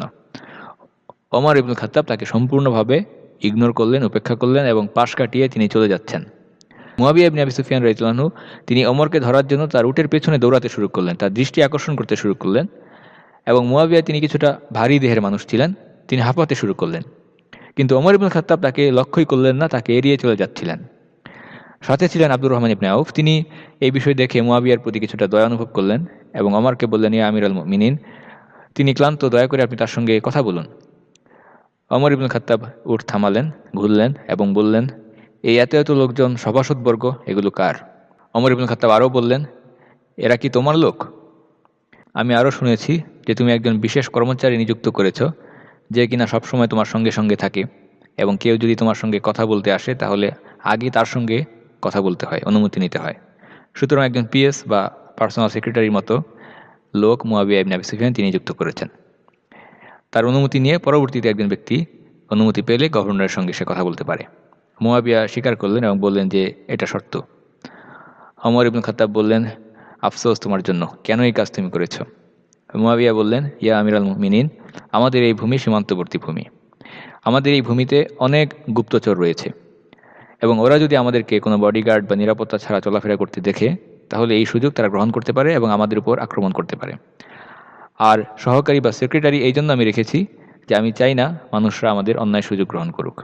ওমর ইবনুল খাত্তাব তাকে সম্পূর্ণভাবে ইগনোর করলেন, উপেক্ষা করলেন এবং পাশ কাটিয়ে তিনি চলে যাচ্ছেন। মুয়াবিয়া ইবনে আবি সুফিয়ান রাদিয়াল্লাহু আনহু তিনি ওমরকে ধরার জন্য তার উটের পেছনে দৌড়াতে শুরু করলেন, তার দৃষ্টি আকর্ষণ করতে শুরু করলেন এবং মুয়াবিয়া তিনি কিছুটা ভারী দেহের মানুষ ছিলেন, তিনি হাঁপাতে শুরু করলেন। কিন্তু ওমর ইবনুল খাত্তাব তাকে লক্ষ্যই করলেন না, তাকে এড়িয়ে চলে যাচ্ছিলেন। সাথে ছিলেন আব্দুর রহমান ইবনে আউফ। তিনি এই বিষয় দেখে মুয়াবিয়ার প্রতি কিছুটা দয়া অনুভব করলেন এবং ওমরকে বললেন, ইয়া আমির আল মুমিনিন, তিনি ক্লান্ত, দয়া করে আপনি তার সঙ্গে কথা বলুন। ওমর ইবনুল খাত্তাব উট থামালেন, ঘুরলেন এবং বললেন, এই এত এত লোকজন, সভাসদবর্গ, এগুলো কার? ওমর ইবনুল খাত্তাব আরও বললেন, এরা কি তোমার লোক? আমি আরও শুনেছি যে তুমি একজন বিশেষ কর্মচারী নিযুক্ত করেছ যে কিনা সবসময় তোমার সঙ্গে সঙ্গে থাকে এবং কেউ যদি তোমার সঙ্গে কথা বলতে আসে তাহলে আগে তার সঙ্গে কথা বলতে হয়, অনুমতি নিতে হয়। সুতরাং একজন পিএস বা পার্সোনাল সেক্রেটারির মতো লোক মুয়াবিয়া ইবনে আবি সুফিয়ান তিনি নিযুক্ত করেছেন। তার অনুমতি নিয়ে পরবর্তীতে একজন ব্যক্তি অনুমতি পেলে গভর্নরের সঙ্গে সে কথা বলতে পারে। মুয়াবিয়া স্বীকার করলেন এবং বললেন যে এটা শর্ত। ওমর ইবনুল খাত্তাব বললেন, আফসোস তোমার জন্য, কেন এই কাজ তুমি করেছ? মুয়াবিয়া বললেন, ইয়া আমির আল মুমিনিন, আমাদের এই ভূমি সীমান্তবর্তী ভূমি। আমাদের এই ভূমিতে অনেক গুপ্তচর রয়েছে এবং ওরা যদি আমাদেরকে কোনো বডিগার্ড বা নিরাপত্তা ছাড়া চলাফেরা করতে দেখে তাহলে এই সুযোগ তারা গ্রহণ করতে পারে এবং আমাদের উপর আক্রমণ করতে পারে। আর সহকারী বা সেক্রেটারি এই জন্য আমি রেখেছি যে আমি চাই না মানুষরা আমাদের অন্যায় সুযোগ গ্রহণ করুক।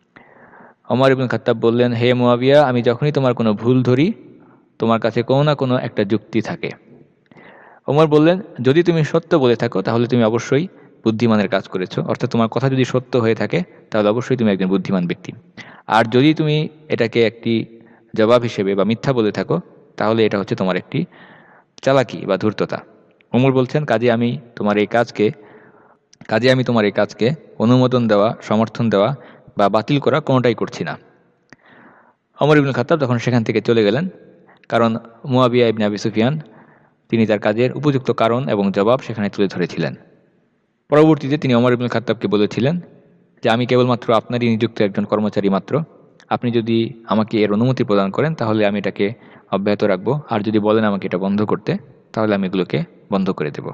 ওমর ইবনুল খাত্তাব বললেন, হে মুয়াবিয়া, আমি যখনই তোমার কোনো ভুল ধরি তোমার কাছে কোনো না কোনো একটা যুক্তি থাকে। ওমর বললেন, যদি তুমি সত্য বলে থাকো তাহলে তুমি অবশ্যই বুদ্ধিমানের কাজ করেছো, অর্থাৎ তোমার কথা যদি সত্য হয়ে থাকে তাহলে অবশ্যই তুমি একজন বুদ্ধিমান ব্যক্তি। আর যদি তুমি এটাকে একটি জবাব হিসেবে বা মিথ্যা বলে থাকো তাহলে এটা হচ্ছে তোমার একটি চালাকি বা ধূর্ততা। ওমর বলছেন, কাজে আমি তোমার এই কাজকে কাজে আমি তোমার এই কাজকে অনুমোদন দেওয়া, সমর্থন দেওয়া বা বাতিল করা কোনোটাই করছি না। ওমর ইবনুল খাত্তাব তখন সেখান থেকে চলে গেলেন, কারণ মুয়াবিয়া ইবনে আবি সুফিয়ান তিনি তার কাজের উপযুক্ত কারণ এবং জবাব সেখানে তুলে ধরেছিলেন। পরবর্তীতে তিনি ওমর ইবনুল খাত্তাবকে বলেছিলেন যে আমি কেবলমাত্র আপনারই নিযুক্ত একজন কর্মচারী মাত্র, আপনি যদি আমাকে এর অনুমতি প্রদান করেন তাহলে আমি এটাকে অব্যাহত রাখবো, আর যদি বলেন আমাকে এটা বন্ধ করতে তাহলে আমি এগুলোকে বন্ধ করে দেব।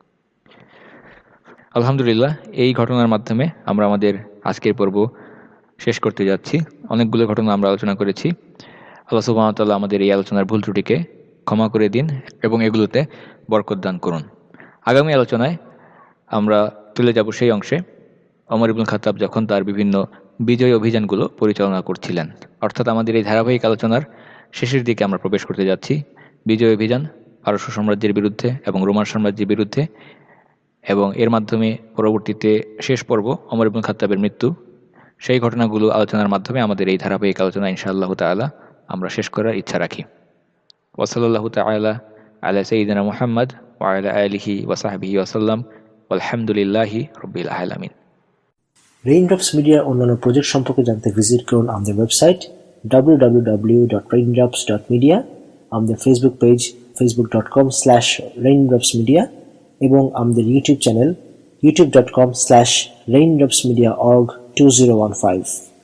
আলহামদুলিল্লাহ, এই ঘটনার মাধ্যমে আমরা আমাদের আজকের পর্ব শেষ করতে যাচ্ছি। অনেকগুলো ঘটনা আমরা আলোচনা করেছি। আল্লাহ সুবহানাহু ওয়া তাআলা আমাদের এই আলোচনার ভুল ত্রুটিকে ক্ষমা করে দিন এবং এগুলোতে বরকত দান করুন। আগামী আলোচনায় আমরা চলে যাব সেই অংশে ওমর ইবনুল খাত্তাব যখন তার বিভিন্ন বিজয় অভিযানগুলো পরিচালনা করছিলেন। অর্থাৎ আমাদের এই ধারাবাহিক আলোচনার শেষের দিকে আমরা প্রবেশ করতে যাচ্ছি বিজয় অভিযান পারস্য সাম্রাজ্যের বিরুদ্ধে এবং রোমান সাম্রাজ্যের বিরুদ্ধে, এবং এর মাধ্যমে পরবর্তীতে শেষ পর্ব ওমর ইবনুল খাত্তাবের মৃত্যু। সেই ঘটনাগুলো আলোচনার মাধ্যমে আমাদের এই ধারাবাহিক আলোচনা ইনশাআল্লাহ তাআলা আমরা শেষ করার ইচ্ছা রাখি। ওয়া সাল্লাল্লাহু তাআলা আলা সাইয়্যিদিনা মুহাম্মদ ওয়া আলা আলিহি ওয়া সাহবিহি ওয়া সাল্লাম আলহামদুলিল্লাহি রাব্বিল আলামিন। রেইনড্রপস মিডিয়ার অন্যান্য প্রজেক্ট সম্পর্কে জানতে ভিজিট করুন আমাদের website W W W dot raindrops dot media, আমাদের Facebook page Facebook dot com slash raindrops media এবং আমাদের YouTube channel YouTube dot com slash raindrops media org two zero one five.